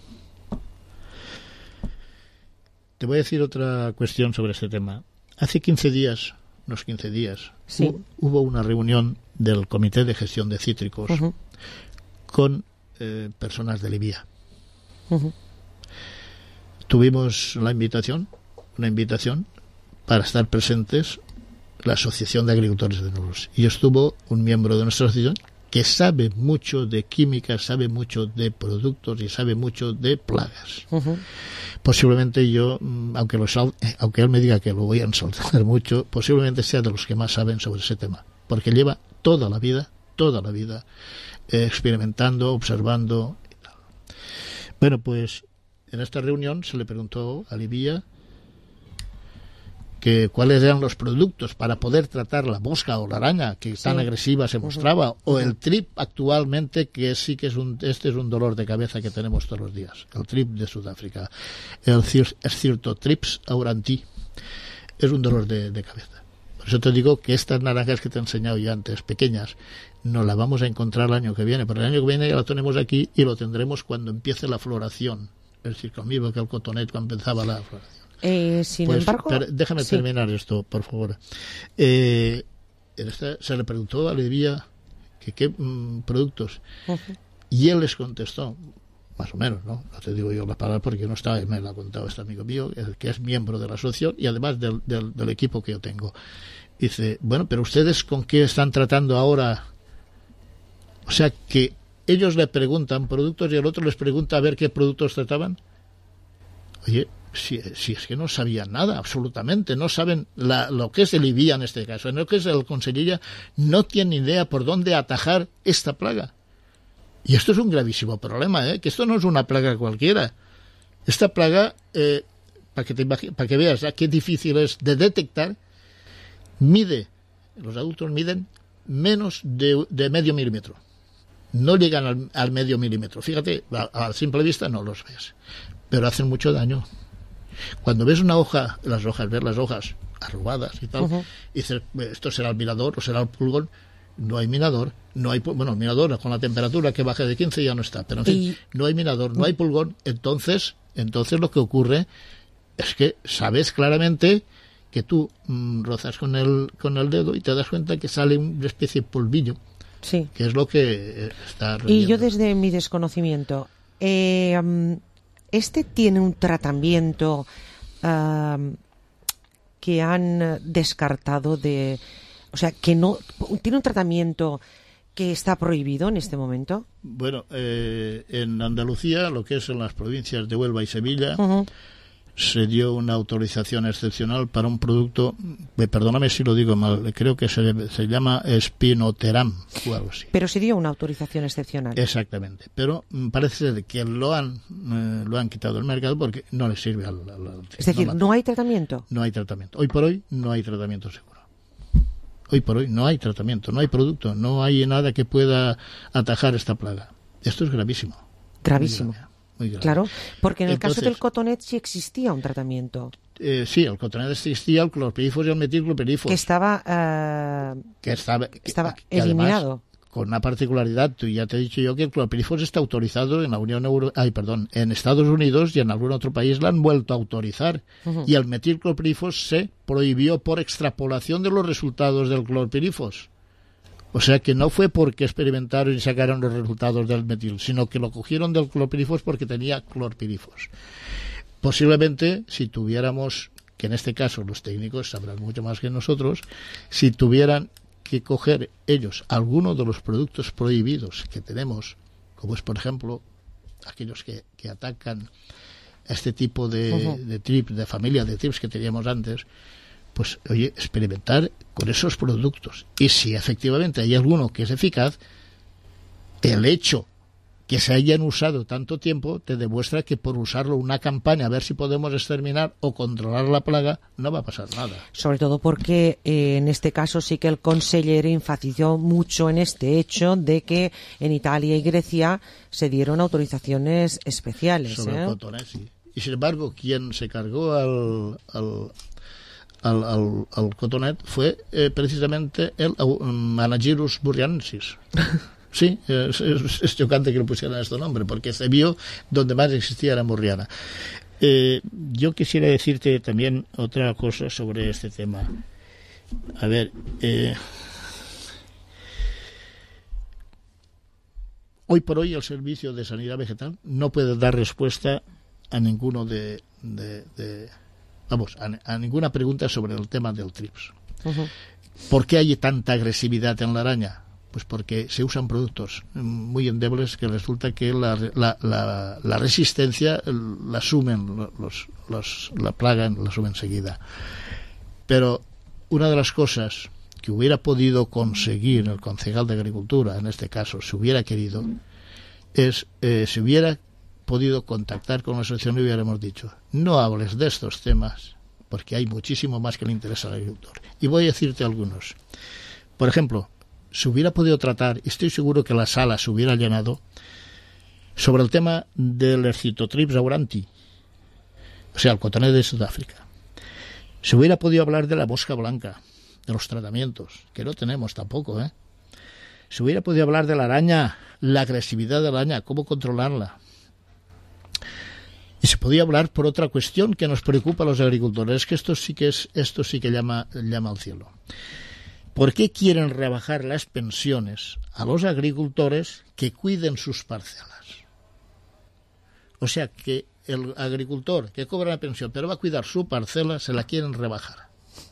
Te voy a decir otra cuestión sobre este tema. Hace quince días, unos quince días, sí. hu- hubo una reunión del Comité de Gestión de Cítricos uh-huh. con eh, personas de Libia. Uh-huh. Tuvimos la invitación, una invitación para estar presentes la Asociación de Agricultores de Nulos. Y estuvo un miembro de nuestra asociación que sabe mucho de química, sabe mucho de productos y sabe mucho de plagas. Uh-huh. Posiblemente yo, aunque lo sal, aunque él me diga que lo voy a ensalzar mucho, posiblemente sea de los que más saben sobre ese tema, porque lleva toda la vida, toda la vida eh, experimentando, observando y tal. Bueno, pues en esta reunión se le preguntó a Libia que cuáles eran los productos para poder tratar la mosca o la araña que tan sí. agresiva se mostraba, uh-huh. o el trip actualmente, que sí que es un este es un dolor de cabeza que tenemos todos los días, el trip de Sudáfrica, el Scirtotrips auranti, es un dolor de, de cabeza. Por eso te digo que estas naranjas que te he enseñado ya antes, pequeñas, no las vamos a encontrar el año que viene, pero el año que viene ya la tenemos aquí y lo tendremos cuando empiece la floración, es decir, conmigo que el cotonet cuando empezaba la floración. Eh, sin pues, embargo, pero déjame sí. terminar esto, por favor. Eh, esta, se le preguntó a Libia que qué mm, productos uh-huh. y él les contestó, más o menos, ¿no? No te digo yo la palabra porque no está, me la ha contado este amigo mío, el que es miembro de la asociación y además del, del, del equipo que yo tengo. Dice, bueno, pero ustedes con qué están tratando ahora. O sea que ellos le preguntan productos y el otro les pregunta a ver qué productos trataban. Oye, Si, si es que no sabían nada, absolutamente, no saben la, lo que es el I B I A en este caso, en lo que es el Consellería, no tienen idea por dónde atajar esta plaga. Y esto es un gravísimo problema, ¿eh? Que esto no es una plaga cualquiera. Esta plaga, eh, para que te imagi- para que veas ¿eh? qué difícil es de detectar, mide los adultos miden menos de, de medio milímetro. No llegan al, al medio milímetro. Fíjate, a, a simple vista no los ves, pero hacen mucho daño. Cuando ves una hoja, las hojas, ves las hojas arrugadas y tal, uh-huh. y dices, esto será el minador o será el pulgón. No hay minador, no hay, bueno, el minador con la temperatura que baje de quince ya no está, pero en fin, y... no hay minador, no hay pulgón. Entonces, entonces lo que ocurre es que sabes claramente que tú mmm, rozas con el con el dedo y te das cuenta que sale una especie de polvillo, sí, que es lo que está reviendo. Y yo desde mi desconocimiento, eh, este tiene un tratamiento uh, que han descartado de, o sea, que no tiene un tratamiento que está prohibido en este momento. Bueno, eh, en Andalucía, lo que es en las provincias de Huelva y Sevilla, uh-huh. se dio una autorización excepcional para un producto, eh, perdóname si lo digo mal, creo que se, se llama Spinoteram o algo así. Pero se dio una autorización excepcional. Exactamente, pero mm, parece ser que lo han eh, lo han quitado del mercado porque no le sirve al, al, al Es decir, no, ¿no hay tratamiento? No hay tratamiento. Hoy por hoy no hay tratamiento seguro. Hoy por hoy no hay tratamiento, no hay producto, no hay nada que pueda atajar esta plaga. Esto es gravísimo. Gravísimo. Muy grave, muy grave. Claro, porque en el Entonces, caso del cotonet sí existía un tratamiento. Eh, sí, el cotonet existía, el clorpirifos y el metilclorpirifos. Que estaba, uh, que estaba, que, estaba que eliminado. Además, con una particularidad, tú ya te he dicho yo que el clorpirifos está autorizado en la Unión Europea, ay, perdón, en Estados Unidos y en algún otro país la han vuelto a autorizar. Uh-huh. Y el metilclorpirifos se prohibió por extrapolación de los resultados del clorpirifos. O sea que no fue porque experimentaron y sacaron los resultados del metil, sino que lo cogieron del clorpirifos porque tenía clorpirifos. Posiblemente, si tuviéramos, que en este caso los técnicos sabrán mucho más que nosotros, si tuvieran que coger ellos alguno de los productos prohibidos que tenemos, como es por ejemplo aquellos que, que atacan este tipo de, uh-huh. de trips, de familia de trips que teníamos antes, pues oye, experimentar con esos productos. Y si efectivamente hay alguno que es eficaz, el hecho que se hayan usado tanto tiempo te demuestra que por usarlo una campaña a ver si podemos exterminar o controlar la plaga no va a pasar nada. Sobre todo porque eh, en este caso sí que el conseller enfatizó mucho en este hecho de que en Italia y Grecia se dieron autorizaciones especiales. Sobre ¿eh? el cotonet, sí. Y sin embargo, quien se cargó al, al, al, al, al cotonet fue eh, precisamente el um, Anagyrus burriensis. Sí, es, es, es chocante que le pusieran este nombre, porque se vio donde más existía la Murriana. Eh, yo quisiera decirte también otra cosa sobre este tema. A ver, eh, hoy por hoy el Servicio de Sanidad Vegetal no puede dar respuesta a ninguno de, de, de vamos, a, a ninguna pregunta sobre el tema del trips. Uh-huh. ¿Por qué hay tanta agresividad en la araña? Pues porque se usan productos muy endebles que resulta que la, la, la, la resistencia la asumen los, los, la plaga la asumen enseguida. Pero una de las cosas que hubiera podido conseguir el concejal de Agricultura, en este caso, si hubiera querido, es eh, si hubiera podido contactar con la asociación y hubiéramos dicho, no hables de estos temas porque hay muchísimo más que le interesa al agricultor. Y voy a decirte algunos. Por ejemplo, se hubiera podido tratar, y estoy seguro que la sala se hubiera llenado, sobre el tema del Ercitotrips auranti, o sea, el cotonet de Sudáfrica. Se hubiera podido hablar de la mosca blanca, de los tratamientos, que no tenemos tampoco, ¿eh? Se hubiera podido hablar de la araña, la agresividad de la araña, cómo controlarla. Y se podía hablar por otra cuestión que nos preocupa a los agricultores, que esto sí que es, esto sí que llama, llama al cielo. ¿Por qué quieren rebajar las pensiones a los agricultores que cuiden sus parcelas? O sea, que el agricultor que cobra la pensión pero va a cuidar su parcela, se la quieren rebajar.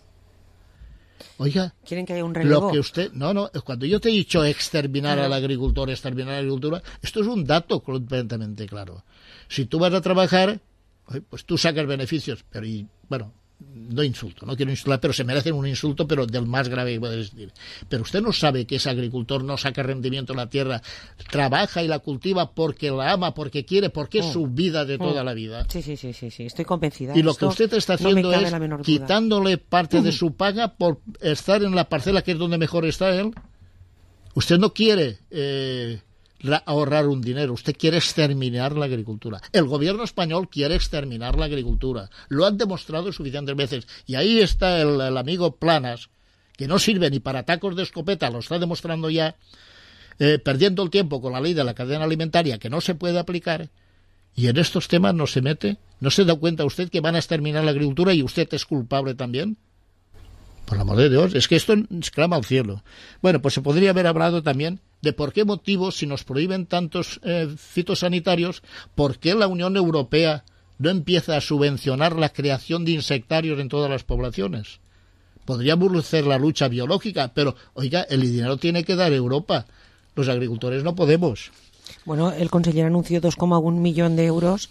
Oiga, ¿quieren que haya un relevo? Lo que usted, no, no, cuando yo te he dicho exterminar al agricultor, exterminar a la agricultura, esto es un dato completamente claro. Si tú vas a trabajar, pues tú sacas beneficios, pero y, bueno, no insulto, no quiero insultar, pero se merecen un insulto, pero del más grave que puede existir. Pero usted no sabe que ese agricultor no saca rendimiento de la tierra, trabaja y la cultiva porque la ama, porque quiere, porque es Mm. su vida de toda Mm. la vida. Sí, sí, sí, sí, sí, estoy convencida. Y lo Esto que usted está no me haciendo cabe es la menor duda. quitándole parte de Mm. su paga por estar en la parcela que es donde mejor está él. Usted no quiere eh, ra- ahorrar un dinero, usted quiere exterminar la agricultura. El gobierno español quiere exterminar la agricultura. Lo han demostrado suficientes veces. Y ahí está el, el amigo Planas, que no sirve ni para tacos de escopeta, lo está demostrando ya, eh, perdiendo el tiempo con la ley de la cadena alimentaria que no se puede aplicar. Y en estos temas no se mete. ¿No se da cuenta usted que van a exterminar la agricultura y usted es culpable también? Por el amor de Dios, es que esto exclama al cielo. Bueno, pues se podría haber hablado también de por qué motivos, si nos prohíben tantos eh, fitosanitarios, por qué la Unión Europea no empieza a subvencionar la creación de insectarios en todas las poblaciones. Podríamos hacer la lucha biológica, pero, oiga, el dinero tiene que dar Europa. Los agricultores no podemos. Bueno, el conseller anunció dos coma uno millón de euros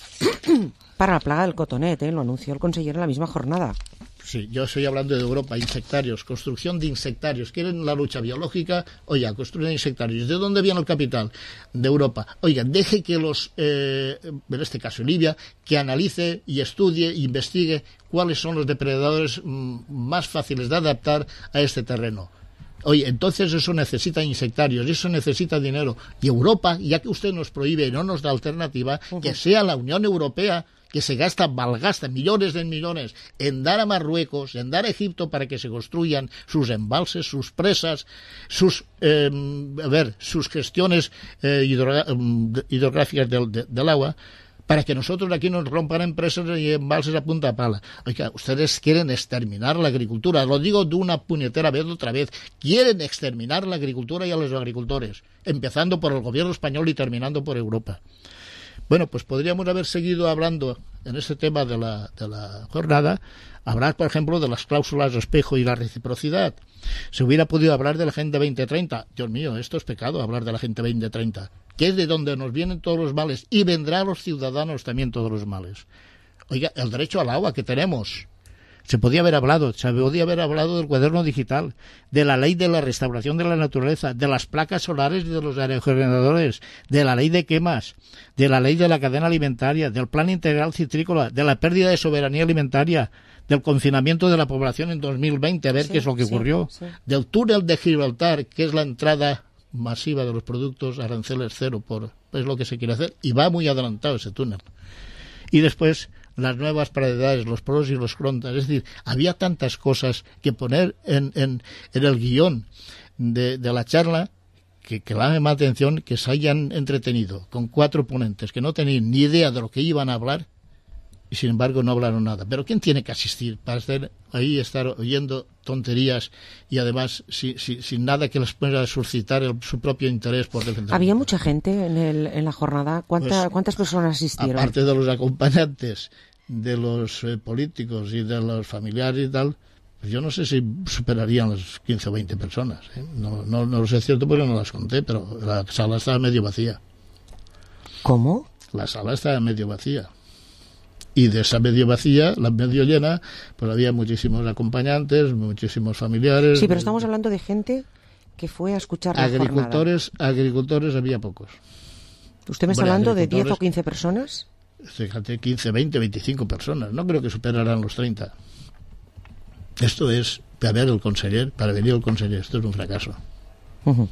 para la plaga del cotonet, ¿eh? Lo anunció el conseller en la misma jornada. Sí, yo estoy hablando de Europa, insectarios, construcción de insectarios. ¿Quieren la lucha biológica? Oiga, construyen insectarios. ¿De dónde viene el capital? De Europa. Oiga, deje que los, eh, en este caso Libia, que analice y estudie e investigue cuáles son los depredadores mm, más fáciles de adaptar a este terreno. Oye, entonces eso necesita insectarios, eso necesita dinero. Y Europa, ya que usted nos prohíbe y no nos da alternativa, uh-huh. que sea la Unión Europea que se gasta, malgasta millones de millones en dar a Marruecos, en dar a Egipto para que se construyan sus embalses, sus presas, sus eh, a ver, sus gestiones eh, hidrogra- hidrográficas del, de, del agua, para que nosotros aquí nos rompan empresas y embalses a punta pala. Oiga, ustedes quieren exterminar la agricultura, lo digo de una puñetera vez otra vez, quieren exterminar la agricultura y a los agricultores, empezando por el gobierno español y terminando por Europa. Bueno, pues podríamos haber seguido hablando en este tema de la, de la jornada, hablar, por ejemplo, de las cláusulas de espejo y la reciprocidad. Se hubiera podido hablar de la Agenda veinte treinta. Dios mío, esto es pecado, hablar de la Agenda veinte treinta, que es de donde nos vienen todos los males y vendrá a los ciudadanos también todos los males. Oiga, el derecho al agua que tenemos. Se podía haber hablado, se podía haber hablado del cuaderno digital, de la ley de la restauración de la naturaleza, de las placas solares y de los aerogeneradores, de la ley de quemas, de la ley de la cadena alimentaria, del plan integral citrícola, de la pérdida de soberanía alimentaria, del confinamiento de la población en dos mil veinte, a ver sí, qué es lo que sí, ocurrió, sí. del túnel de Gibraltar, que es la entrada masiva de los productos, aranceles cero, por es lo que se quiere hacer, y va muy adelantado ese túnel. Y después las nuevas paridades, los pros y los contras. Es decir, había tantas cosas que poner en, en, en el guión de, de la charla que, que llame más atención que se hayan entretenido con cuatro ponentes que no tenían ni idea de lo que iban a hablar y sin embargo no hablaron nada. Pero ¿quién tiene que asistir para estar ahí, estar oyendo tonterías y además si, si, sin nada que les pueda suscitar el, su propio interés por defender? ¿Había mucha gente en, el, en la jornada? ¿Cuánta, pues, ¿Cuántas personas asistieron? Aparte de los acompañantes, de los eh, políticos y de los familiares y tal, pues yo no sé si superarían las quince o veinte personas. ¿eh? No, no, no lo sé cierto porque no las conté, pero la sala estaba medio vacía. ¿Cómo? La sala estaba medio vacía. Y de esa medio vacía, la medio llena, pues había muchísimos acompañantes, muchísimos familiares. Sí, pero estamos hablando de gente que fue a escuchar la agricultores, jornada. Agricultores había pocos. ¿Usted me está hablando de diez o quince personas? Fíjate, quince, veinte, veinticinco personas. No creo que superarán los treinta. Esto es, para ver el conseller, para venir el conseller, esto es un fracaso. Uh-huh.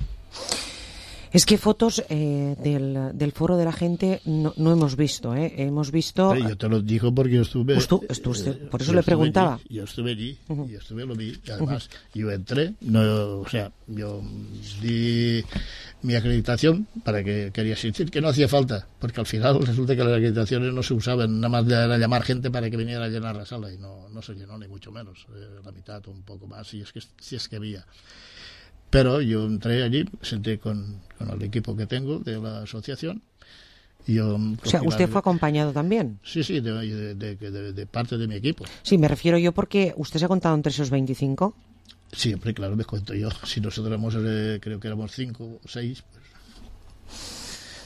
Es que fotos eh, del, del foro de la gente no, no hemos visto, ¿eh? Hemos visto... Pero yo te lo digo porque yo estuve... Pues tú, tú, usted, por eso yo le preguntaba. Allí, yo estuve allí, uh-huh. yo estuve, lo vi, y además uh-huh. yo entré, no, o sea, yo di mi acreditación para que quería asistir, que no hacía falta, porque al final resulta que las acreditaciones no se usaban, nada más de llamar gente para que viniera a llenar la sala, y no, no se llenó ni mucho menos, eh, la mitad o un poco más, si es que, si es que había. Pero yo entré allí, senté con, con el equipo que tengo de la asociación. Y yo, o sea, ¿usted fue acompañado también? Sí, sí, de, de, de, de, de parte de mi equipo. Sí, me refiero yo porque usted se ha contado entre esos veinticinco. Siempre, claro, me cuento yo. Si nosotros éramos, eh, creo que éramos cinco o seis, pues...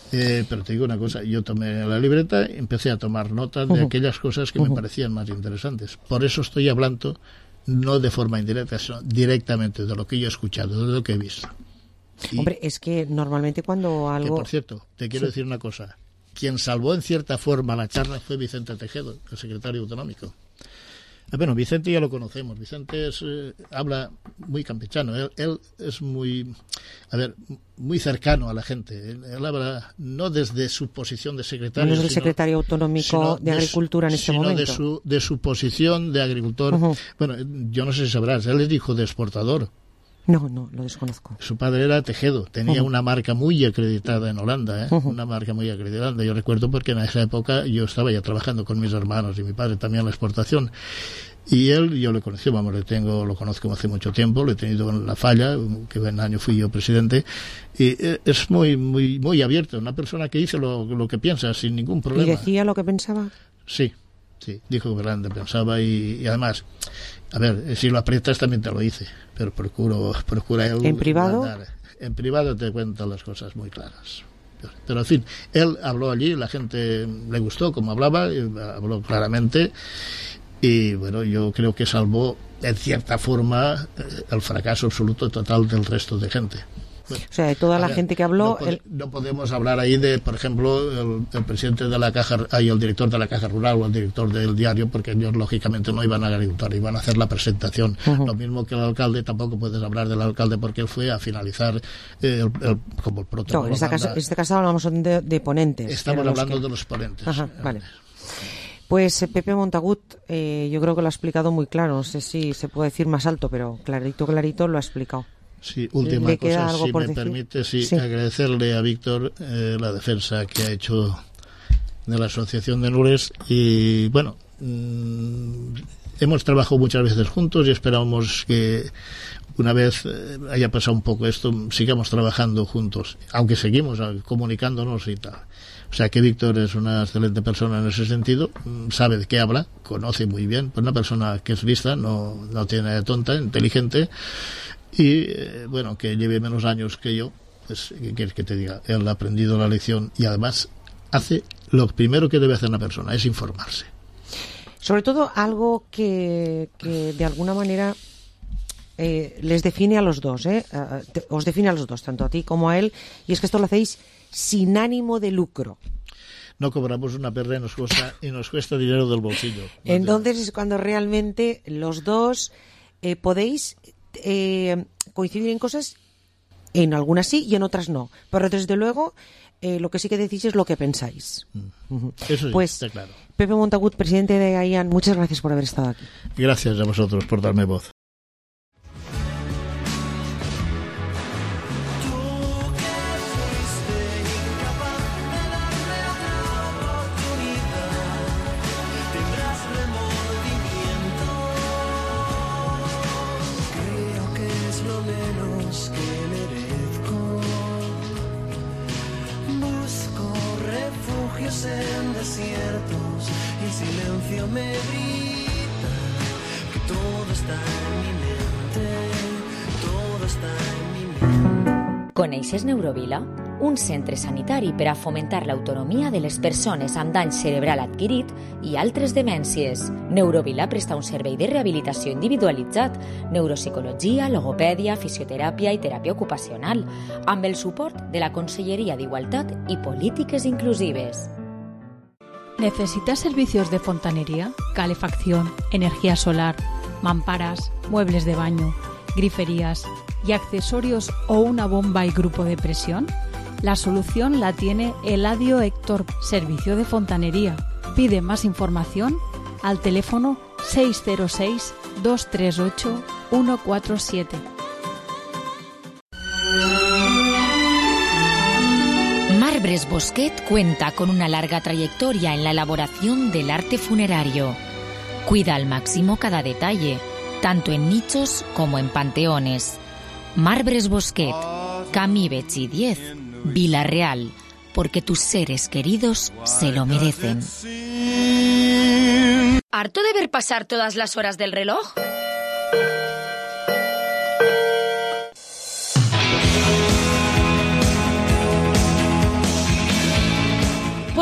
Eh, pero te digo una cosa, yo tomé la libreta y empecé a tomar nota de Uh-huh. aquellas cosas que Uh-huh. me parecían más interesantes. Por eso estoy hablando, no de forma indirecta, sino directamente de lo que yo he escuchado, de lo que he visto. Y, Hombre, es que normalmente cuando que, algo... por cierto, te quiero Sí. decir una cosa. Quien salvó en cierta forma la charla fue Vicente Tejedo, el secretario autonómico. Ah, bueno, Vicente ya lo conocemos. Vicente es, eh, habla muy campechano. Él, él es muy, a ver, muy cercano a la gente. Él, él habla no desde su posición de secretario, No es el sino- secretario autonómico sino de Agricultura en su, este sino momento. de su, de su posición de agricultor. Ujú. Bueno, yo no sé si sabrás, él es hijo de exportador. No, no, lo desconozco. Su padre era Tejedo, tenía Ujú. una marca muy acreditada en Holanda, ¿eh? Ujú. Una marca muy acreditada. Yo recuerdo porque en esa época yo estaba ya trabajando con mis hermanos y mi padre también en la exportación. Y él, yo le conocí, vamos, le tengo, lo conozco hace mucho tiempo, lo he tenido en La Falla, que en año fui yo presidente, y eh, es muy, muy, muy abierto, una persona que dice lo, lo que piensa sin ningún ¿Y problema. decía lo que pensaba? Sí, sí, dijo que verdaderamente pensaba y, y además, a ver, si lo aprietas también te lo dice, pero procuro, procura él ¿En privado? guardar. En privado te cuenta las cosas muy claras. Pero en fin, él habló allí, la gente le gustó como hablaba, y habló claramente y bueno, yo creo que salvó en cierta forma eh, el fracaso absoluto total del resto de gente. Bueno, O sea, de toda a la ver, gente que habló... no, pod- el- no podemos hablar ahí de, por ejemplo, el, el presidente de la Caja, ahí el director de la Caja Rural o el director del diario, porque ellos lógicamente no iban a agricultura, iban a hacer la presentación. Ujú. Lo mismo que el alcalde, tampoco puedes hablar del alcalde porque él fue a finalizar eh, el, el- como el No, protocolo. en, esta manda. caso, en este caso hablamos de, de ponentes. Estamos eran los hablando que- de los ponentes. Ajá, vale. Pues eh, Pepe Montagut, eh, yo creo que lo ha explicado muy claro. No sé si se puede decir más alto, pero clarito, clarito lo ha explicado. Sí, última ¿Le queda cosa, algo si por me decir? permite, sí, Sí. agradecerle a Víctor eh, la defensa que ha hecho de la Asociación de Nures y bueno, mm, hemos trabajado muchas veces juntos y esperamos que una vez eh, haya pasado un poco esto, sigamos trabajando juntos, aunque seguimos eh, comunicándonos y tal. O sea que Víctor es una excelente persona en ese sentido, mm, sabe de qué habla, conoce muy bien, pues una persona que es lista, no, no tiene de tonta, inteligente y eh, bueno, que lleve menos años que yo, pues ¿qué quieres que te diga? Él ha aprendido la lección y además hace lo primero que debe hacer una persona, es informarse. Sobre todo algo que, que de alguna manera eh, les define a los dos, ¿eh? Ah, te- os define a los dos, tanto a ti como a él, y es que esto lo hacéis sin ánimo de lucro. No cobramos una perra y nos cuesta, y nos cuesta dinero del bolsillo. Entonces es cuando realmente los dos eh, podéis eh, coincidir en cosas, en algunas sí y en otras no. Pero desde luego eh, lo que sí que decís es lo que pensáis. Ujú. Eso sí, Pues está claro. Pepe Montagut, presidente de A I A N, muchas gracias por haber estado aquí. Gracias a vosotros por darme voz. Tendrás remordimiento. Creo que es lo menos que merezco. Busco refugios en desiertos y el silencio me grita que todo está en mi mente, todo está en mi mente. Coneixes Neurovila? Un centre sanitari per a fomentar l'autonomia de les persones amb dany cerebral adquirit i altres demències. Neurovila presta un servei de rehabilitació individualitzat, neuropsicologia, logopèdia, fisioteràpia i teràpia ocupacional, amb el suport de la Conselleria d'Igualtat i Polítiques Inclusives. ¿Necesitas servicios de fontanería, calefacción, energía solar, mamparas, muebles de baño, griferías y accesorios o una bomba y grupo de presión? La solución la tiene Eladio Héctor, Servicio de Fontanería. Pide más información al teléfono seis cero seis, dos tres ocho, uno cuatro siete. Marbres Bosquet cuenta con una larga trayectoria en la elaboración del arte funerario. Cuida al máximo cada detalle, tanto en nichos como en panteones. Marbres Bosquet, Camí Betxí diez, Vila-real, porque tus seres queridos se lo merecen. ¿Harto de ver pasar todas las horas del reloj?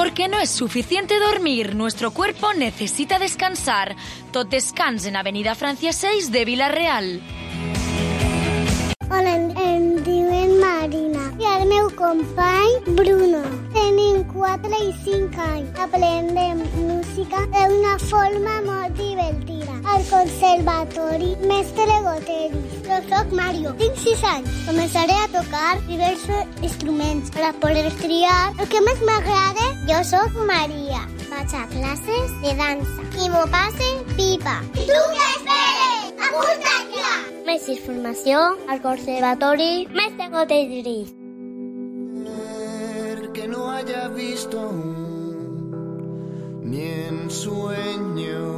Porque no es suficiente dormir, nuestro cuerpo necesita descansar. Tot descans en Avenida Francia seis de Vila-real. Hola, em, em diuen Marina i el meu company Bruno. Tenim quatre i cinc anys. Aprendem música d'una forma molt divertida. Al conservatori Mestre Goteris. Jo soc Mario, tinc sis anys. Començaré a tocar diversos instruments per a poder triar el que més m'agrada. Jo soc Maria. Vaig a classes de dansa. I m'ho passe pipa. I tu què esperes? Apunta't ja! Més informació al Conservatori Mestre Goteris. Que no haya visto aún, ni en sueños,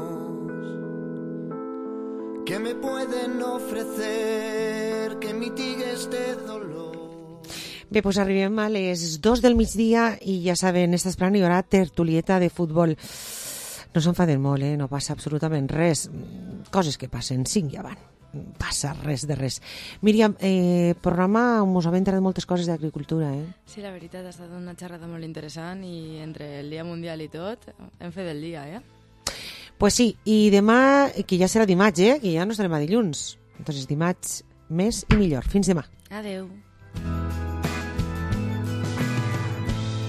que me pueden ofrecer que mitigue este dolor. Bé, doncs arribem a les dos del migdia i ja saben, esta esperant hi haurà tertulieta de futbol. No s'enfaden molt, eh? No passa absolutament res. Coses que passen, cinc ja van. Passa res de res. Míriam, eh, programa on us ha entrat moltes coses d'agricultura, eh? Sí, la veritat, ha estat una xerrada molt interessant i entre el Dia Mundial i tot, hem fet el dia, eh? Pues sí, i demà, que ja serà dimarts, eh? Que ja no estarem a dilluns. Entonces, dimarts més i millor. Fins demà. Adeu.